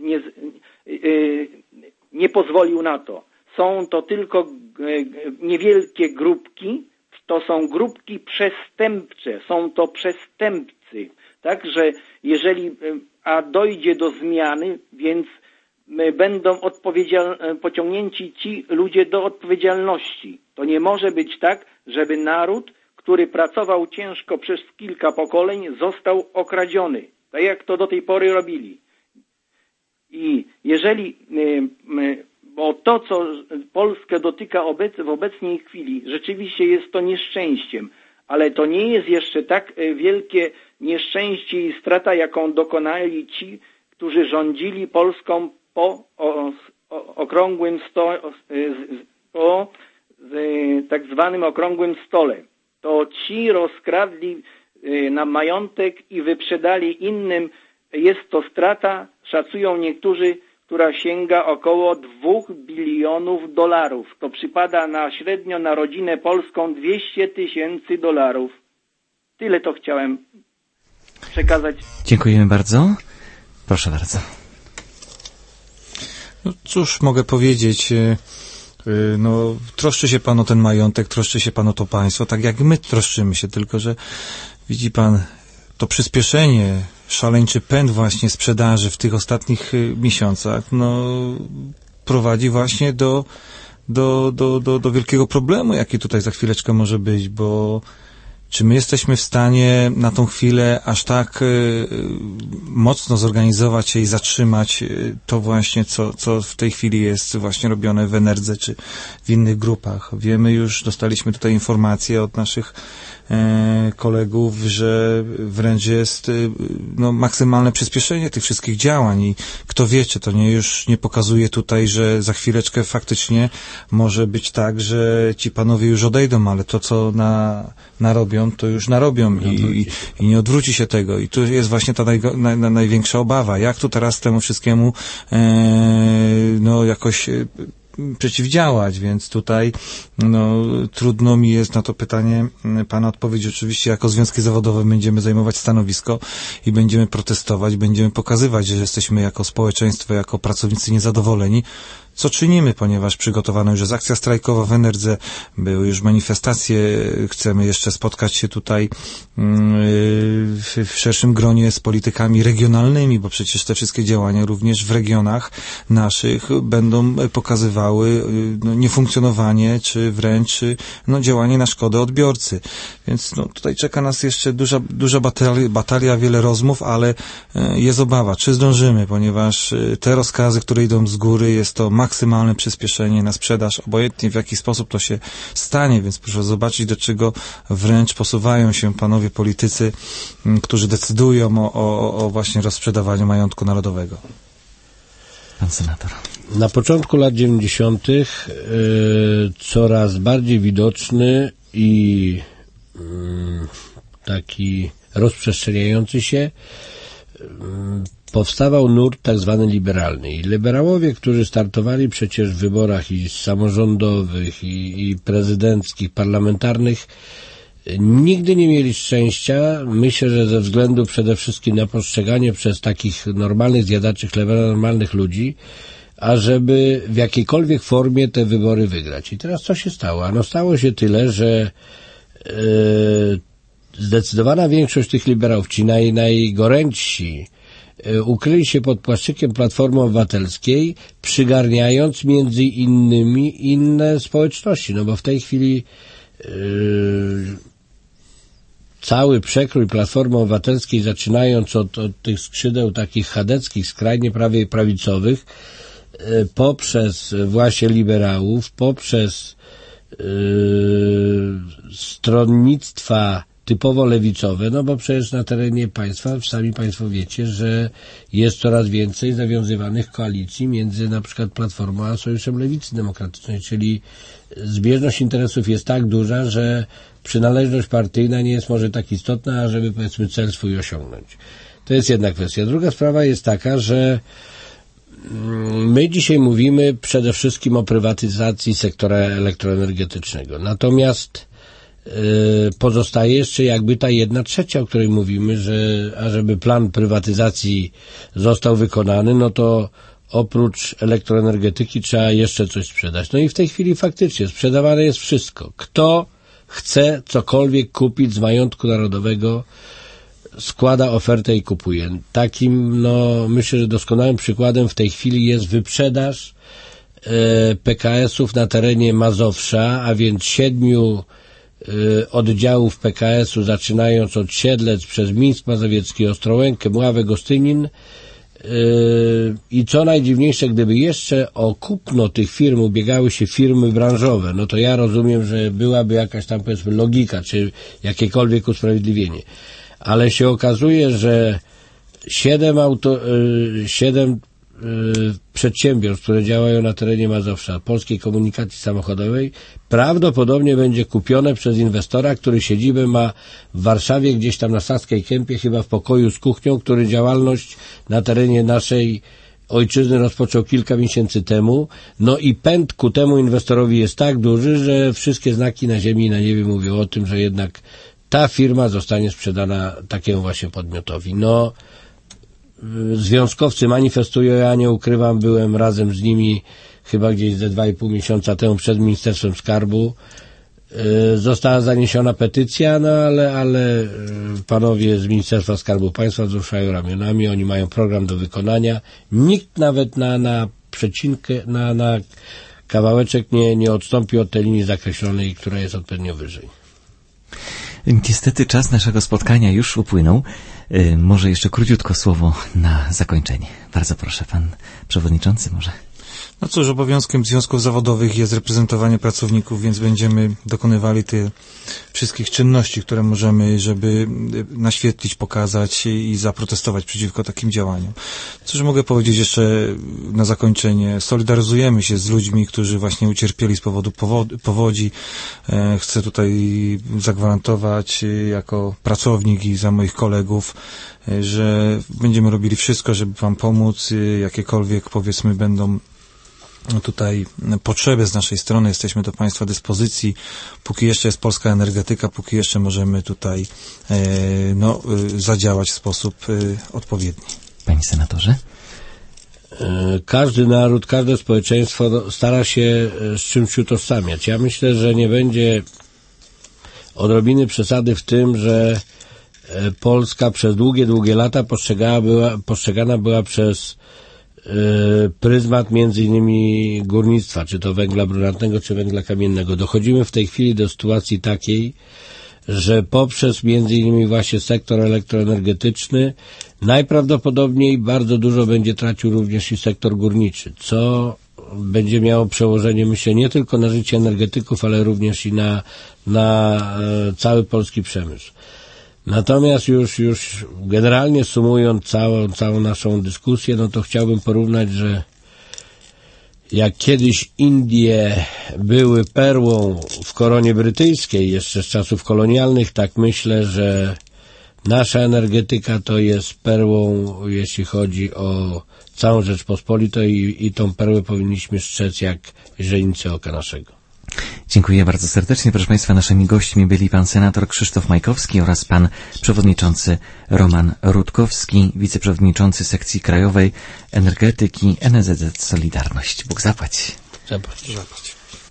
nie pozwolił na to. Są to tylko niewielkie grupki, to są grupki przestępcze, są to przestępcy. Także jeżeli dojdzie do zmiany, więc będą pociągnięci ci ludzie do odpowiedzialności. To nie może być tak, żeby naród, który pracował ciężko przez kilka pokoleń, został okradziony. Tak jak to do tej pory robili. I jeżeli, bo to, co Polskę dotyka w obecnej chwili, rzeczywiście jest to nieszczęściem, ale to nie jest jeszcze tak wielkie nieszczęście i strata, jaką dokonali ci, którzy rządzili Polską po okrągłym po tak zwanym okrągłym stole. To ci rozkradli na majątek i wyprzedali innym. Jest to strata, szacują niektórzy, która sięga około $2 bilionów. To przypada średnio na rodzinę polską $200,000. Tyle to chciałem przekazać. Dziękujemy bardzo. Proszę bardzo. No cóż mogę powiedzieć, troszczy się pan o ten majątek, troszczy się pan o to państwo, tak jak my troszczymy się, tylko że widzi pan to przyspieszenie, szaleńczy pęd właśnie sprzedaży w tych ostatnich miesiącach, prowadzi właśnie do wielkiego problemu, jaki tutaj za chwileczkę może być, bo czy my jesteśmy w stanie na tą chwilę aż tak mocno zorganizować się i zatrzymać to właśnie, co w tej chwili jest właśnie robione w Enerdze czy w innych grupach? Wiemy już, dostaliśmy tutaj informacje od naszych kolegów, że wręcz jest maksymalne przyspieszenie tych wszystkich działań i kto wie, czy to już nie pokazuje tutaj, że za chwileczkę faktycznie może być tak, że ci panowie już odejdą, ale to, co narobią, to już narobią i nie odwróci się tego. I tu jest właśnie ta największa obawa. Jak tu teraz temu wszystkiemu jakoś przeciwdziałać, więc tutaj trudno mi jest na to pytanie pana odpowiedzieć. Oczywiście jako związki zawodowe będziemy zajmować stanowisko i będziemy protestować, będziemy pokazywać, że jesteśmy jako społeczeństwo, jako pracownicy niezadowoleni. Co czynimy, ponieważ przygotowano już jest akcja strajkowa w Enerdze, były już manifestacje, chcemy jeszcze spotkać się tutaj w szerszym gronie z politykami regionalnymi, bo przecież te wszystkie działania również w regionach naszych będą pokazywały niefunkcjonowanie, czy wręcz działanie na szkodę odbiorcy. Więc tutaj czeka nas jeszcze duża batalia, wiele rozmów, ale jest obawa, czy zdążymy, ponieważ te rozkazy, które idą z góry, jest to maksymalne przyspieszenie na sprzedaż, obojętnie w jaki sposób to się stanie, więc proszę zobaczyć, do czego wręcz posuwają się panowie politycy, którzy decydują o właśnie rozsprzedawaniu majątku narodowego. Pan senator. Na początku lat 90. Coraz bardziej widoczny i taki rozprzestrzeniający się powstawał nurt tak zwany liberalny. I liberałowie, którzy startowali przecież w wyborach i samorządowych, i prezydenckich, parlamentarnych, nigdy nie mieli szczęścia, myślę, że ze względu przede wszystkim na postrzeganie przez takich normalnych zjadaczy chleba, normalnych ludzi, ażeby w jakiejkolwiek formie te wybory wygrać. I teraz co się stało? Ano stało się tyle, że zdecydowana większość tych liberałów, ci najgorętsi, ukryli się pod płaszczykiem Platformy Obywatelskiej, przygarniając między innymi inne społeczności, no bo w tej chwili cały przekrój Platformy Obywatelskiej, zaczynając od tych skrzydeł takich chadeckich, skrajnie prawicowych, poprzez właśnie liberałów, poprzez stronnictwa typowo lewicowe, no bo przecież na terenie państwa, sami państwo wiecie, że jest coraz więcej zawiązywanych koalicji między na przykład Platformą a Sojuszem Lewicy Demokratycznej, czyli zbieżność interesów jest tak duża, że przynależność partyjna nie jest może tak istotna, ażeby powiedzmy cel swój osiągnąć. To jest jedna kwestia. Druga sprawa jest taka, że my dzisiaj mówimy przede wszystkim o prywatyzacji sektora elektroenergetycznego. Natomiast pozostaje jeszcze jakby ta 1/3, o której mówimy, że ażeby plan prywatyzacji został wykonany, no to oprócz elektroenergetyki trzeba jeszcze coś sprzedać. No i w tej chwili faktycznie sprzedawane jest wszystko. Kto chce cokolwiek kupić z majątku narodowego, składa ofertę i kupuje. Takim, no myślę, że doskonałym przykładem w tej chwili jest wyprzedaż PKS-ów na terenie Mazowsza, a więc 7 oddziałów PKS-u, zaczynając od Siedlec, przez Mińsk Mazowiecki, Ostrołękę, Mławę, Gostynin, i co najdziwniejsze, gdyby jeszcze o kupno tych firm ubiegały się firmy branżowe, no to ja rozumiem, że byłaby jakaś tam powiedzmy logika, czy jakiekolwiek usprawiedliwienie. Ale się okazuje, że 7 przedsiębiorstw, które działają na terenie Mazowsza, Polskiej Komunikacji Samochodowej, prawdopodobnie będzie kupione przez inwestora, który siedzibę ma w Warszawie, gdzieś tam na Saskiej Kępie, chyba w pokoju z kuchnią, który działalność na terenie naszej ojczyzny rozpoczął kilka miesięcy temu. No i pęd ku temu inwestorowi jest tak duży, że wszystkie znaki na ziemi i na niebie mówią o tym, że jednak ta firma zostanie sprzedana takiemu właśnie podmiotowi. No, związkowcy manifestują, ja nie ukrywam, byłem razem z nimi chyba gdzieś ze 2,5 miesiąca temu przed Ministerstwem Skarbu. Została zaniesiona petycja, no ale panowie z Ministerstwa Skarbu Państwa wzruszają ramionami, oni mają program do wykonania. Nikt nawet na przecinkę, na kawałeczek nie odstąpi od tej linii zakreślonej, która jest odpowiednio wyżej. Niestety czas naszego spotkania już upłynął. Może jeszcze króciutko słowo na zakończenie. Bardzo proszę, pan przewodniczący może. No cóż, obowiązkiem związków zawodowych jest reprezentowanie pracowników, więc będziemy dokonywali tych wszystkich czynności, które możemy, żeby naświetlić, pokazać i zaprotestować przeciwko takim działaniom. Cóż mogę powiedzieć jeszcze na zakończenie? Solidaryzujemy się z ludźmi, którzy właśnie ucierpieli z powodu powodzi. Chcę tutaj zagwarantować jako pracownik i za moich kolegów, że będziemy robili wszystko, żeby wam pomóc. Jakiekolwiek, powiedzmy, będą tutaj potrzeby z naszej strony, jesteśmy do państwa dyspozycji, póki jeszcze jest polska energetyka, póki jeszcze możemy tutaj zadziałać w sposób odpowiedni. Panie senatorze? Każdy naród, każde społeczeństwo stara się z czymś utożsamiać. Ja myślę, że nie będzie odrobiny przesady w tym, że Polska przez długie lata postrzegana była przez pryzmat między innymi górnictwa, czy to węgla brunatnego, czy węgla kamiennego. Dochodzimy w tej chwili do sytuacji takiej, że poprzez między innymi właśnie sektor elektroenergetyczny najprawdopodobniej bardzo dużo będzie tracił również i sektor górniczy, co będzie miało przełożenie, myślę, nie tylko na życie energetyków, ale również i na cały polski przemysł. Natomiast już generalnie sumując całą naszą dyskusję, no to chciałbym porównać, że jak kiedyś Indie były perłą w koronie brytyjskiej, jeszcze z czasów kolonialnych, tak myślę, że nasza energetyka to jest perłą, jeśli chodzi o całą Rzeczpospolitą i tą perłę powinniśmy strzec jak źrenicy oka naszego. Dziękuję bardzo serdecznie. Proszę Państwa, naszymi gośćmi byli pan senator Krzysztof Majkowski oraz pan przewodniczący Roman Rutkowski, wiceprzewodniczący sekcji krajowej energetyki NSZZ Solidarność. Bóg zapłać. Zapłać.